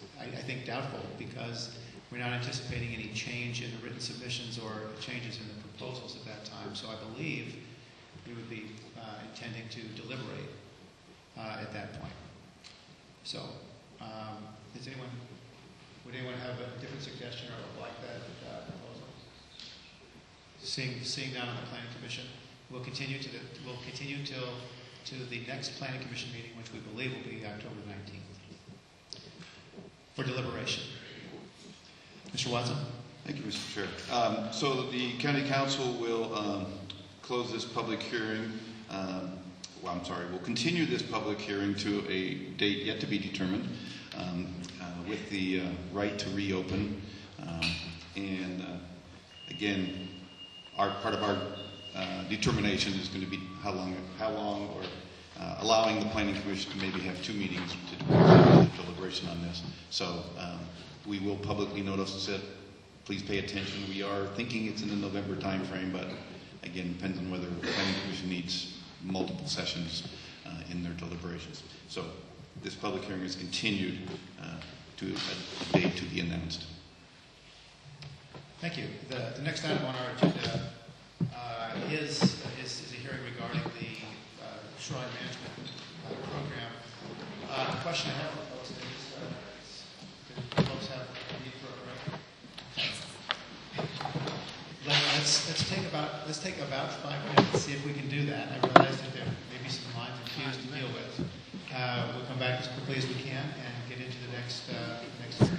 think, doubtful because we're not anticipating any change in the written submissions or changes in the proposals at that time. So I believe we would be uh, intending to deliberate uh, at that point. So, um, does anyone, would anyone have a different suggestion or like that uh, proposal? Seeing, seeing none on the Planning Commission, we'll continue to the, we'll continue till to the next Planning Commission meeting, which we believe will be October nineteenth, for deliberation. Mister Watson. Thank you, Mister Chair. Um, so the County Council will um, close this public hearing. Um, well, I'm sorry, we'll continue this public hearing to a date yet to be determined, um, uh, with the uh, right to reopen. Um, and uh, again, our part of our uh, determination is going to be how long, how long, or uh, allowing the Planning Commission to maybe have two meetings to do deliberation on this. So um, we will publicly notice it. Please pay attention. We are thinking it's in the November timeframe, but again, depends on whether the Planning Commission needs multiple sessions uh, in their deliberations. So this public hearing is continued uh, to a, a date to be announced. Thank you. The, the next item on our agenda uh, is, is, is a hearing regarding the uh, shoreline management uh, program. Uh, the question I have for folks is, uh, do folks have a need for a break? Let, let's, let's take about let's take about five minutes, see if we can do that. I realize that there may be some lines and queues to deal with. Uh, we'll come back as quickly as we can and get into the next uh, next hearing.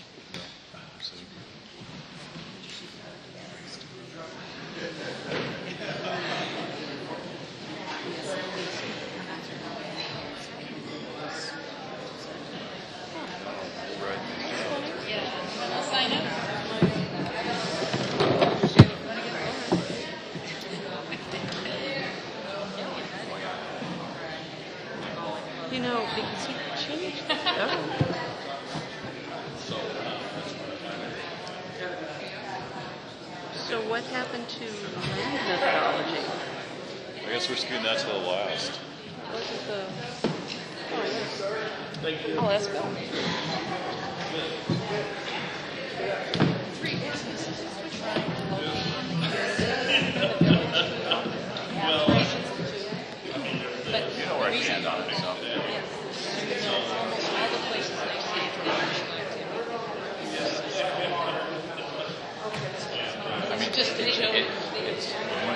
You know, because he changed it. Oh. So what happened to land methodology? I guess we're scooting that to the last. What is the... Oh, yes. Thank you. Oh, that's Bill. Three businesses are trying to locate but you know where I stand on it, so. yes, and almost all the places they say commercial activity. I mean, It's just a it, joke. it, it's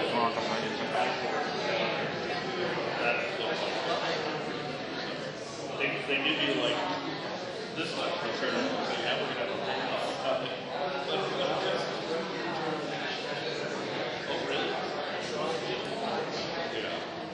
They, they give you like this much for sure. Yeah, we're gonna have to. Oh, really? Yeah.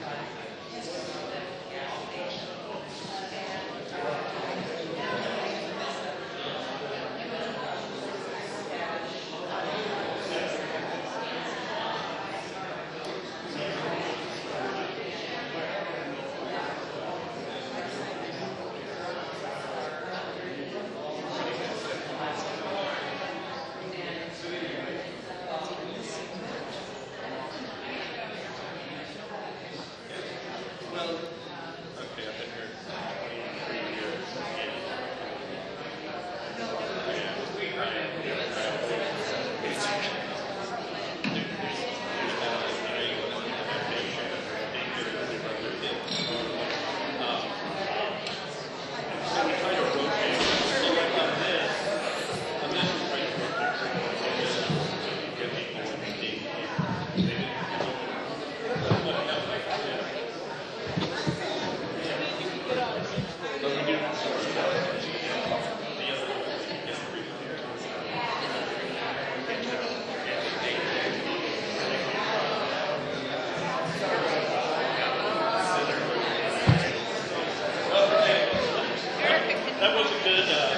That was a good. Uh,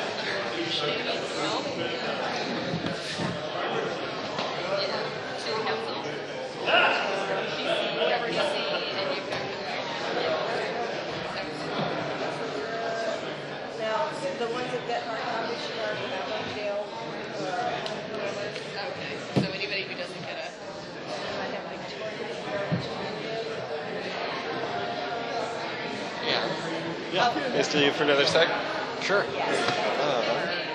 Now, the ones that get hard copies should already have them sealed. Okay, so anybody who doesn't get a... I have like two or three. Yeah. Yeah. Nice to you for another sec. Sure. Uh,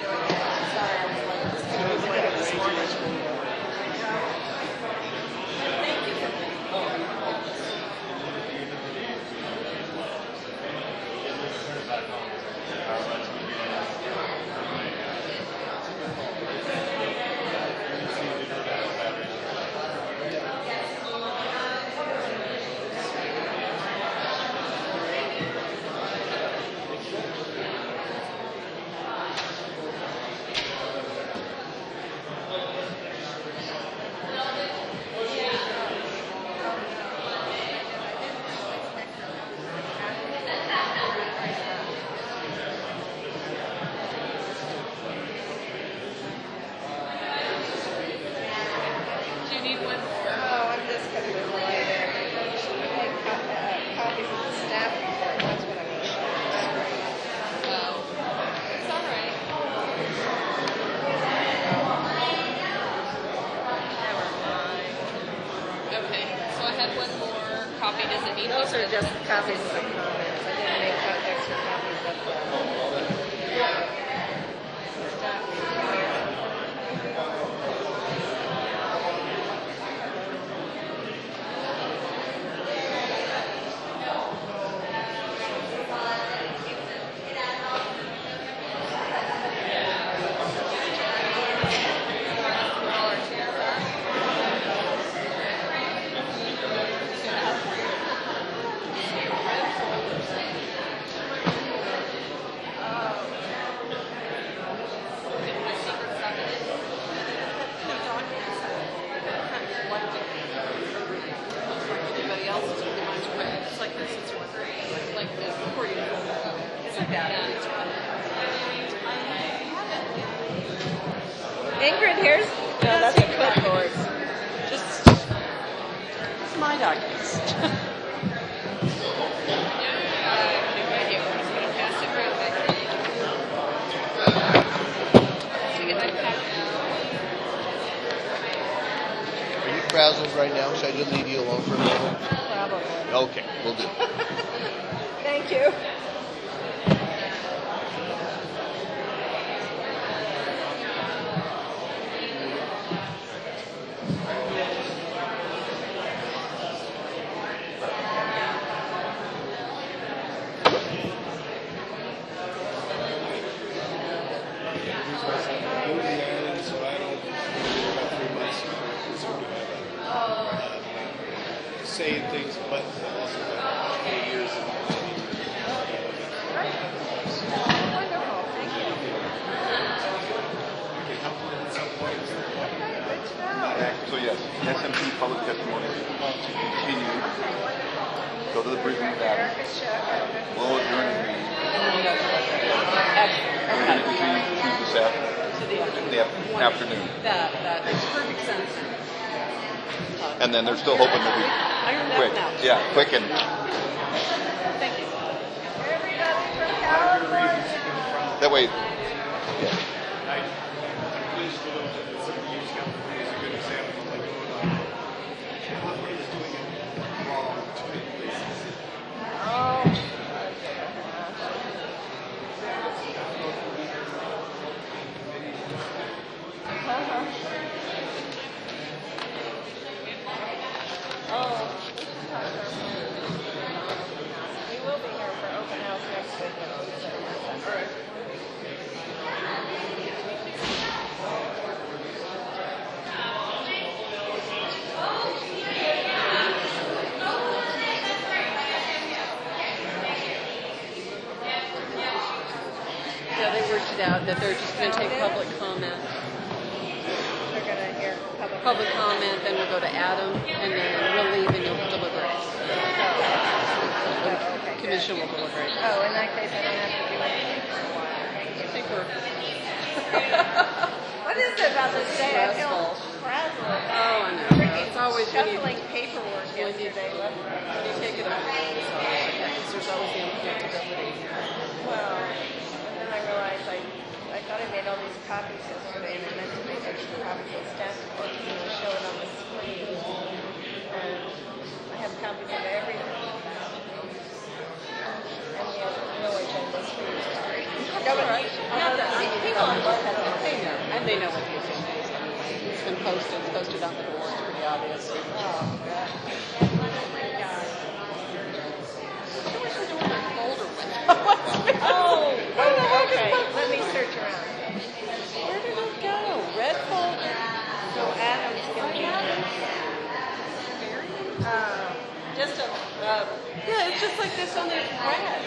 those are just copies of the comments. I didn't make co- extra copies of the. Everybody else is pretty much quick. It's like this, it's one. Like the accordion. It's like that. Ingrid, here's no, that's a clipboard. Just it's my documents. Are you frazzled right now? Should I just leave you alone for a minute? Probably. Okay, we'll do. Thank you. Saying things, but also like eight years of Wonderful. Thank you. So yes, S M P public testimony continue. Go to the briefing of that. We'll adjourn the meeting. We're going to continue to this afternoon. In the af- afternoon. That that makes perfect sense. And then they're still hoping to be Iron that quick. one out. Yeah, quick and Thank you. that way. We will be here for open house next week. All right. Yeah, they worked it out that they're just going to take public comment. We're going to hear public Public comment, then we'll go to Adam, and then we'll leave and you'll deliberate. The commission will deliberate. Oh, in that case, I don't have to do anything for a while. I think we're What is it about this day? I feel Stressful. frazzled. Oh, I know. Freaking It's always when you- shuffling paperwork when you- yesterday. left and right. when you take it up, it's all like that, 'cause there's always the unpredictability. Well, and then I realized I, I thought I made all these copies yesterday, and I meant to make extra copies of staff reports and I'll show it on the screen. And I have copies of everything. And we have no agenda, so sorry. No, but I, not that, I mean, people on both have, they know, and they know what the agenda is anyway. It's been posted, it's posted on the door, it's pretty obvious. Oh, God. I wish we were doing a folder one. Oh, oh, okay. Let me search around. Where did it go? Red folder? So Adam's going to be um, just a, uh, Yeah, it's just like this on the red.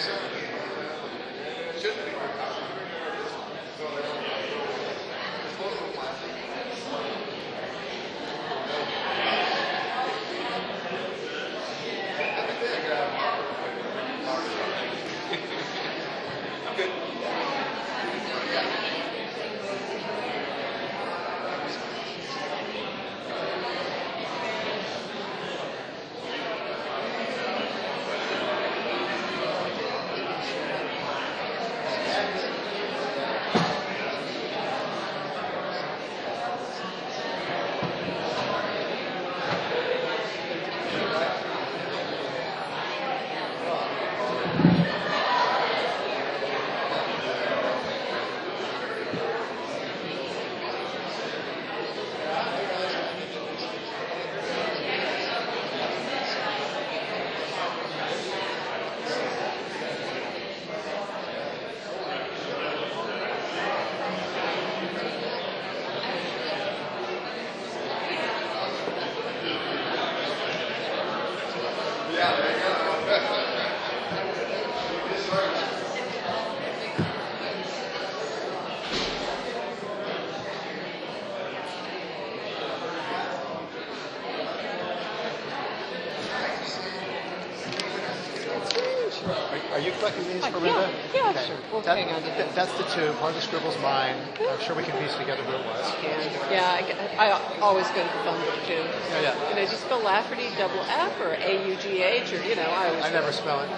Are you collecting these for Uh, Linda? yeah, yeah, Okay. sure. We'll That- hang on to that- That's the two. One of the scribbles mine. I'm sure we can piece together who it was. And, yeah, I, I always go to the phone book too. Yeah, yeah. You know, do you spell Lafferty double F or A U G H or, you know, I always I never spell it.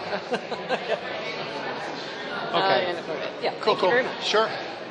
Uh, Okay. and- yeah, Cool, thank cool. you very much. Sure.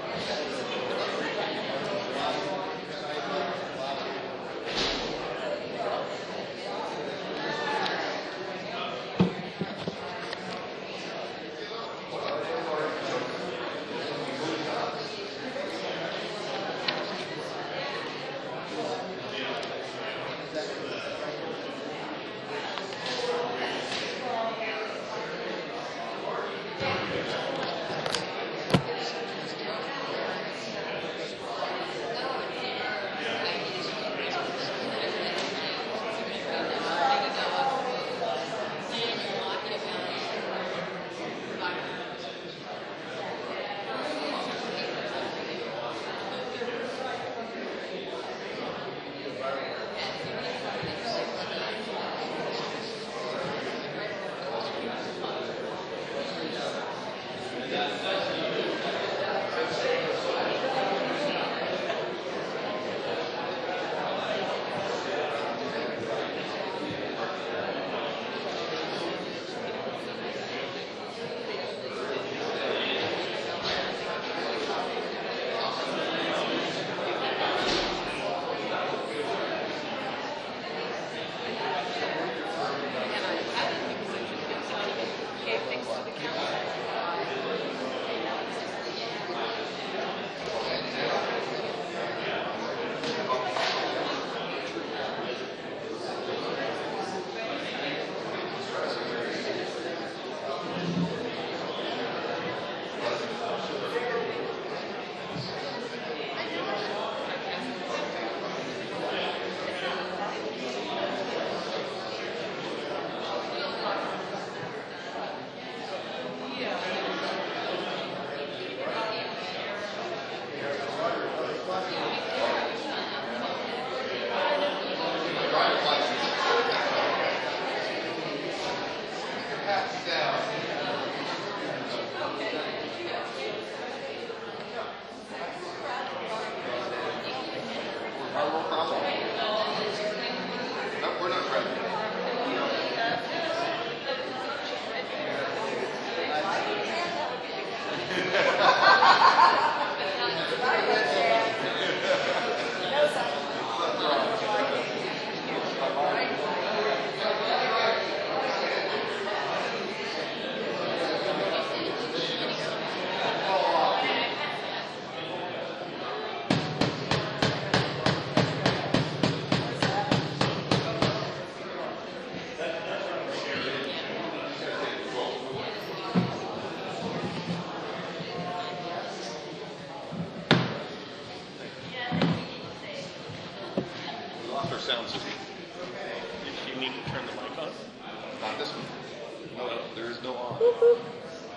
Or sound system. If you need to turn the mic on. Not this one. No, there is no on. Woo-hoo.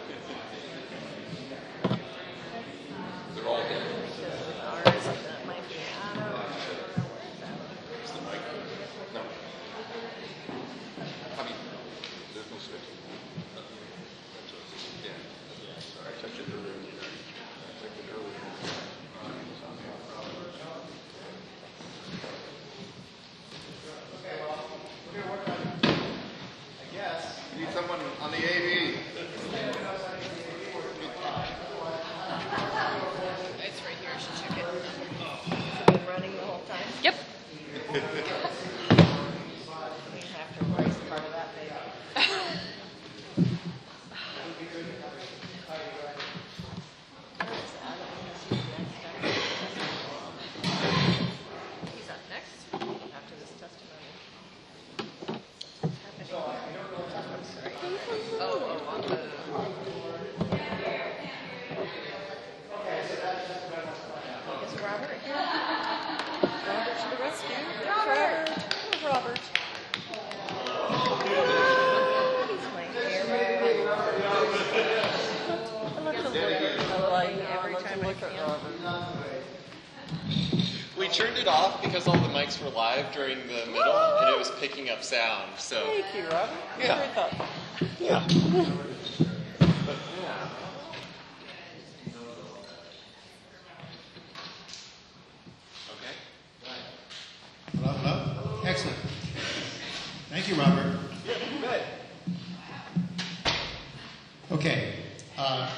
They're all dead. Is the mic? No. I mean, there's no switch. Yeah. Sorry, I touched it earlier. I checked it earlier. Okay, well, we're going to work on, I guess. Need someone on the A V. It's right here. Should check it. Has it been running the whole time? Yep. We have to erase part of that baby. He's up next after this testimony. I'm sorry. Oh, oh, on the. Is Robert here? Robert to the rescue. Robert! Oh, Robert. He's my hero. I love to look like every time I can. We turned it off because all the mics were live during the middle, and it was picking up sound. So Thank you, Robert. Yeah. Very thoughtful. yeah. Hello, hello. Excellent. Thank you, Robert. Good. Okay. Uh,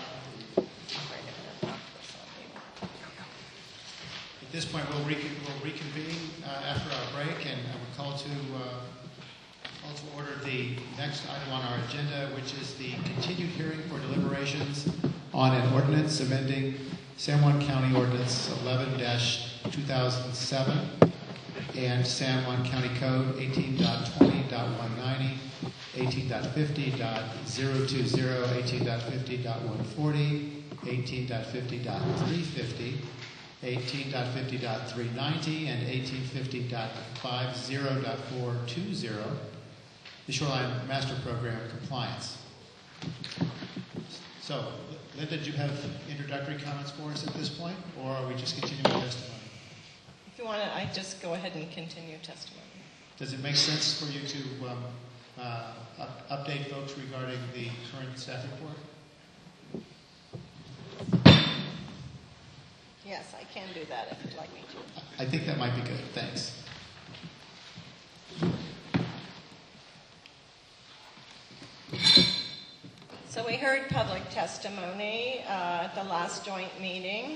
At this point, we'll, recon- we'll reconvene uh, after our break, and I would call to uh, call to order the next item on our agenda, which is the continued hearing for deliberations on an ordinance amending San Juan County Ordinance eleven two thousand seven and San Juan County Code eighteen twenty one ninety, eighteen fifty zero two zero, eighteen fifty one forty, eighteen fifty three fifty, eighteen fifty three ninety, and eighteen fifty fifty four twenty, the Shoreline Master Program compliance. So, Linda, do you have introductory comments for us at this point, or are we just continuing testimony? If you want to, I just go ahead and continue testimony. Does it make sense for you to um, uh, up- update folks regarding the current staff report? Yes, I can do that if you'd like me to. I think that might be good. Thanks. So we heard public testimony uh, at the last joint meeting.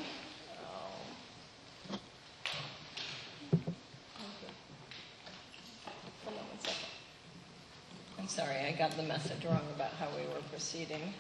Hold on one second. I'm sorry, I got the message wrong about how we were proceeding.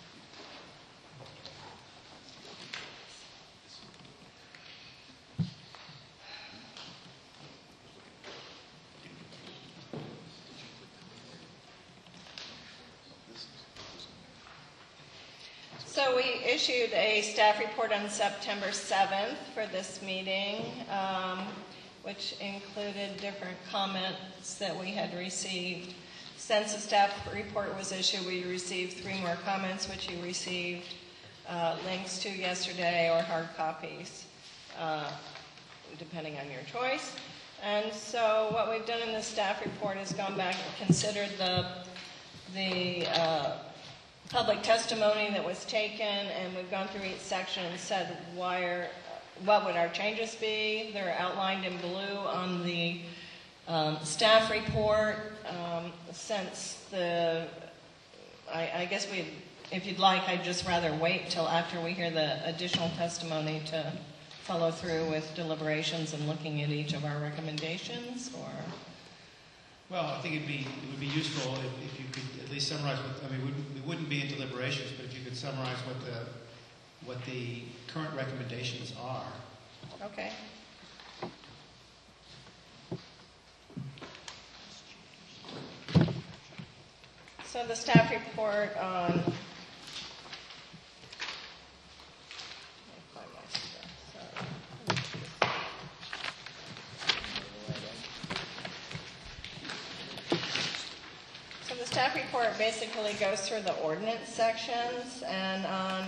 So we issued a staff report on September seventh for this meeting, um, which included different comments that we had received. Since the staff report was issued, we received three more comments, which you received uh, links to yesterday or hard copies, uh, depending on your choice. And so what we've done in the staff report is gone back and considered the, the uh, public testimony that was taken, and we've gone through each section and said why are, what would our changes be. They're outlined in blue on the um, staff report. Um, since the, I, I guess we, if you'd like, I'd just rather wait till after we hear the additional testimony to follow through with deliberations and looking at each of our recommendations, or? Well, I think it'd be, it would be useful if, if you could at least summarize what, I mean, we, we wouldn't be in deliberations, but if you could summarize what the, what the current recommendations are. Okay. So the staff report on staff report basically goes through the ordinance sections, and on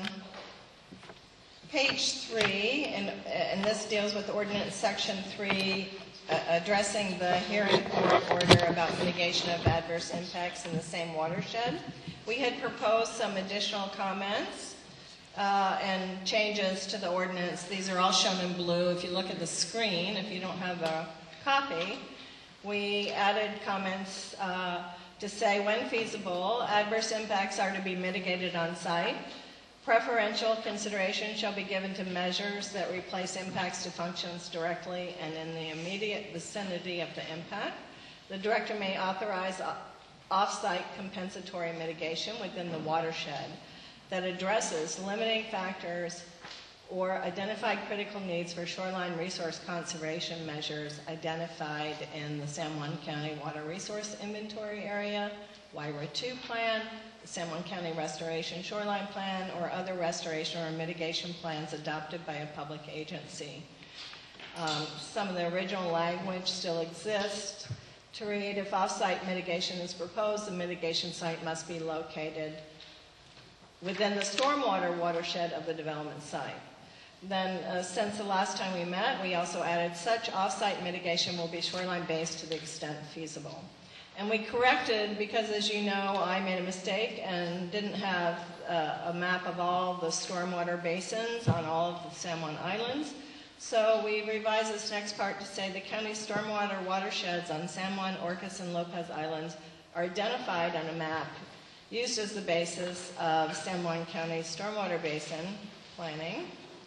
page three, and, and this deals with ordinance section three, uh, addressing the hearing court order about mitigation of adverse impacts in the same watershed. We had proposed some additional comments uh, and changes to the ordinance. These are all shown in blue. If you look at the screen, if you don't have a copy, we added comments uh, to say, when feasible, adverse impacts are to be mitigated on site. Preferential consideration shall be given to measures that replace impacts to functions directly and in the immediate vicinity of the impact. The director may authorize off-site compensatory mitigation within the watershed that addresses limiting factors or identified critical needs for shoreline resource conservation measures identified in the San Juan County Water Resource Inventory Area, W I R A two plan, the San Juan County Restoration Shoreline Plan, or other restoration or mitigation plans adopted by a public agency. Um, some of the original language still exists. To read, if off-site mitigation is proposed, the mitigation site must be located within the stormwater watershed of the development site. Then, uh, since the last time we met, we also added such off-site mitigation will be shoreline-based to the extent feasible. And we corrected, because as you know, I made a mistake and didn't have uh, a map of all the stormwater basins on all of the San Juan Islands. So we revised this next part to say the county's stormwater watersheds on San Juan, Orcas, and Lopez Islands are identified on a map used as the basis of San Juan County Stormwater Basin Planning.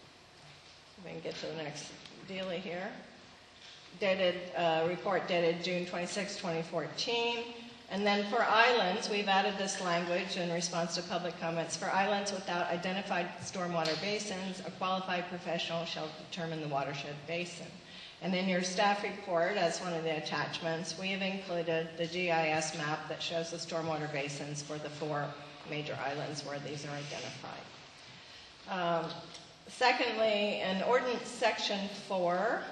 If we can get to the next dealie here. Dated, uh, report dated June twenty-sixth, twenty fourteen. And then for islands, we've added this language in response to public comments. For islands without identified stormwater basins, a qualified professional shall determine the watershed basin. And in your staff report, as one of the attachments, we have included the G I S map that shows the stormwater basins for the four major islands where these are identified. Um, secondly, in ordinance section four,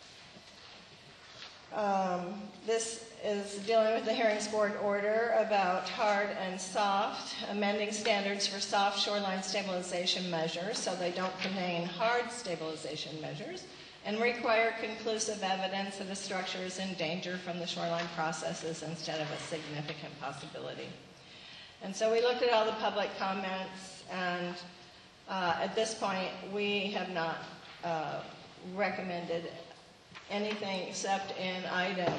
um, this is dealing with the hearings board order about hard and soft, amending standards for soft shoreline stabilization measures so they don't contain hard stabilization measures, and require conclusive evidence that a structure is in danger from the shoreline processes instead of a significant possibility. And so we looked at all the public comments, and uh, at this point we have not uh, recommended anything except in item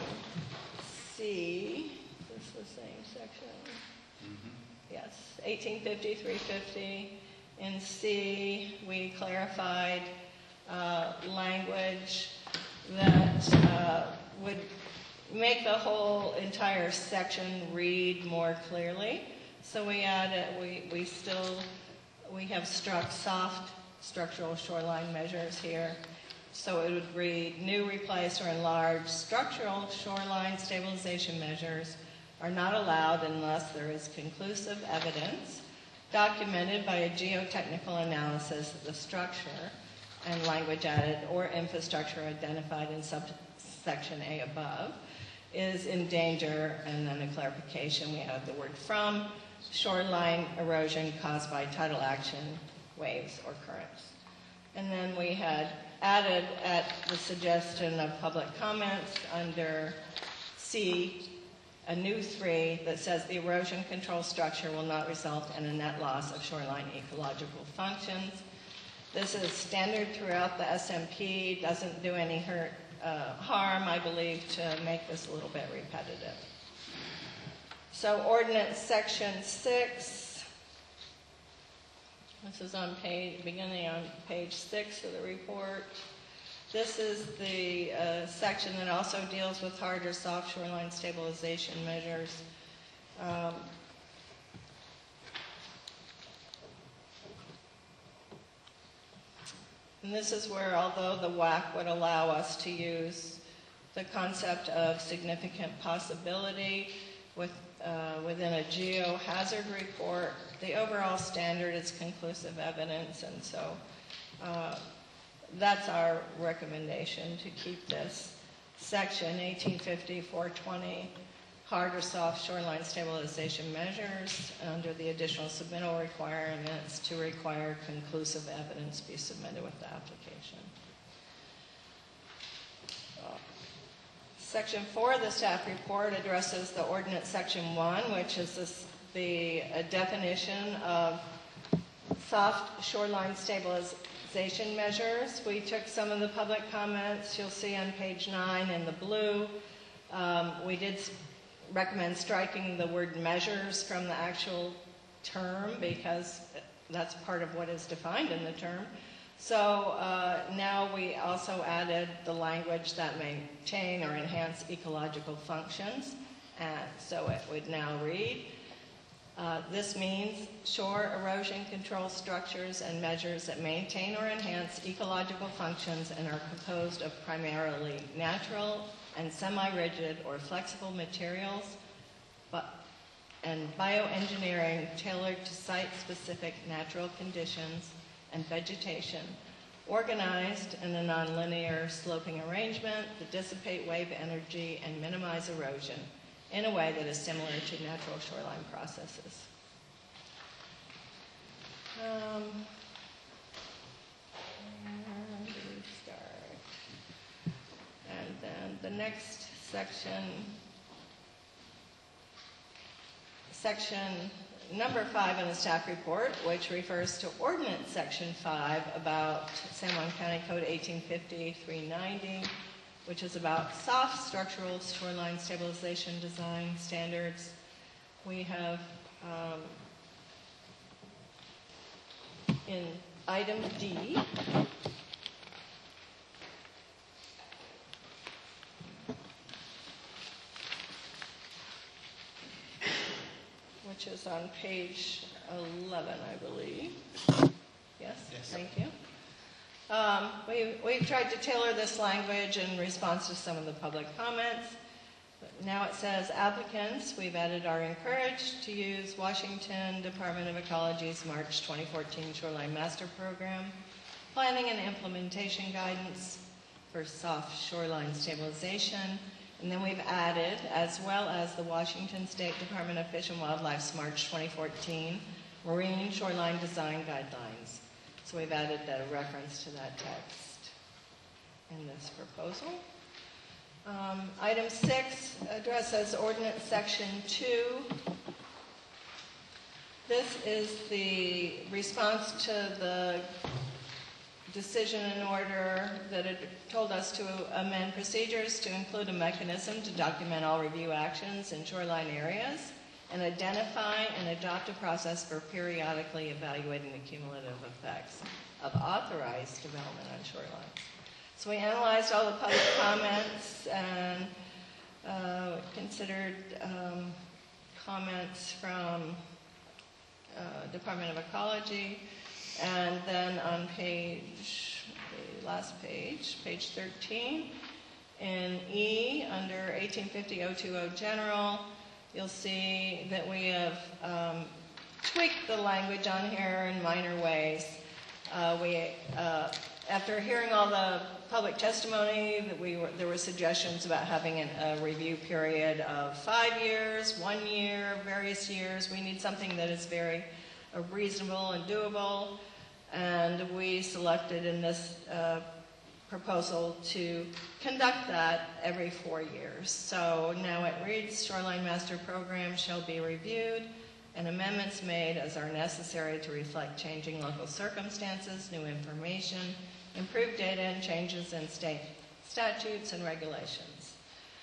C. Is this the same section? Mm-hmm. Yes, eighteen fifty, three fifty. In C, we clarified uh, language that uh, would make the whole entire section read more clearly. So we added, we, we still, we have struck soft structural shoreline measures here. So it would read, new, replace, or enlarged structural shoreline stabilization measures are not allowed unless there is conclusive evidence documented by a geotechnical analysis that the structure and language added or infrastructure identified in subsection A above is in danger, and then a clarification, we added the word from, shoreline erosion caused by tidal action, waves, or currents. And then we had added at the suggestion of public comments under C, a new three that says the erosion control structure will not result in a net loss of shoreline ecological functions. This is standard throughout the S M P, doesn't do any hurt, uh, harm, I believe, to make this a little bit repetitive. So ordinance section six, this is on page, beginning on page six of the report. This is the uh, section that also deals with hard or soft shoreline stabilization measures. Um, and this is where, although the W A C would allow us to use the concept of significant possibility with, uh, within a geohazard report, the overall standard is conclusive evidence, and so uh, that's our recommendation, to keep this section eighteen fifty, four twenty hard or soft shoreline stabilization measures under the additional submittal requirements to require conclusive evidence be submitted with the application. Section four of the staff report addresses the ordinance section one, which is this, the uh, definition of soft shoreline stabilization measures. We took some of the public comments you'll see on page nine in the blue. Um, we did recommend striking the word measures from the actual term because that's part of what is defined in the term. So uh, now we also added the language that maintain or enhance ecological functions. And so it would now read, uh, this means shore erosion control structures and measures that maintain or enhance ecological functions and are composed of primarily natural and semi-rigid or flexible materials, but, and bioengineering tailored to site-specific natural conditions and vegetation, organized in a nonlinear sloping arrangement that dissipate wave energy and minimize erosion in a way that is similar to natural shoreline processes. Um, where do we start? And then the next section, section number five in the staff report, which refers to ordinance section five about San Juan County Code eighteen fifty dash three ninety, which is about soft structural shoreline stabilization design standards. We have um, in item D, which is on page eleven, I believe. Yes? Yes. Thank you. Um, we, we've tried to tailor this language in response to some of the public comments. But now it says applicants, we've added, are encouraged to use Washington Department of Ecology's March twenty fourteen Shoreline Master Program, planning and implementation guidance for soft shoreline stabilization. And then we've added, as well as the Washington State Department of Fish and Wildlife's March twenty fourteen Marine Shoreline Design Guidelines. So we've added a reference to that text in this proposal. Um, item six addresses ordinance section two. This is the response to the decision and order that had told us to amend procedures to include a mechanism to document all review actions in shoreline areas and identify and adopt a process for periodically evaluating the cumulative effects of authorized development on shorelines. So we analyzed all the public comments and uh, considered um, comments from uh, Department of Ecology. And then on page, the last page, page thirteen, in E, under eighteen fifty oh two oh General, you'll see that we have um, tweaked the language on here in minor ways. Uh, we, uh, after hearing all the public testimony, that we were, there were suggestions about having an, a review period of five years, one year, various years. We need something that is very uh, reasonable and doable. And we selected in this uh, proposal to conduct that every four years. So now it reads, Shoreline Master Program shall be reviewed and amendments made as are necessary to reflect changing local circumstances, new information, improved data, and changes in state statutes and regulations.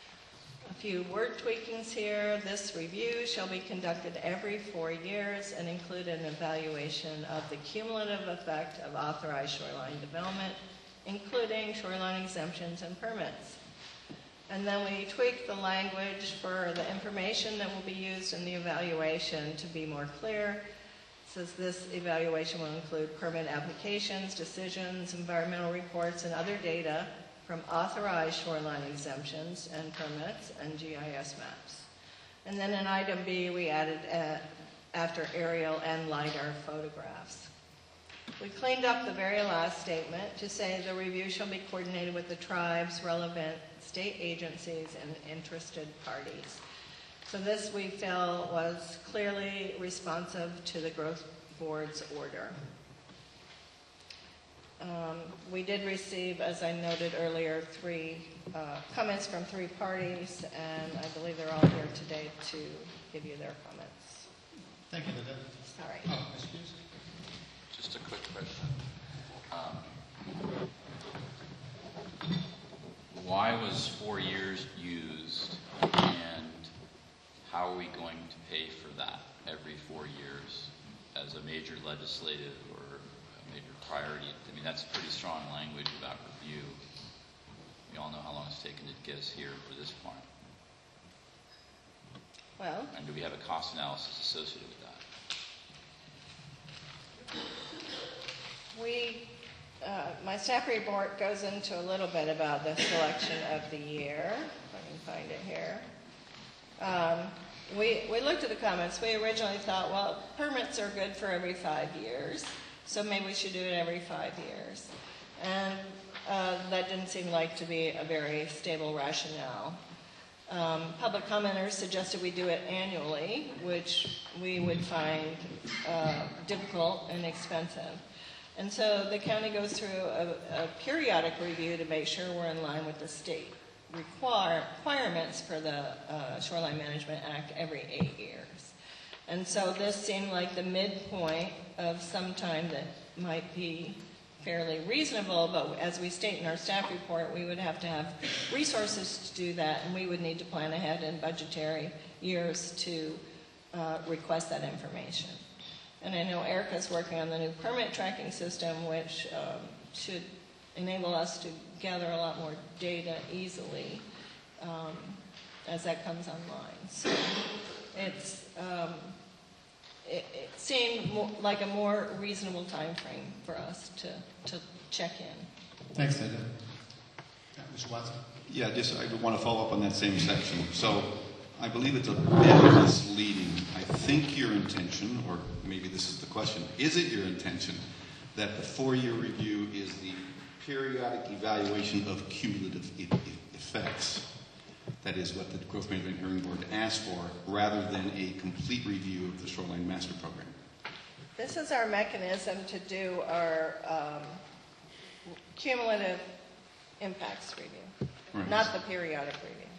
A few word tweakings here. This review shall be conducted every four years and include an evaluation of the cumulative effect of authorized shoreline development, including shoreline exemptions and permits. And then we tweaked the language for the information that will be used in the evaluation to be more clear. It says this evaluation will include permit applications, decisions, environmental reports, and other data from authorized shoreline exemptions and permits and G I S maps. And then in item B, we added uh, after aerial and LiDAR photographs. We cleaned up the very last statement to say the review shall be coordinated with the tribes, relevant state agencies, and interested parties. So this we feel was clearly responsive to the growth board's order. Um, we did receive, as I noted earlier, three uh, comments from three parties, and I believe they're all here today to give you their comments. Thank you, Linda. Sorry. Oh, excuse me. Just a quick question. Um, why was four years used, and how are we going to pay for that every four years as a major legislative or a major priority? I mean, that's pretty strong language about review. We all know how long it's taken to get us here for this point. Well, and do we have a cost analysis associated with that? We, uh, my staff report goes into a little bit about the selection of the year. If I can find it here. Um, we, we looked at the comments. We originally thought, well, permits are good for every five years, so maybe we should do it every five years. And uh, that didn't seem like to be a very stable rationale. Um, public commenters suggested we do it annually, which we would find uh, difficult and expensive. And so the county goes through a, a periodic review to make sure we're in line with the state require, requirements for the uh, Shoreline Management Act every eight years. And so this seemed like the midpoint of some time that might be fairly reasonable, but as we state in our staff report, we would have to have resources to do that, and we would need to plan ahead in budgetary years to uh, request that information. And I know Erica's working on the new permit tracking system, which um, should enable us to gather a lot more data easily um, as that comes online. So it's um, It, it seemed more, like a more reasonable time frame for us to, to check in. Thanks, Linda. Yeah, Mister Watson. Yeah, just I want to follow up on that same section. So I believe it's a bit misleading. I think your intention, or maybe this is the question, is it your intention that the four-year review is the periodic evaluation of cumulative e- effects? That is what the Growth Management Hearing Board asked for, rather than a complete review of the Shoreline Master Program. This is our mechanism to do our um, cumulative impacts review, Right. not the periodic review.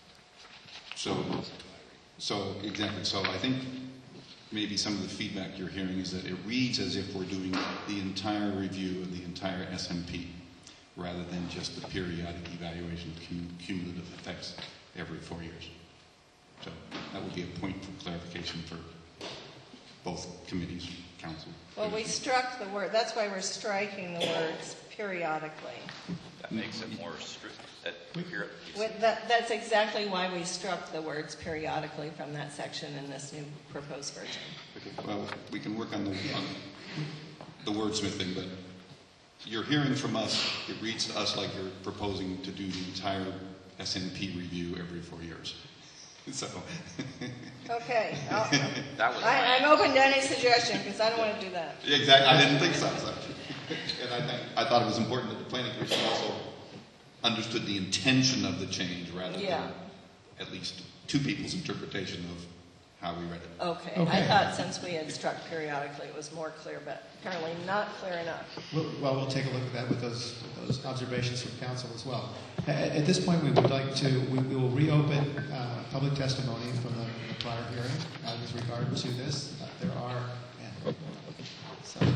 So, so exactly. So I think maybe some of the feedback you're hearing is that it reads as if we're doing the entire review of the entire S M P, rather than just the periodic evaluation of cum- cumulative effects every four years. So that would be a point for clarification for both committees, council. Well, we struck the word, that's why we're striking the words periodically. That makes it more strict. That, With that, that's exactly why we struck the words periodically from that section in this new proposed version. Okay, well, we can work on the, on the wordsmithing, but you're hearing from us, it reads to us like you're proposing to do the entire S N P review every four years. So. Okay. I'll, that was I, I'm open to any suggestion because I don't want to do that. Exactly. I didn't think so. so. And I, think, I thought it was important that the Planning Commission also understood the intention of the change rather Yeah. than at least two people's interpretation of how we read it. Okay. Okay. I thought since we had struck periodically it was more clear, but apparently not clear enough. Well, well, we'll take a look at that with those, with those observations from council as well. At, at this point, we would like to, we, we will reopen uh, public testimony from the, the prior hearing uh, with regard to this. Uh, there are, man, sorry,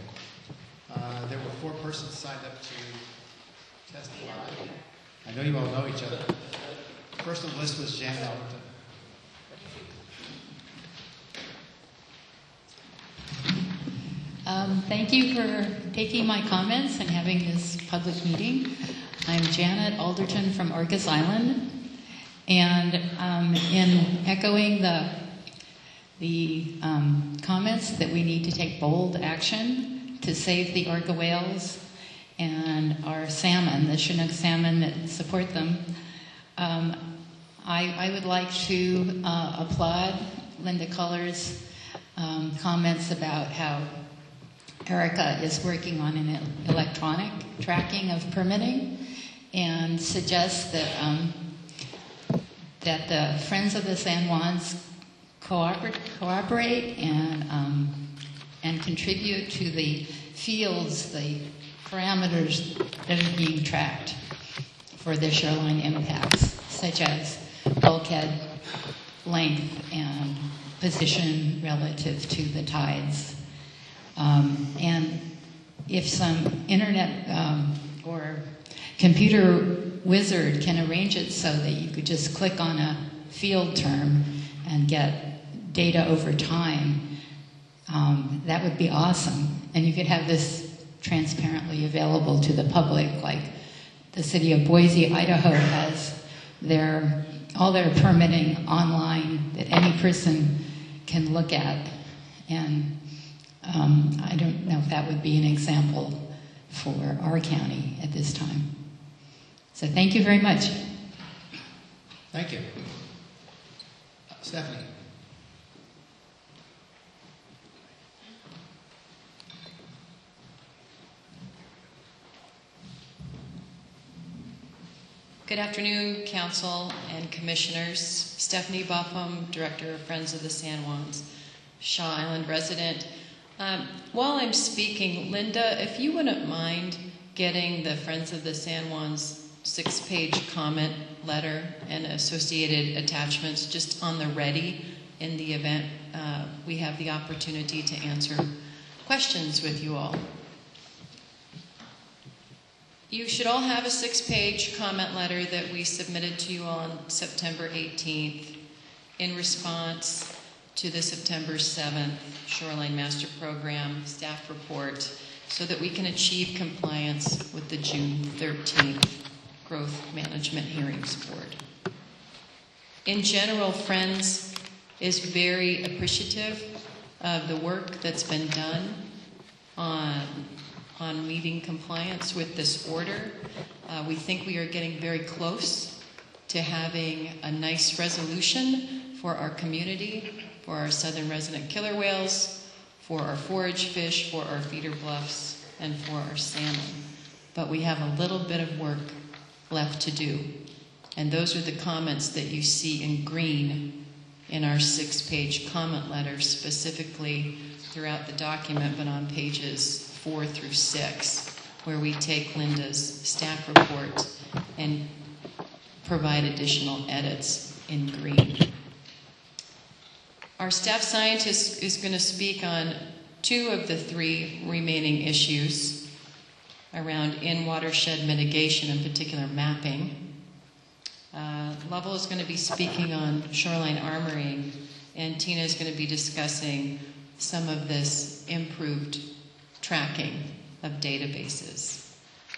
uh, there were four persons signed up to testify. I know you all know each other. First on the list was Janet Elberton. Um, thank you for taking my comments and having this public meeting. I'm Janet Alderton from Orcas Island, and um, in echoing the the um, comments that we need to take bold action to save the orca whales and our salmon, the Chinook salmon that support them, um, I, I would like to uh, applaud Linda Culler's um, comments about how Erica is working on an electronic tracking of permitting, and suggests that um, that the Friends of the San Juans cooperate, cooperate and, um, and contribute to the fields, the parameters that are being tracked for the shoreline impacts, such as bulkhead length and position relative to the tides. Um, and if some internet um, or computer wizard can arrange it so that you could just click on a field term and get data over time, um, that would be awesome. And you could have this transparently available to the public, like the city of Boise, Idaho has their, all their permitting online that any person can look at. And um, I don't know if that would be an example for our county at this time. So thank you very much. Thank you. Uh, Stephanie. Good afternoon, Council and Commissioners. Stephanie Buffum, Director of Friends of the San Juans, Shaw Island resident. Um, while I'm speaking, Linda, if you wouldn't mind getting the Friends of the San Juans six-page comment letter and associated attachments just on the ready in the event uh, we have the opportunity to answer questions with you all. You should all have a six-page comment letter that we submitted to you on September eighteenth in response to the September seventh Shoreline Master Program staff report so that we can achieve compliance with the June thirteenth Growth Management Hearings Board. In general, Friends is very appreciative of the work that's been done on on meeting compliance with this order. Uh, we think we are getting very close to having a nice resolution for our community, for our southern resident killer whales, for our forage fish, for our feeder bluffs, and for our salmon. But we have a little bit of work left to do. And those are the comments that you see in green in our six-page comment letter, specifically throughout the document, but on pages four through six, where we take Linda's staff report and provide additional edits in green. Our staff scientist is going to speak on two of the three remaining issues around in-watershed mitigation, in particular mapping. Uh, Lovell is going to be speaking on shoreline armoring, and Tina is going to be discussing some of this improved tracking of databases.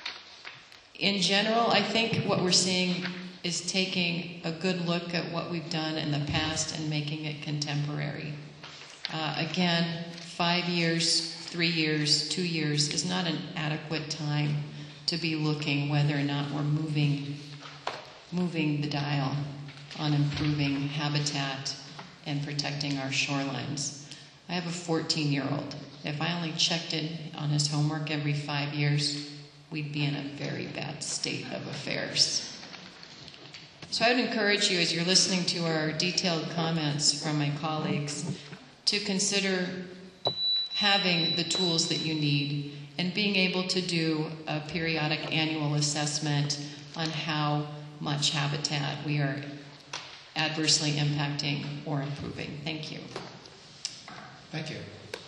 In general, I think what we're seeing is taking a good look at what we've done in the past and making it contemporary. Uh, again, five years, three years, two years is not an adequate time to be looking whether or not we're moving, moving the dial on improving habitat and protecting our shorelines. I have a fourteen-year-old. If I only checked in on his homework every five years, we'd be in a very bad state of affairs. So I would encourage you, as you're listening to our detailed comments from my colleagues, to consider having the tools that you need and being able to do a periodic annual assessment on how much habitat we are adversely impacting or improving. Thank you. Thank you.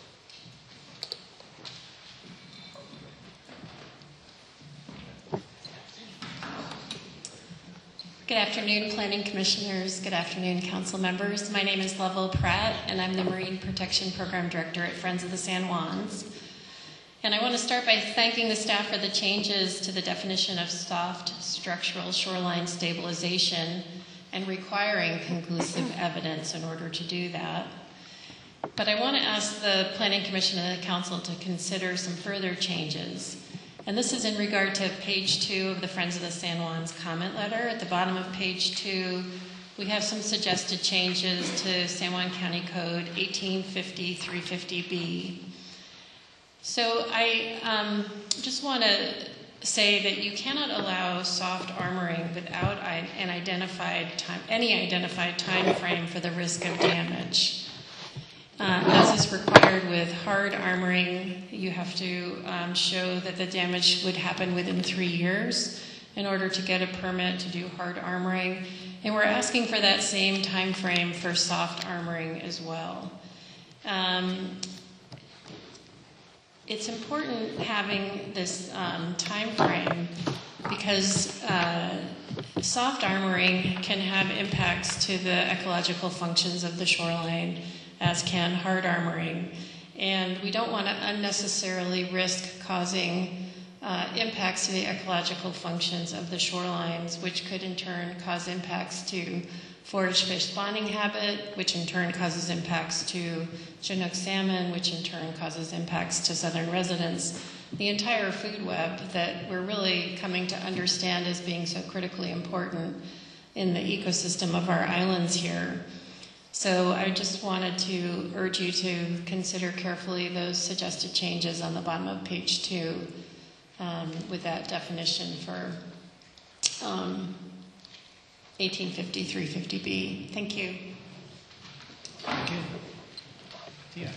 Good afternoon, Planning Commissioners. Good afternoon, Council members. My name is Lovell Pratt, and I'm the Marine Protection Program Director at Friends of the San Juans. And I want to start by thanking the staff for the changes to the definition of soft structural shoreline stabilization and requiring conclusive evidence in order to do that. But I want to ask the Planning Commission and the Council to consider some further changes. And this is in regard to page two of the Friends of the San Juans comment letter. At the bottom of page two, we have some suggested changes to San Juan County Code eighteen fifty three fifty B. So I um, just want to say that you cannot allow soft armoring without i- an identified time, any identified time frame for the risk of damage. Uh, as is required with hard armoring, you have to um, show that the damage would happen within three years in order to get a permit to do hard armoring. And we're asking for that same time frame for soft armoring as well. Um, it's important having this um, time frame because uh, soft armoring can have impacts to the ecological functions of the shoreline, as can hard armoring. And we don't want to unnecessarily risk causing uh, impacts to the ecological functions of the shorelines, which could in turn cause impacts to forage fish spawning habit, which in turn causes impacts to Chinook salmon, which in turn causes impacts to southern residents. The entire food web that we're really coming to understand as being so critically important in the ecosystem of our islands here. So I just wanted to urge you to consider carefully those suggested changes on the bottom of page two um, with that definition for um, eighteen fifty, three fifty B. Thank you. Thank you. Tia.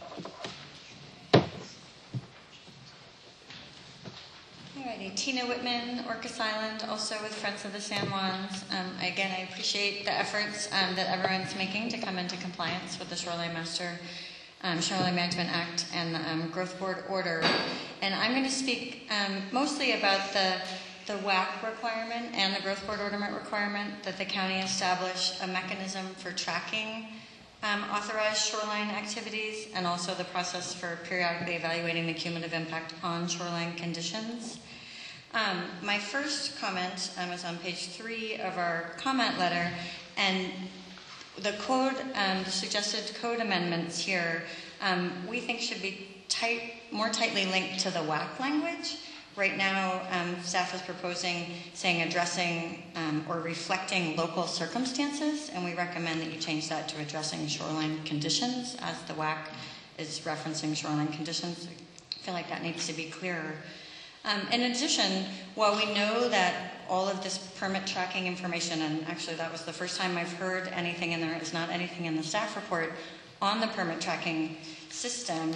Alrighty, Tina Whitman, Orcas Island, also with Friends of the San Juans. Um, again, I appreciate the efforts um, that everyone's making to come into compliance with the Shoreline Master, um, Shoreline Management Act and the um, Growth Board Order. And I'm going to speak um, mostly about the the W A C requirement and the Growth Board Order requirement that the county establish a mechanism for tracking um, authorized shoreline activities and also the process for periodically evaluating the cumulative impact on shoreline conditions. Um, my first comment um, is on page three of our comment letter, and the code, um, the suggested code amendments here, um, we think should be tight, more tightly linked to the W A C language. Right now, um, staff is proposing saying addressing um, or reflecting local circumstances, and we recommend that you change that to addressing shoreline conditions, as the W A C is referencing shoreline conditions. I feel like that needs to be clearer. Um, in addition, while we know that all of this permit tracking information, and actually that was the first time I've heard anything, and there is not anything in the staff report on the permit tracking system,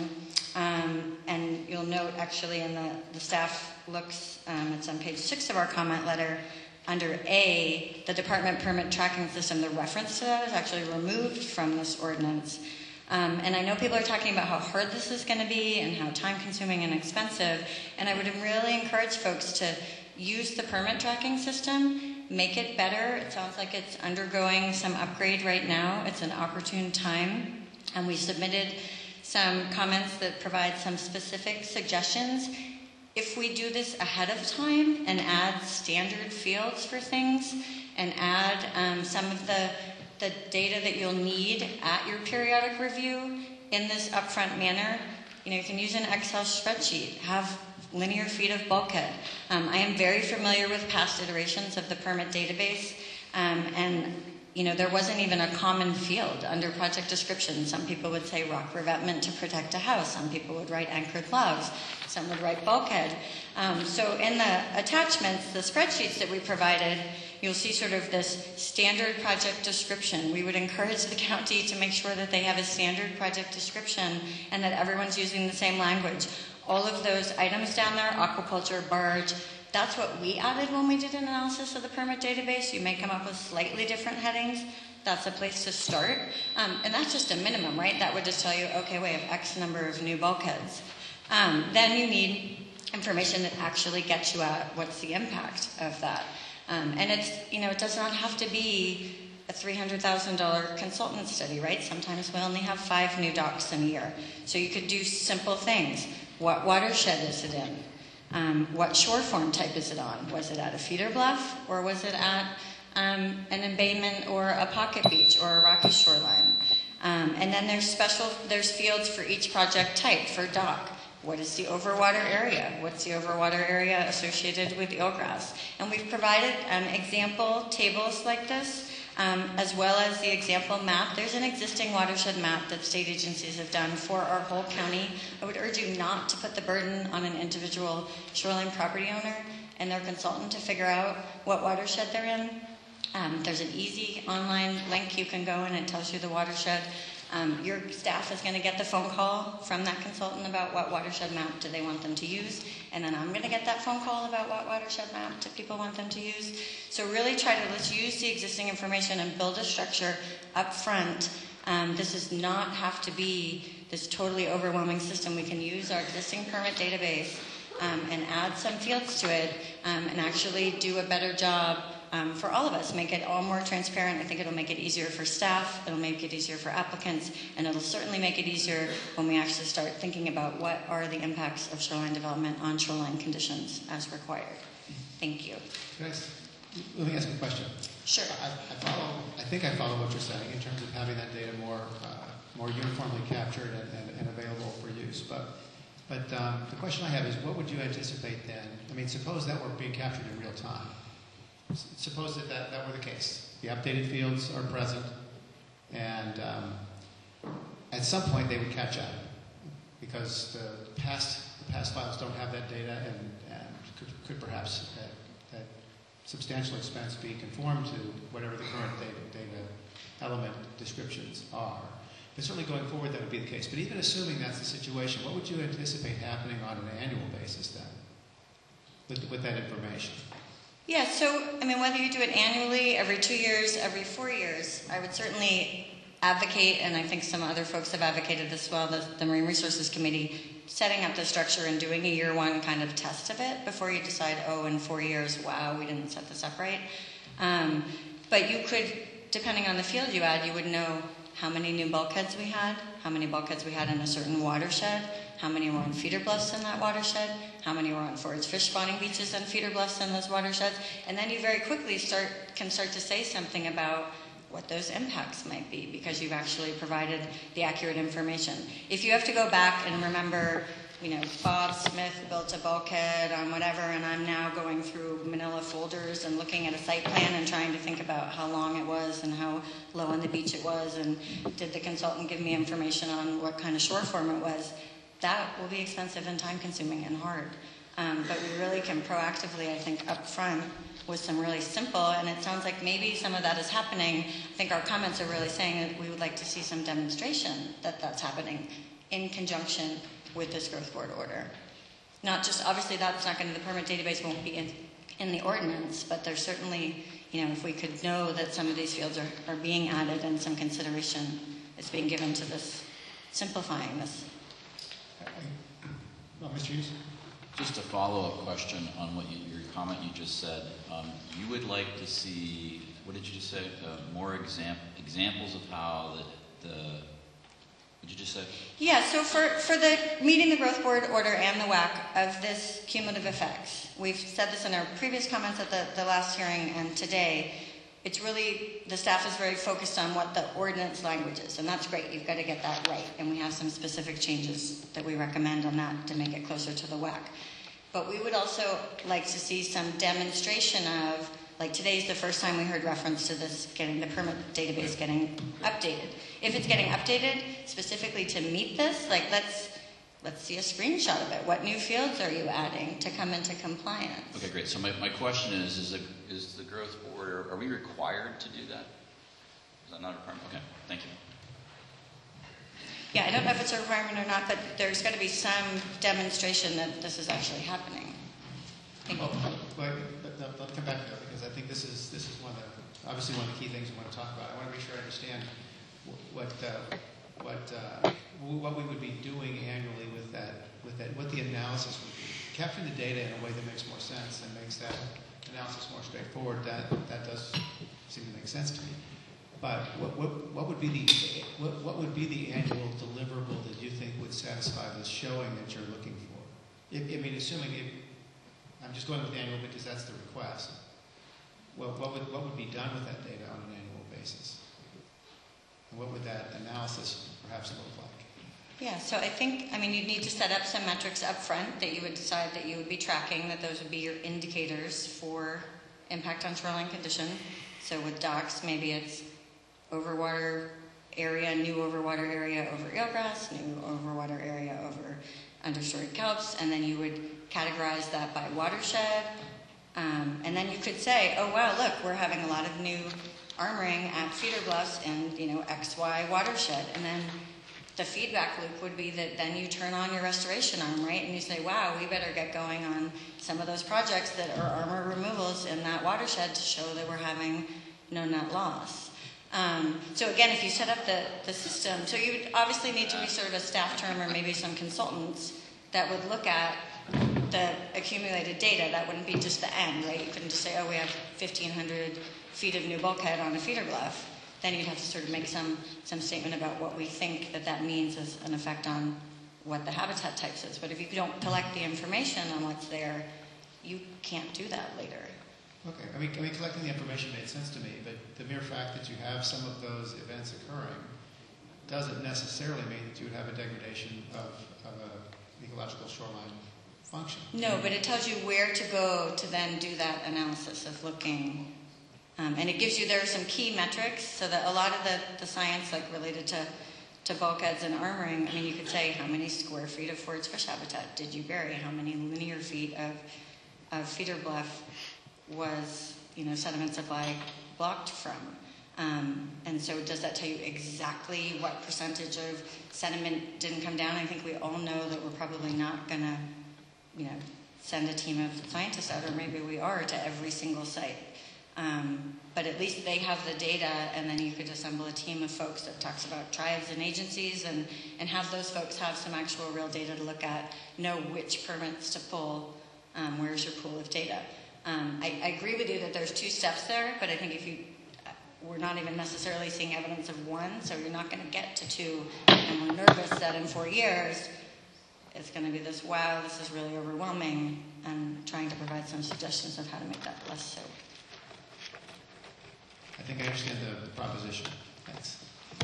um, and you'll note actually in the, the staff looks, um, it's on page six of our comment letter, under A, the department permit tracking system, the reference to that is actually removed from this ordinance. Um, and I know people are talking about how hard this is going to be and how time consuming and expensive, and I would really encourage folks to use the permit tracking system, make it better. It sounds like it's undergoing some upgrade right now. It's an opportune time, and we submitted some comments that provide some specific suggestions. If we do this ahead of time and add standard fields for things and add um, some of the the data that you'll need at your periodic review in this upfront manner, you know, you can use an Excel spreadsheet, have linear feet of bulkhead. Um, I am very familiar with past iterations of the permit database, um, and you know, there wasn't even a common field under project description. Some people would say rock revetment to protect a house. Some people would write anchored logs. Some would write bulkhead. Um, so in the attachments, the spreadsheets that we provided, you'll see sort of this standard project description. We would encourage the county to make sure that they have a standard project description and that everyone's using the same language. All of those items down there, aquaculture, barge, that's what we added when we did an analysis of the permit database. You may come up with slightly different headings. That's a place to start. Um, and that's just a minimum, right? That would just tell you, okay, we have X number of new bulkheads. Um, then you need information that actually gets you at what's the impact of that. Um, and it's, you know, it does not have to be a three hundred thousand dollars consultant study, right? Sometimes we only have five new docks in a year. So you could do simple things. What watershed is it in? Um, what shore form type is it on? Was it at a feeder bluff, or was it at um, an embayment or a pocket beach or a rocky shoreline? Um, and then there's special, there's fields for each project type for dock. What is the overwater area? What's the overwater area associated with eelgrass? And we've provided um, example tables like this um, as well as the example map. There's an existing watershed map that state agencies have done for our whole county. I would urge you not to put the burden on an individual shoreline property owner and their consultant to figure out what watershed they're in. Um, there's an easy online link you can go and it tells you the watershed. Um, your staff is going to get the phone call from that consultant about what watershed map do they want them to use, and then I'm going to get that phone call about what watershed map do people want them to use. So really try to, let's use the existing information and build a structure up front. Um, this does not have to be this totally overwhelming system. We can use our existing permit database um, and add some fields to it um, and actually do a better job Um, for all of us, make it all more transparent. I think it'll make it easier for staff, it'll make it easier for applicants, and it'll certainly make it easier when we actually start thinking about what are the impacts of shoreline development on shoreline conditions as required. Thank you. Can I, let me ask a question. Sure. I, I follow. I think I follow what you're saying in terms of having that data more uh, more uniformly captured and, and, and available for use. But but um, the question I have is, what would you anticipate then? I mean, suppose that were being captured in real time. Suppose that, that that were the case. The updated fields are present, and um, at some point they would catch up because the past the past files don't have that data, and, and could, could perhaps at, at substantial expense be conformed to whatever the current data, data element descriptions are. But certainly going forward that would be the case. But even assuming that's the situation, what would you anticipate happening on an annual basis then with, with that information? Yeah, so, I mean, whether you do it annually, every two years, every four years, I would certainly advocate, and I think some other folks have advocated this as well, the, the Marine Resources Committee, setting up the structure and doing a year one kind of test of it before you decide, oh, in four years, wow, we didn't set this up right. Um, but you could, depending on the field you add, you would know how many new bulkheads we had, how many bulkheads we had in a certain watershed, how many were on feeder bluffs in that watershed, how many were on forage fish spawning beaches and feeder bluffs in those watersheds, and then you very quickly start can start to say something about what those impacts might be because you've actually provided the accurate information. If you have to go back and remember, you know, Bob Smith built a bulkhead on whatever, and I'm now going through manila folders and looking at a site plan and trying to think about how long it was and how low on the beach it was, and did the consultant give me information on what kind of shore form it was, that will be expensive and time-consuming and hard. Um, but we really can proactively, I think, up front with some really simple, and it sounds like maybe some of that is happening. I think our comments are really saying that we would like to see some demonstration that that's happening in conjunction with this growth board order. Not just, obviously that's not going to, the permit database won't be in, in the ordinance, but there's certainly, you know, if we could know that some of these fields are, are being added and some consideration is being given to this, simplifying this. Well, Mister Hughes? Just a follow-up question on what you, your comment you just said. Um, you would like to see, what did you just say? Uh, more exam examples of how the, the, what did you just say? Yeah, so for, for the meeting the growth board order and the W A C of this cumulative effects, we've said this in our previous comments at the, the last hearing and today, it's really, the staff is very focused on what the ordinance language is, and that's great. You've got to get that right, and we have some specific changes that we recommend on that to make it closer to the W A C. But we would also like to see some demonstration of, like today's the first time we heard reference to this getting, the permit database getting updated. If it's getting updated specifically to meet this, like let's, let's see a screenshot of it. What new fields are you adding to come into compliance? Okay, great. So my, my question is, is the, is the growth board, are, are we required to do that? Is that not a requirement? Okay, thank you. Yeah, I don't know if it's a requirement or not, but there's got to be some demonstration that this is actually happening. Thank you. Well, well, let, let, let come back to that because I think this is this is one of the, obviously one of the key things we want to talk about. I want to make sure I understand what uh, what uh, what we would be doing annually with that with that what the analysis would be. Capturing the data in a way that makes more sense and makes that analysis more straightforward. That that does seem to make sense to me. But what, what, what would be the what, what would be the annual deliverable that you think would satisfy the showing that you're looking for? If, I mean, assuming if, I'm just going with annual because that's the request. What, what would what would be done with that data on an annual basis? And what would that analysis perhaps look like? Yeah, so I think, I mean, you'd need to set up some metrics up front that you would decide that you would be tracking, that those would be your indicators for impact on shoreline condition. So with docks, maybe it's overwater area, new overwater area over eelgrass, new overwater area over understory kelps, and then you would categorize that by watershed. Um, and then you could say, oh wow, look, we're having a lot of new armoring at feeder bluffs and, you know, X Y watershed. And then the feedback loop would be that then you turn on your restoration arm, right? And you say, wow, we better get going on some of those projects that are armor removals in that watershed to show that we're having no net loss. Um, so again, if you set up the, the system, so you would obviously need to be sort of a staff term or maybe some consultants that would look at the accumulated data. That wouldn't be just the end, right? You couldn't just say, oh, we have fifteen hundred feet of new bulkhead on a feeder bluff. Then you'd have to sort of make some, some statement about what we think that that means as an effect on what the habitat types is. But if you don't collect the information on what's there, you can't do that later. Okay, I mean, I mean, collecting the information made sense to me, but the mere fact that you have some of those events occurring doesn't necessarily mean that you would have a degradation of, of a ecological shoreline function. No, but it tells you where to go to then do that analysis of looking. Um, and it gives you, there are some key metrics, so that a lot of the, the science like related to, to bulkheads and armoring, I mean, you could say how many square feet of forage fish habitat did you bury? How many linear feet of, of feeder bluff was, you know, sediment supply blocked from? Um, and so does that tell you exactly what percentage of sediment didn't come down? I think we all know that we're probably not going to, you know, send a team of scientists out, or maybe we are, to every single site. Um, but at least they have the data, and then you could assemble a team of folks that talks about tribes and agencies, and, and have those folks have some actual real data to look at, know which permits to pull, um, where's your pool of data. Um, I, I agree with you that there's two steps there, but I think if you, we're not even necessarily seeing evidence of one, so you're not going to get to two, and we're nervous that in four years, it's going to be this, wow, this is really overwhelming, and trying to provide some suggestions of how to make that less so. I think I understand the, the proposition. Thanks.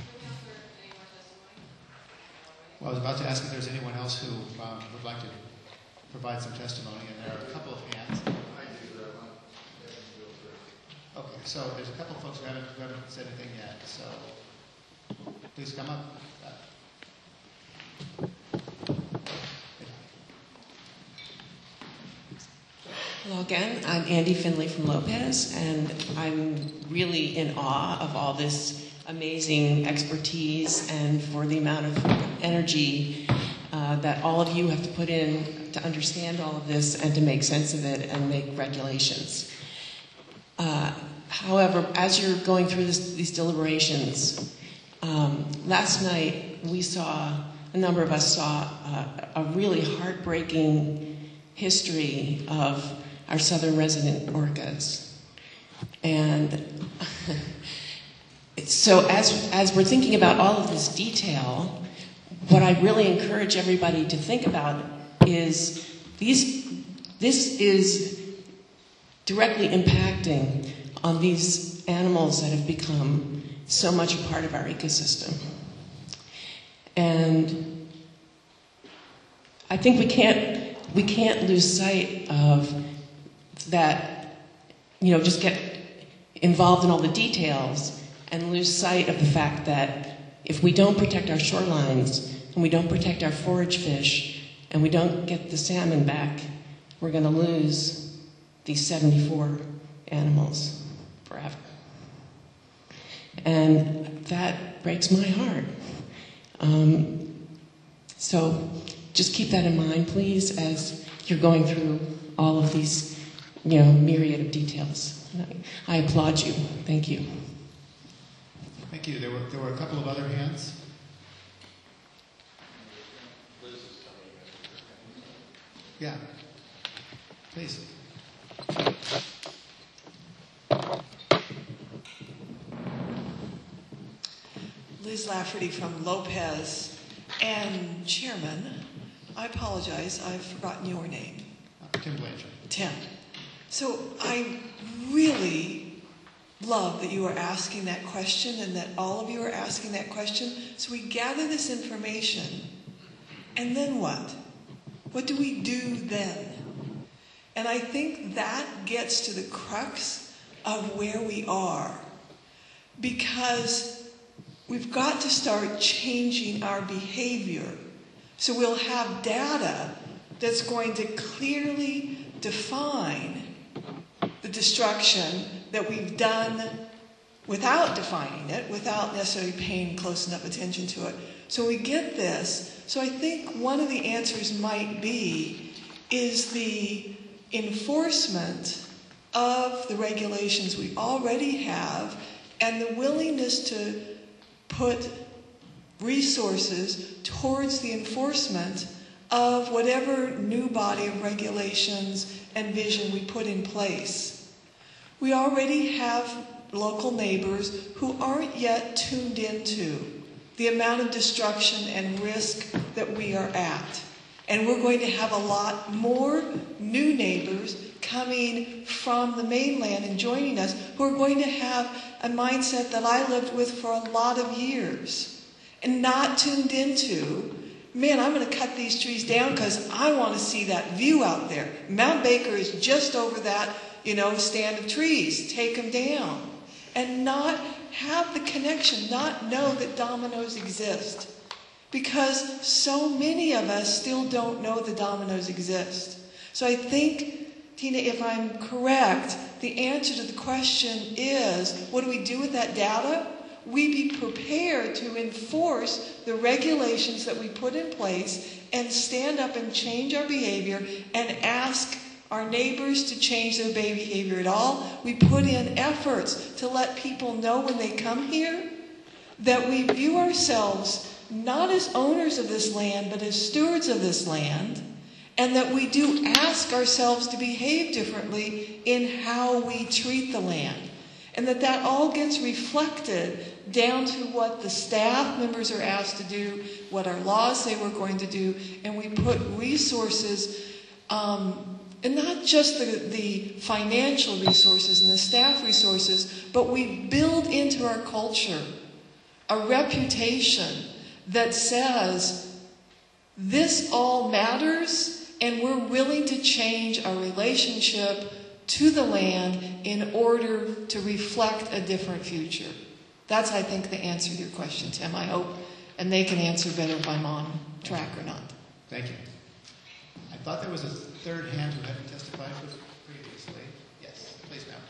Well, I was about to ask if there's anyone else who um, would like to provide some testimony, and there are a couple of hands. Okay, so there's a couple of folks who haven't, who haven't said anything yet, so please come up. Hello again. I'm Andy Finley from Lopez, and I'm really in awe of all this amazing expertise and for the amount of energy uh, that all of you have to put in to understand all of this and to make sense of it and make regulations. Uh, however, as you're going through this, these deliberations, um, last night we saw, a number of us saw uh, a really heartbreaking history of our southern resident orcas. And so as, as we're thinking about all of this detail, what I really encourage everybody to think about is these, this is directly impacting on these animals that have become so much a part of our ecosystem. And I think we can't, we can't lose sight of that, you know, just get involved in all the details and lose sight of the fact that if we don't protect our shorelines and we don't protect our forage fish and we don't get the salmon back, we're going to lose these seventy-four animals forever. And that breaks my heart. Um, so just keep that in mind, please, as you're going through all of these, you know, myriad of details. I applaud you. Thank you. Thank you. There were, there were a couple of other hands. Yeah. Please. Liz Lafferty from Lopez. And Chairman, I apologize, I've forgotten your name. Tim Blanchard. Tim. So I really love that you are asking that question and that all of you are asking that question. So we gather this information, and then what? What do we do then? And I think that gets to the crux of where we are. Because we've got to start changing our behavior. So we'll have data that's going to clearly define the destruction that we've done without defining it, without necessarily paying close enough attention to it. So we get this. So I think one of the answers might be is the enforcement of the regulations we already have and the willingness to put resources towards the enforcement of whatever new body of regulations and vision we put in place. We already have local neighbors who aren't yet tuned into the amount of destruction and risk that we are at. And we're going to have a lot more new neighbors coming from the mainland and joining us who are going to have a mindset that I lived with for a lot of years and not tuned into, man, I'm going to cut these trees down because I want to see that view out there. Mount Baker is just over that, you know, stand of trees. Take them down. And not have the connection, not know that dominoes exist. Because so many of us still don't know the dominoes exist. So I think, Tina, if I'm correct, the answer to the question is, what do we do with that data? We be prepared to enforce the regulations that we put in place and stand up and change our behavior and ask our neighbors to change their behavior at all. We put in efforts to let people know when they come here that we view ourselves not as owners of this land, but as stewards of this land, and that we do ask ourselves to behave differently in how we treat the land. And that that all gets reflected down to what the staff members are asked to do, what our laws say we're going to do, and we put resources, um, and not just the, the financial resources and the staff resources, but we build into our culture a reputation that says this all matters and we're willing to change our relationship to the land in order to reflect a different future. That's, I think, the answer to your question, Tim. I hope, and they can answer better if I'm on track or not. Thank you. I thought there was a third hand who hadn't testified previously. Yes, please, ma'am.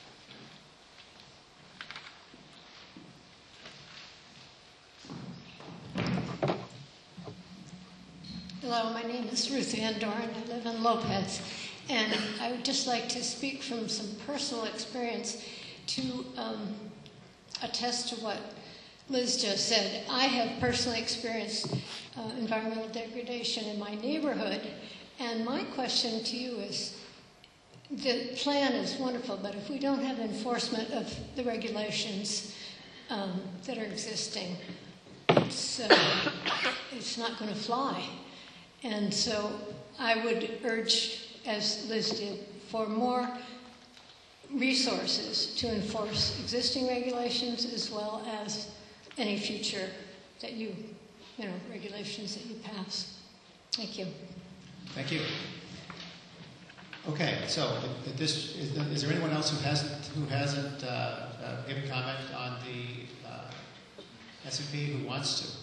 Hello, my name is Ruth Van Doren. I live in Lopez. And I would just like to speak from some personal experience to um, attest to what Liz just said. I have personally experienced uh, environmental degradation in my neighborhood. And my question to you is, the plan is wonderful, but if we don't have enforcement of the regulations um, that are existing, it's, uh, it's not going to fly. And so I would urge, as Liz did, for more resources to enforce existing regulations as well as any future that you, you know, regulations that you pass. Thank you. Thank you. Okay, so at this, is, is there anyone else who hasn't who hasn't uh, uh, given comment on the uh, S and P who wants to?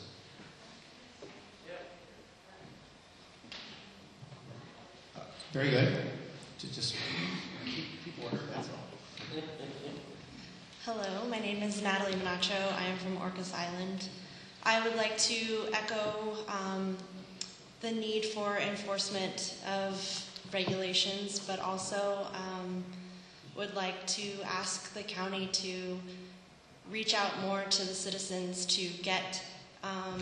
Very good. To just keep, keep order, that's all. Hello, my name is Natalie Manacho. I am from Orcas Island. I would like to echo um, the need for enforcement of regulations, but also um, would like to ask the county to reach out more to the citizens to get um,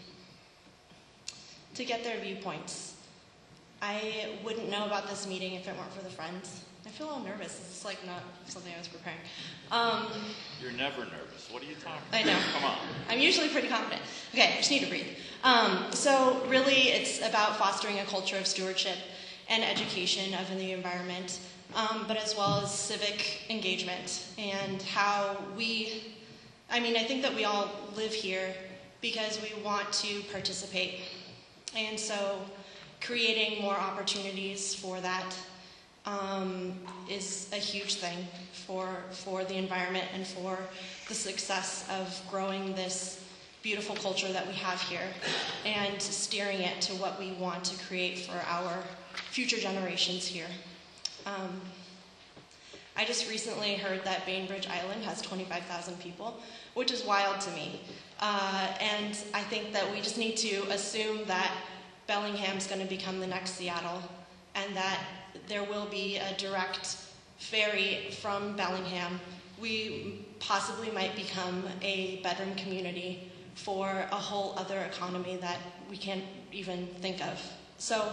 to get their viewpoints. I wouldn't know about this meeting if it weren't for the Friends. I feel a little nervous. This is like not something I was preparing. Um, You're never nervous. What are you talking about? I know. Come on. I'm usually pretty confident. Okay, I just need to breathe. Um, so really, it's about fostering a culture of stewardship and education of the environment, um, but as well as civic engagement and how we, I mean, I think that we all live here because we want to participate. And so creating more opportunities for that um, is a huge thing for, for the environment and for the success of growing this beautiful culture that we have here and steering it to what we want to create for our future generations here. Um, I just recently heard that Bainbridge Island has twenty-five thousand people, which is wild to me. Uh, and I think that we just need to assume that Bellingham's going to become the next Seattle, and that there will be a direct ferry from Bellingham. We possibly might become a bedroom community for a whole other economy that we can't even think of. So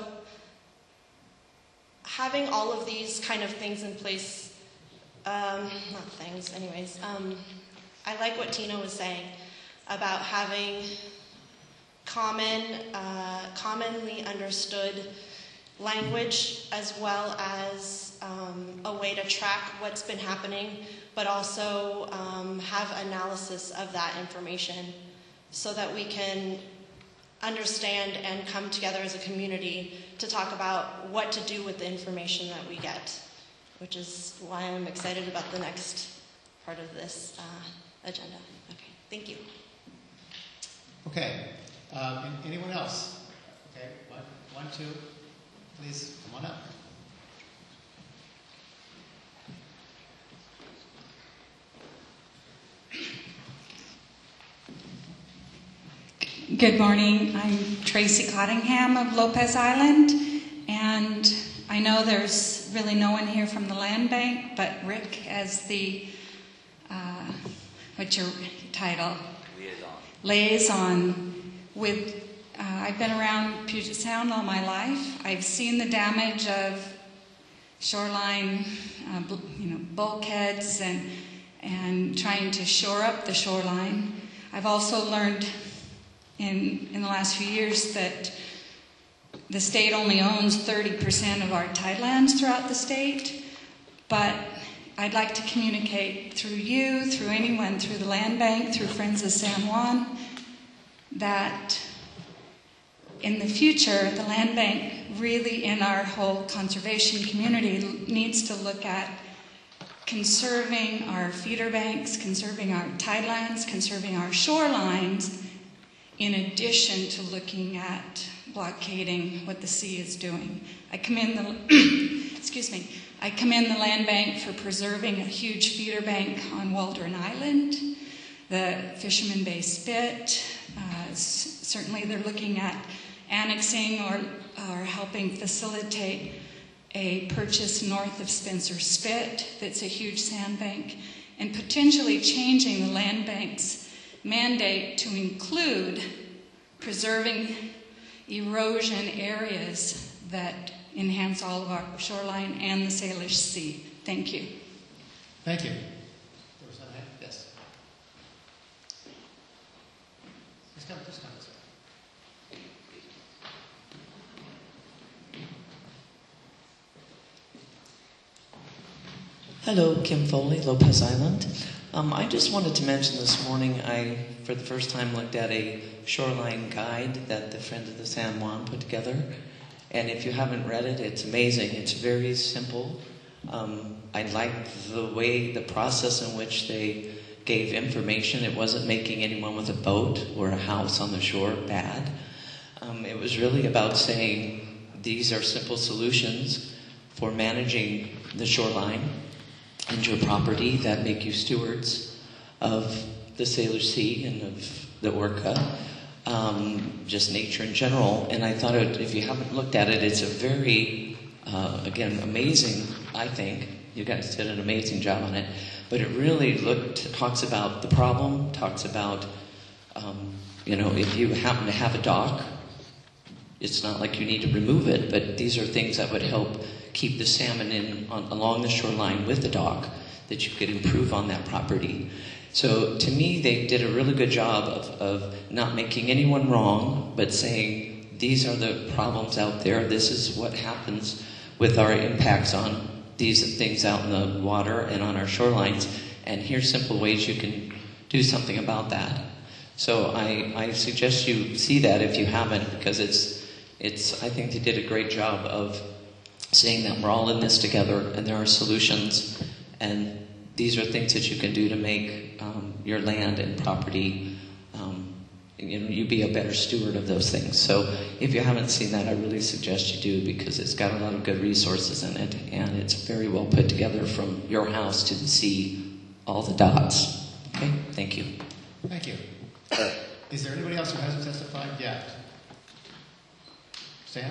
having all of these kind of things in place, um, not things, anyways, um, I like what Tina was saying about having common, uh, commonly understood language, as well as um, a way to track what's been happening, but also um, have analysis of that information so that we can understand and come together as a community to talk about what to do with the information that we get, which is why I'm excited about the next part of this uh, agenda. Okay, thank you. Okay, um, anyone else? Okay, one, one, two, please come on up. Good morning. I'm Tracy Cottingham of Lopez Island, and I know there's really no one here from the land bank, but Rick, as the, uh, what's your title? Liaison. Liaison with, uh, I've been around Puget Sound all my life. I've seen the damage of shoreline, uh, you know, bulkheads and, and trying to shore up the shoreline. I've also learned In, in the last few years that the state only owns thirty percent of our tidelands throughout the state, but I'd like to communicate through you, through anyone, through the land bank, through Friends of San Juan, that in the future, the land bank really in our whole conservation community needs to look at conserving our feeder banks, conserving our tidelands, conserving our shorelines, in addition to looking at blockading what the sea is doing. I commend the, excuse me, I commend the land bank for preserving a huge feeder bank on Waldron Island, the Fisherman Bay Spit. Uh, s- certainly they're looking at annexing or, or helping facilitate a purchase north of Spencer Spit that's a huge sandbank, and potentially changing the land bank's mandate to include preserving erosion areas that enhance all of our shoreline and the Salish Sea. Thank you. Thank you. There was another hand? Yes. Just come, just come this way. Hello, Kim Foley, Lopez Island. Um, I just wanted to mention this morning, I, for the first time, looked at a shoreline guide that the Friends of the San Juan put together. And if you haven't read it, it's amazing. It's very simple. Um, I liked the way, the process in which they gave information. It wasn't making anyone with a boat or a house on the shore bad. Um, it was really about saying these are simple solutions for managing the shoreline and your property that make you stewards of the Salish Sea and of the Orca, um, just nature in general. And I thought it, if you haven't looked at it, it's a very, uh, again, amazing, I think. You guys did an amazing job on it. But it really looked, talks about the problem, talks about, um, you know, if you happen to have a dock, it's not like you need to remove it, but these are things that would help keep the salmon in on, along the shoreline with the dock, that you could improve on that property. So to me, they did a really good job of, of not making anyone wrong, but saying these are the problems out there. This is what happens with our impacts on these things out in the water and on our shorelines. And here's simple ways you can do something about that. So I, I suggest you see that if you haven't, because it's, it's, I think they did a great job of saying that we're all in this together and there are solutions, and these are things that you can do to make um, your land and property, um, you know, you be a better steward of those things. So if you haven't seen that, I really suggest you do, because it's got a lot of good resources in it, and it's very well put together from your house to the sea, all the dots. Okay, thank you. Thank you. Is there anybody else who hasn't testified yet? Sam?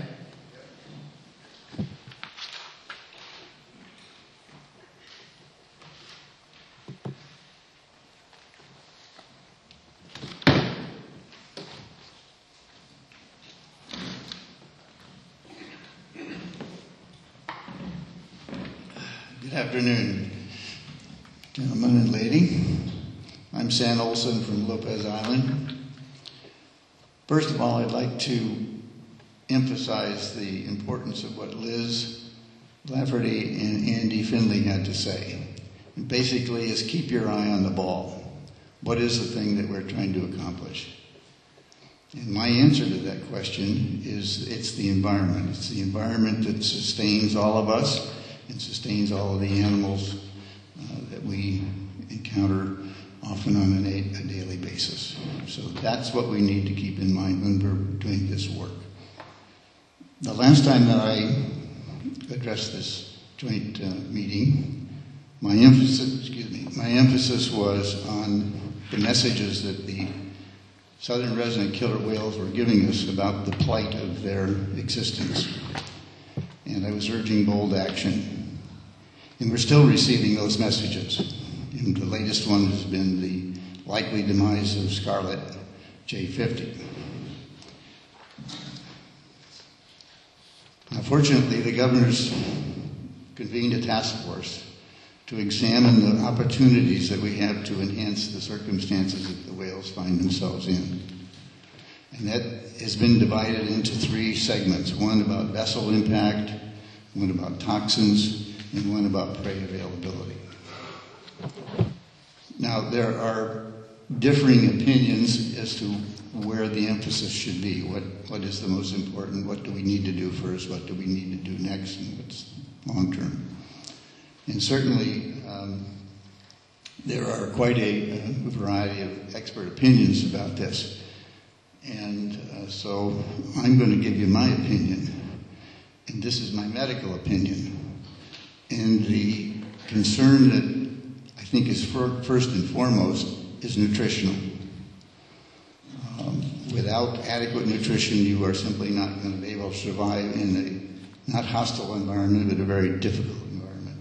Good afternoon, gentlemen and lady. I'm Sam Olson from Lopez Island. First of all, I'd like to emphasize the importance of what Liz Lafferty and Andy Finley had to say. And basically, is keep your eye on the ball. What is the thing that we're trying to accomplish? And my answer to that question is it's the environment. It's the environment that sustains all of us and sustains all of the animals uh, that we encounter often on a, a daily basis. So that's what we need to keep in mind when we're doing this work. The last time that I addressed this joint uh, meeting, my emphasis, excuse me, my emphasis was on the messages that the southern resident killer whales were giving us about the plight of their existence. And I was urging bold action. And we're still receiving those messages. And the latest one has been the likely demise of Scarlet J fifty. Now, fortunately, the governor's convened a task force to examine the opportunities that we have to enhance the circumstances that the whales find themselves in. And that has been divided into three segments, one about vessel impact, one about toxins, and one about prey availability. Now, there are differing opinions as to where the emphasis should be. What, what is the most important? What do we need to do first? What do we need to do next? And what's long term? And certainly, um, there are quite a, a variety of expert opinions about this. And uh, so I'm going to give you my opinion. And this is my medical opinion. And the concern that I think is for, first and foremost is nutritional. Um, without adequate nutrition, you are simply not going to be able to survive in a not hostile environment, but a very difficult environment.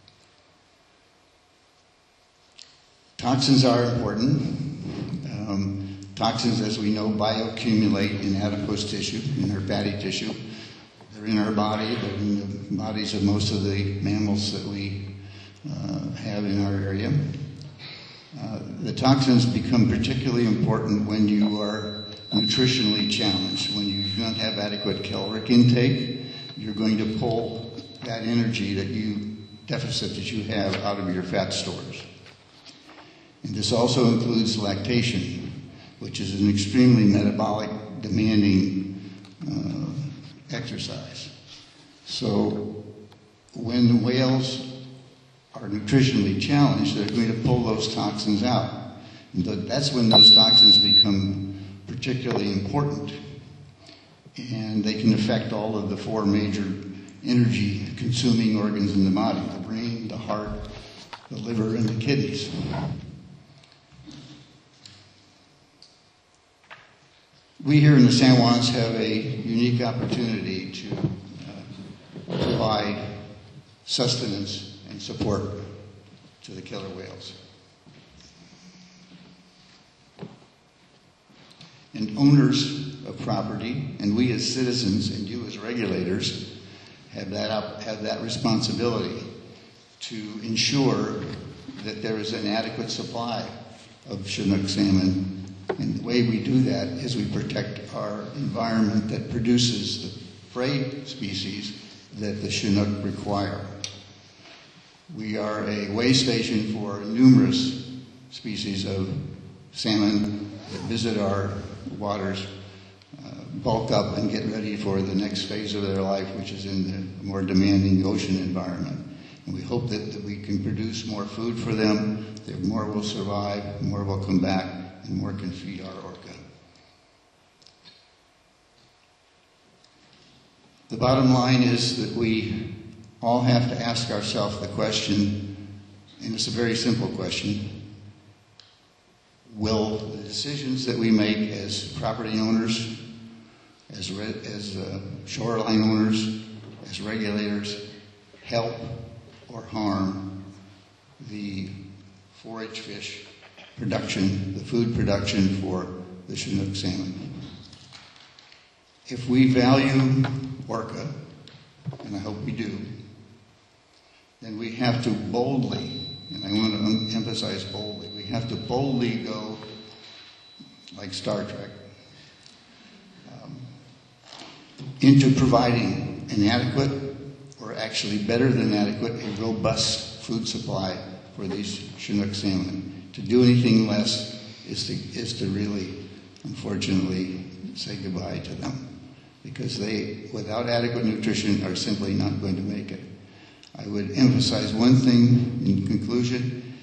Toxins are important. Um, toxins, as we know, bioaccumulate in adipose tissue, in our fatty tissue. They're in our body, they're in the bodies of most of the mammals that we uh, have in our area. Uh, the toxins become particularly important when you are nutritionally challenged. When you do not have adequate caloric intake, you're going to pull that energy that you, deficit that you have out of your fat stores. And this also includes lactation, which is an extremely metabolic demanding uh, exercise. So when the whales are nutritionally challenged, they're going to pull those toxins out. And that's when those toxins become particularly important. And they can affect all of the four major energy consuming organs in the body: the brain, the heart, the liver, and the kidneys. We here in the San Juans have a unique opportunity to uh, provide sustenance and support to the killer whales. And owners of property, and we as citizens and you as regulators, have that, up, have that responsibility to ensure that there is an adequate supply of Chinook salmon. And the way we do that is we protect our environment that produces the prey species that the Chinook require. We are a way station for numerous species of salmon that visit our waters uh, bulk up and get ready for the next phase of their life, which is in the more demanding ocean environment. And we hope that, that we can produce more food for them, that more will survive, more will come back, and more can feed our orca. The bottom line is that we all have to ask ourselves the question, and it's a very simple question: will the decisions that we make as property owners, as, re as uh, shoreline owners, as regulators, help or harm the forage fish production, the food production for the Chinook salmon? If we value orca, and I hope we do, then we have to boldly, and I want to emphasize boldly, we have to boldly go, like Star Trek, um, into providing an adequate, or actually better than adequate, a robust food supply for these Chinook salmon. To do anything less is to, is to really, unfortunately, say goodbye to them, because they, without adequate nutrition, are simply not going to make it. I would emphasize one thing in conclusion.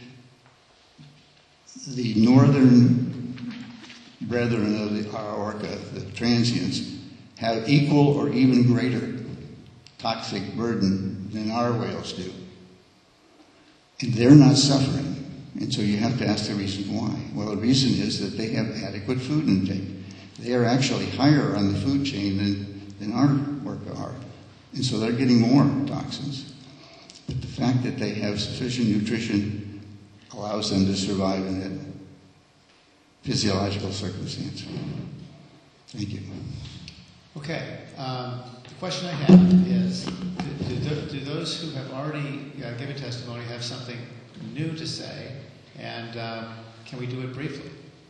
The northern brethren of the, our orca, the transients, have equal or even greater toxic burden than our whales do. And they're not suffering. And so you have to ask the reason why. Well, the reason is that they have adequate food intake. They are actually higher on the food chain than, than our orca are. And so they're getting more toxins. But the fact that they have sufficient nutrition allows them to survive in that physiological circumstance. Thank you. Okay. Um, the question I have is, do, do, do those who have already uh, given testimony have something new to say? And uh, can we do it briefly?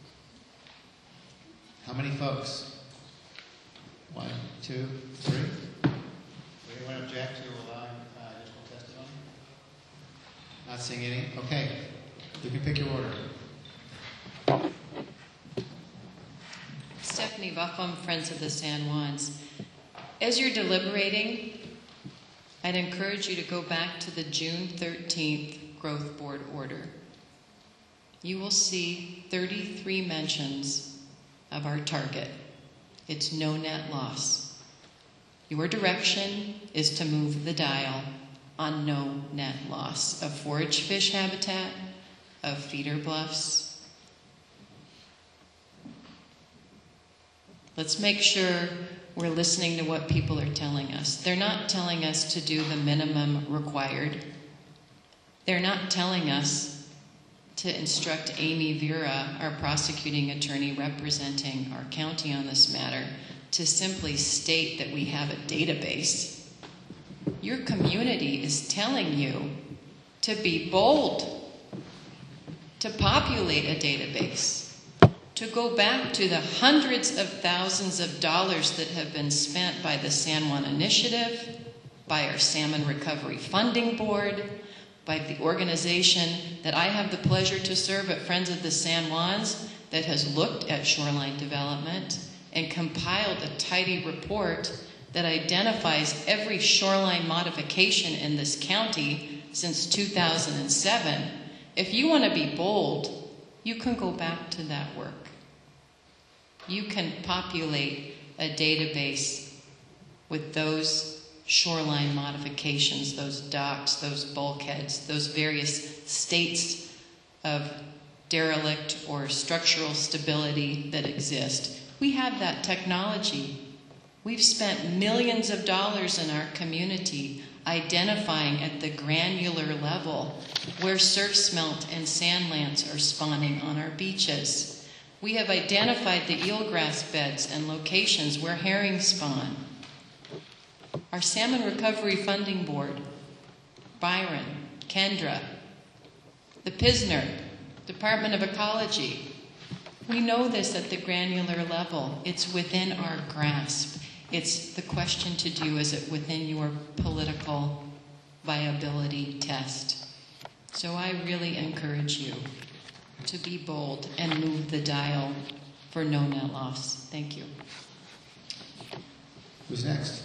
How many folks? One, two, three? Would anyone object to allowing uh, additional testimony? Not seeing any? Okay. You can pick your order. Stephanie Buffum, Friends of the San Juans. As you're deliberating, I'd encourage you to go back to the June thirteenth Growth Board order. You will see thirty-three mentions of our target. It's no net loss. Your direction is to move the dial on no net loss of forage fish habitat, of feeder bluffs. Let's make sure we're listening to what people are telling us. They're not telling us to do the minimum required. They're not telling us to instruct Amy Vera, our prosecuting attorney representing our county on this matter, to simply state that we have a database. Your community is telling you to be bold, to populate a database, to go back to the hundreds of thousands of dollars that have been spent by the San Juan Initiative, by our Salmon Recovery Funding Board, by the organization that I have the pleasure to serve at Friends of the San Juans, that has looked at shoreline development and compiled a tidy report that identifies every shoreline modification in this county since two thousand seven. If you want to be bold, you can go back to that work. You can populate a database with those shoreline modifications, those docks, those bulkheads, those various states of derelict or structural stability that exist. We have that technology. We've spent millions of dollars in our community identifying at the granular level where surf smelt and sand lance are spawning on our beaches. We have identified the eelgrass beds and locations where herring spawn. Our Salmon Recovery Funding Board, Byron, Kendra, the P I S N R, Department of Ecology. We know this at the granular level. It's within our grasp. It's the question to do, is it within your political viability test? So I really encourage you to be bold and move the dial for no net loss. Thank you. Who's next?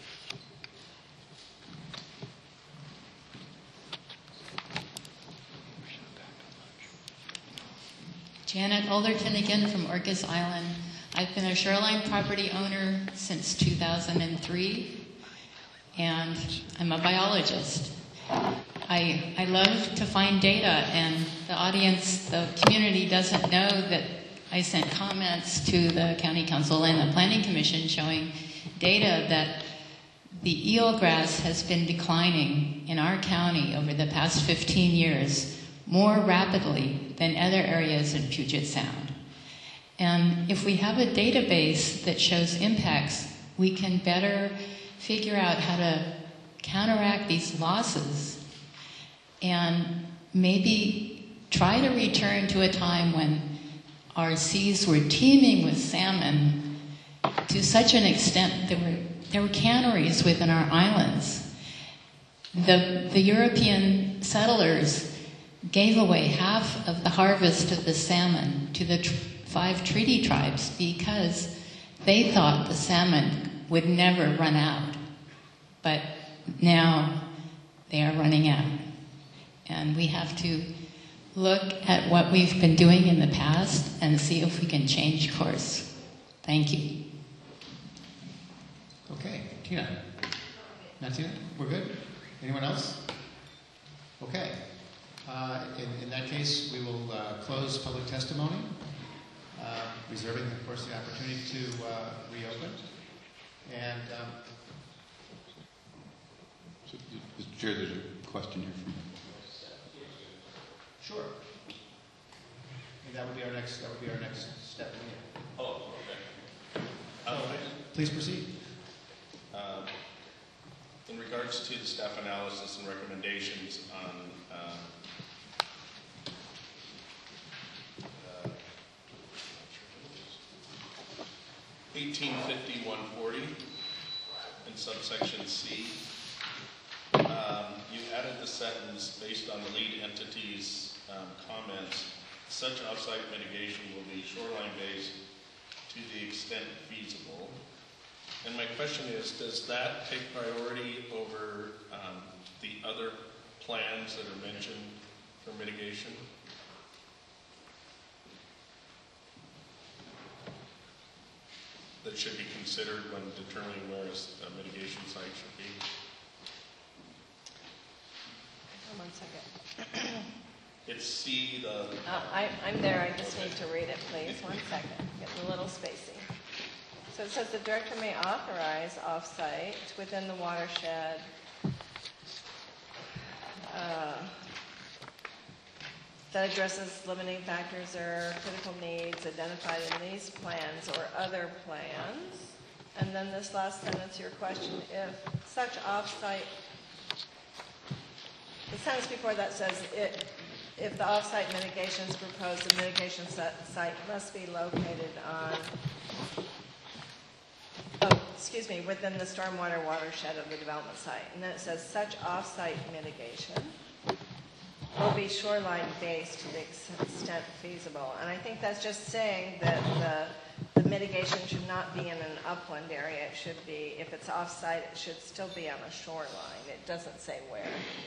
Janet Alderton again from Orcas Island. I've been a shoreline property owner since two thousand three, and I'm a biologist. I, I love to find data, and the audience, the community doesn't know that I sent comments to the County Council and the Planning Commission showing data that the eelgrass has been declining in our county over the past fifteen years more rapidly than other areas in Puget Sound. And if we have a database that shows impacts, we can better figure out how to counteract these losses and maybe try to return to a time when our seas were teeming with salmon to such an extent there were, there were canneries within our islands. The, the European settlers gave away half of the harvest of the salmon to the tr- five treaty tribes because they thought the salmon would never run out. But now they are running out. And we have to look at what we've been doing in the past and see if we can change course. Thank you. Okay, Tina. Not Tina? We're good? Anyone else? Okay. Uh, in, in that case, we will uh, close public testimony, uh, reserving, of course, the opportunity to uh, reopen. And um, so, Mister Chair, there's a question here from. Sure. And that would be our next. That would be our next step. Oh, okay. Uh, Please proceed. Uh, in regards to the staff analysis and recommendations on uh, uh, eighteen fifty one forty in subsection C, um, you added the sentence based on the lead entity's um, comments. Such offsite mitigation will be shoreline based to the extent feasible. And my question is, does that take priority over um, the other plans that are mentioned for mitigation? That should be considered when determining where a mitigation site should be? One second. It's C, the... Uh, I, I'm there, I just need to read it, please. One second, getting a little spacey. So it says the director may authorize off-site within the watershed uh, that addresses limiting factors or critical needs identified in these plans or other plans. And then this last sentence, your question, if such off-site, the sentence before that says it, if the off-site mitigation is proposed, the mitigation site must be located on, oh, excuse me, within the stormwater watershed of the development site. And then it says such off-site mitigation will be shoreline-based to the extent feasible. And I think that's just saying that the, the mitigation should not be in an upland area. It should be, if it's off-site, it should still be on a shoreline. It doesn't say where.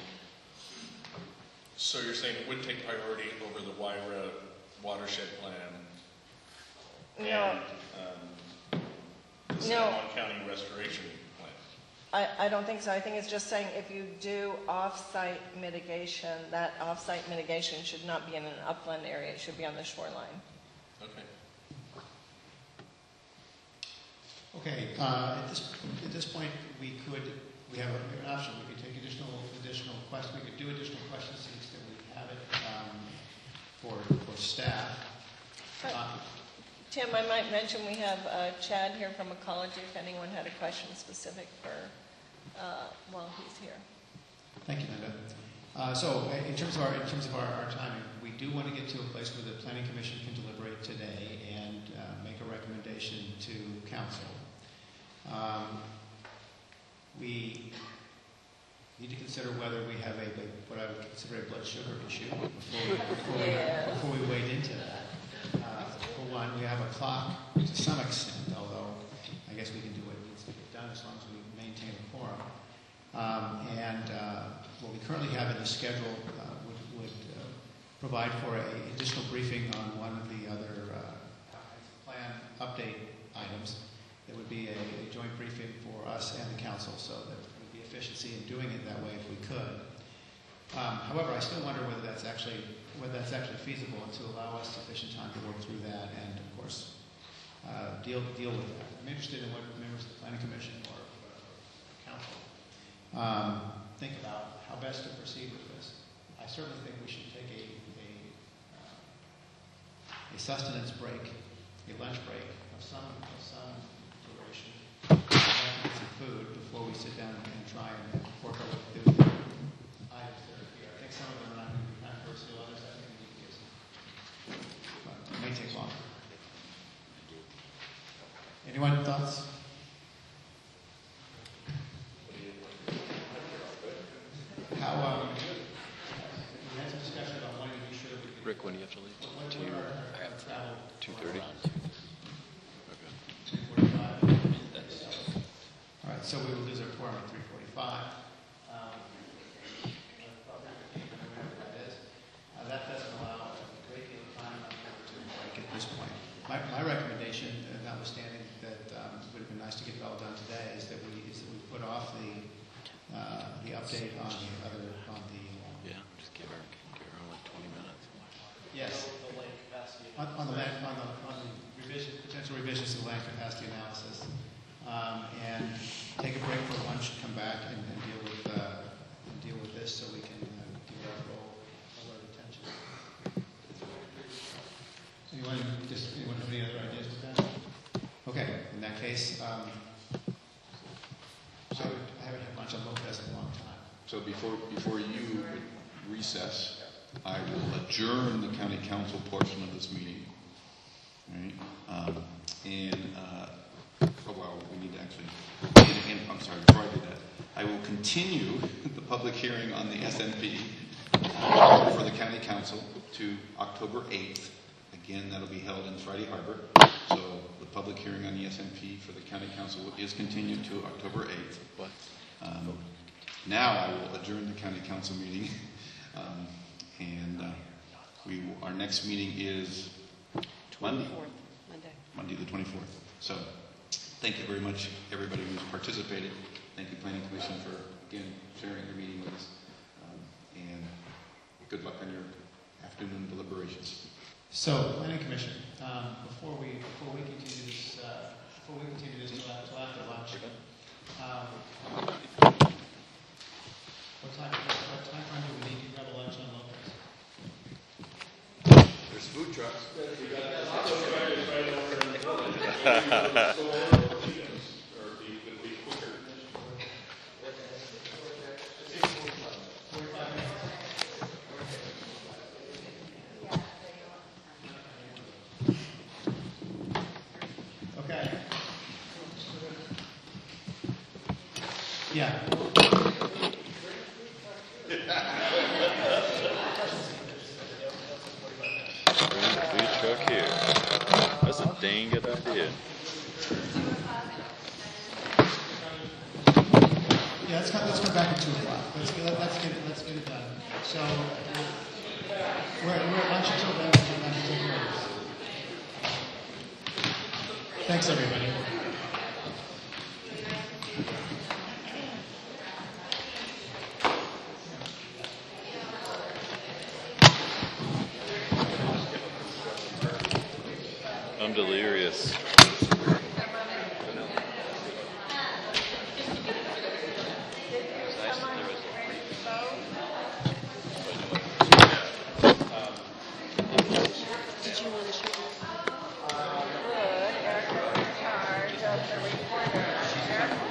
So you're saying it would take priority over the Y R A watershed plan No. and um, the San Juan County restoration plan? I, I don't think so. I think it's just saying if you do off-site mitigation, that off-site mitigation should not be in an upland area. It should be on the shoreline. Okay. Okay. Uh, at this at this point, we could we have a, an option. We could take additional additional questions. We could do additional questions to the extent we have it um, for for staff. Uh, Tim, I might mention we have uh, Chad here from Ecology if anyone had a question specific for uh, while he's here. Thank you, Linda. Uh, so, in terms of our in terms of our, our timing, we do want to get to a place where the Planning Commission can deliberate today and uh, make a recommendation to Council. Um, we need to consider whether we have a, a what I would consider a blood sugar issue before we, before we, Yeah. before we wade into that. Uh, for one, we have a clock to some extent, although I guess we can do what needs to get done. done as long as we maintain a quorum. Um, and uh, what we currently have in the schedule uh, would, would uh, provide for a additional briefing on one of the other uh, plan update items. It would be a, a joint briefing for us and the council, so there would be efficiency in doing it that way if we could. Um, however, I still wonder whether that's actually whether that's actually feasible and to allow us sufficient time to work through that and, of course, uh, deal deal with that. I'm interested in what members of the Planning Commission or uh, council um, think about how best to proceed with this. I certainly think we should take a a, uh, a sustenance break, a lunch break of some of some duration, get some food before we sit down and try and work our way through the items that are here. I think some of them are not going to be controversial, others I think we need to get some. But it may take longer. Anyone thoughts? How, um, we had some discussion about wanting to be sure that we could. Rick, when do you have to leave? What- Two, what are our- I our have travel two thirty. Okay. three forty-five. All right, so we will lose our quorum at three forty-five. Um, whatever that is. Uh, that doesn't allow a great deal of time to break at this point. My, my recommendation, uh, notwithstanding that um, it would have been nice to get it all done today, is that we is that we put off the uh, the update on the other on the. Uh, yeah, just give her give her like twenty minutes. Yes. On, on the land, on the on the revision, potential revisions to the land capacity analysis, um, and take a break for lunch, come back and, and deal with uh, and deal with this so we can uh, give our full alert attention. Anyone just anyone have any other ideas with that? Okay, in that case, um, so I haven't had lunch on Lopez in a long time. So before, before you recess, I will adjourn the county council portion of this meeting. All right? Um, and, uh, oh, well, we need to actually, and, and, I'm sorry, before I do that, I will continue the public hearing on the S N P for the county council to October eighth. Again, that'll be held in Friday Harbor. So the public hearing on the S N P for the county council is continued to October eighth. What? Um, now I will adjourn the county council meeting. Um, and uh, we will, our next meeting is Monday. Monday. Monday the twenty-fourth. So thank you very much, everybody who's participated. Thank you, Planning Commission, for, again, sharing your meeting with us. Um, and good luck on your afternoon deliberations. So, Planning Commission, um, before we before we continue this uh, before we continue this till after, till after lunch, um, what time what time frame do we need to grab a lunch on Lopez? There's food trucks. Okay. Yeah. Food truck here. That's a dang good idea. Yeah, let's come, let's come back at two o'clock. Let's get let's get it let's get it done. So we're we're at lunch until then. We'll have to take care of this. Thanks, everybody. I'm delirious. Good. Erica's in charge of the reporter.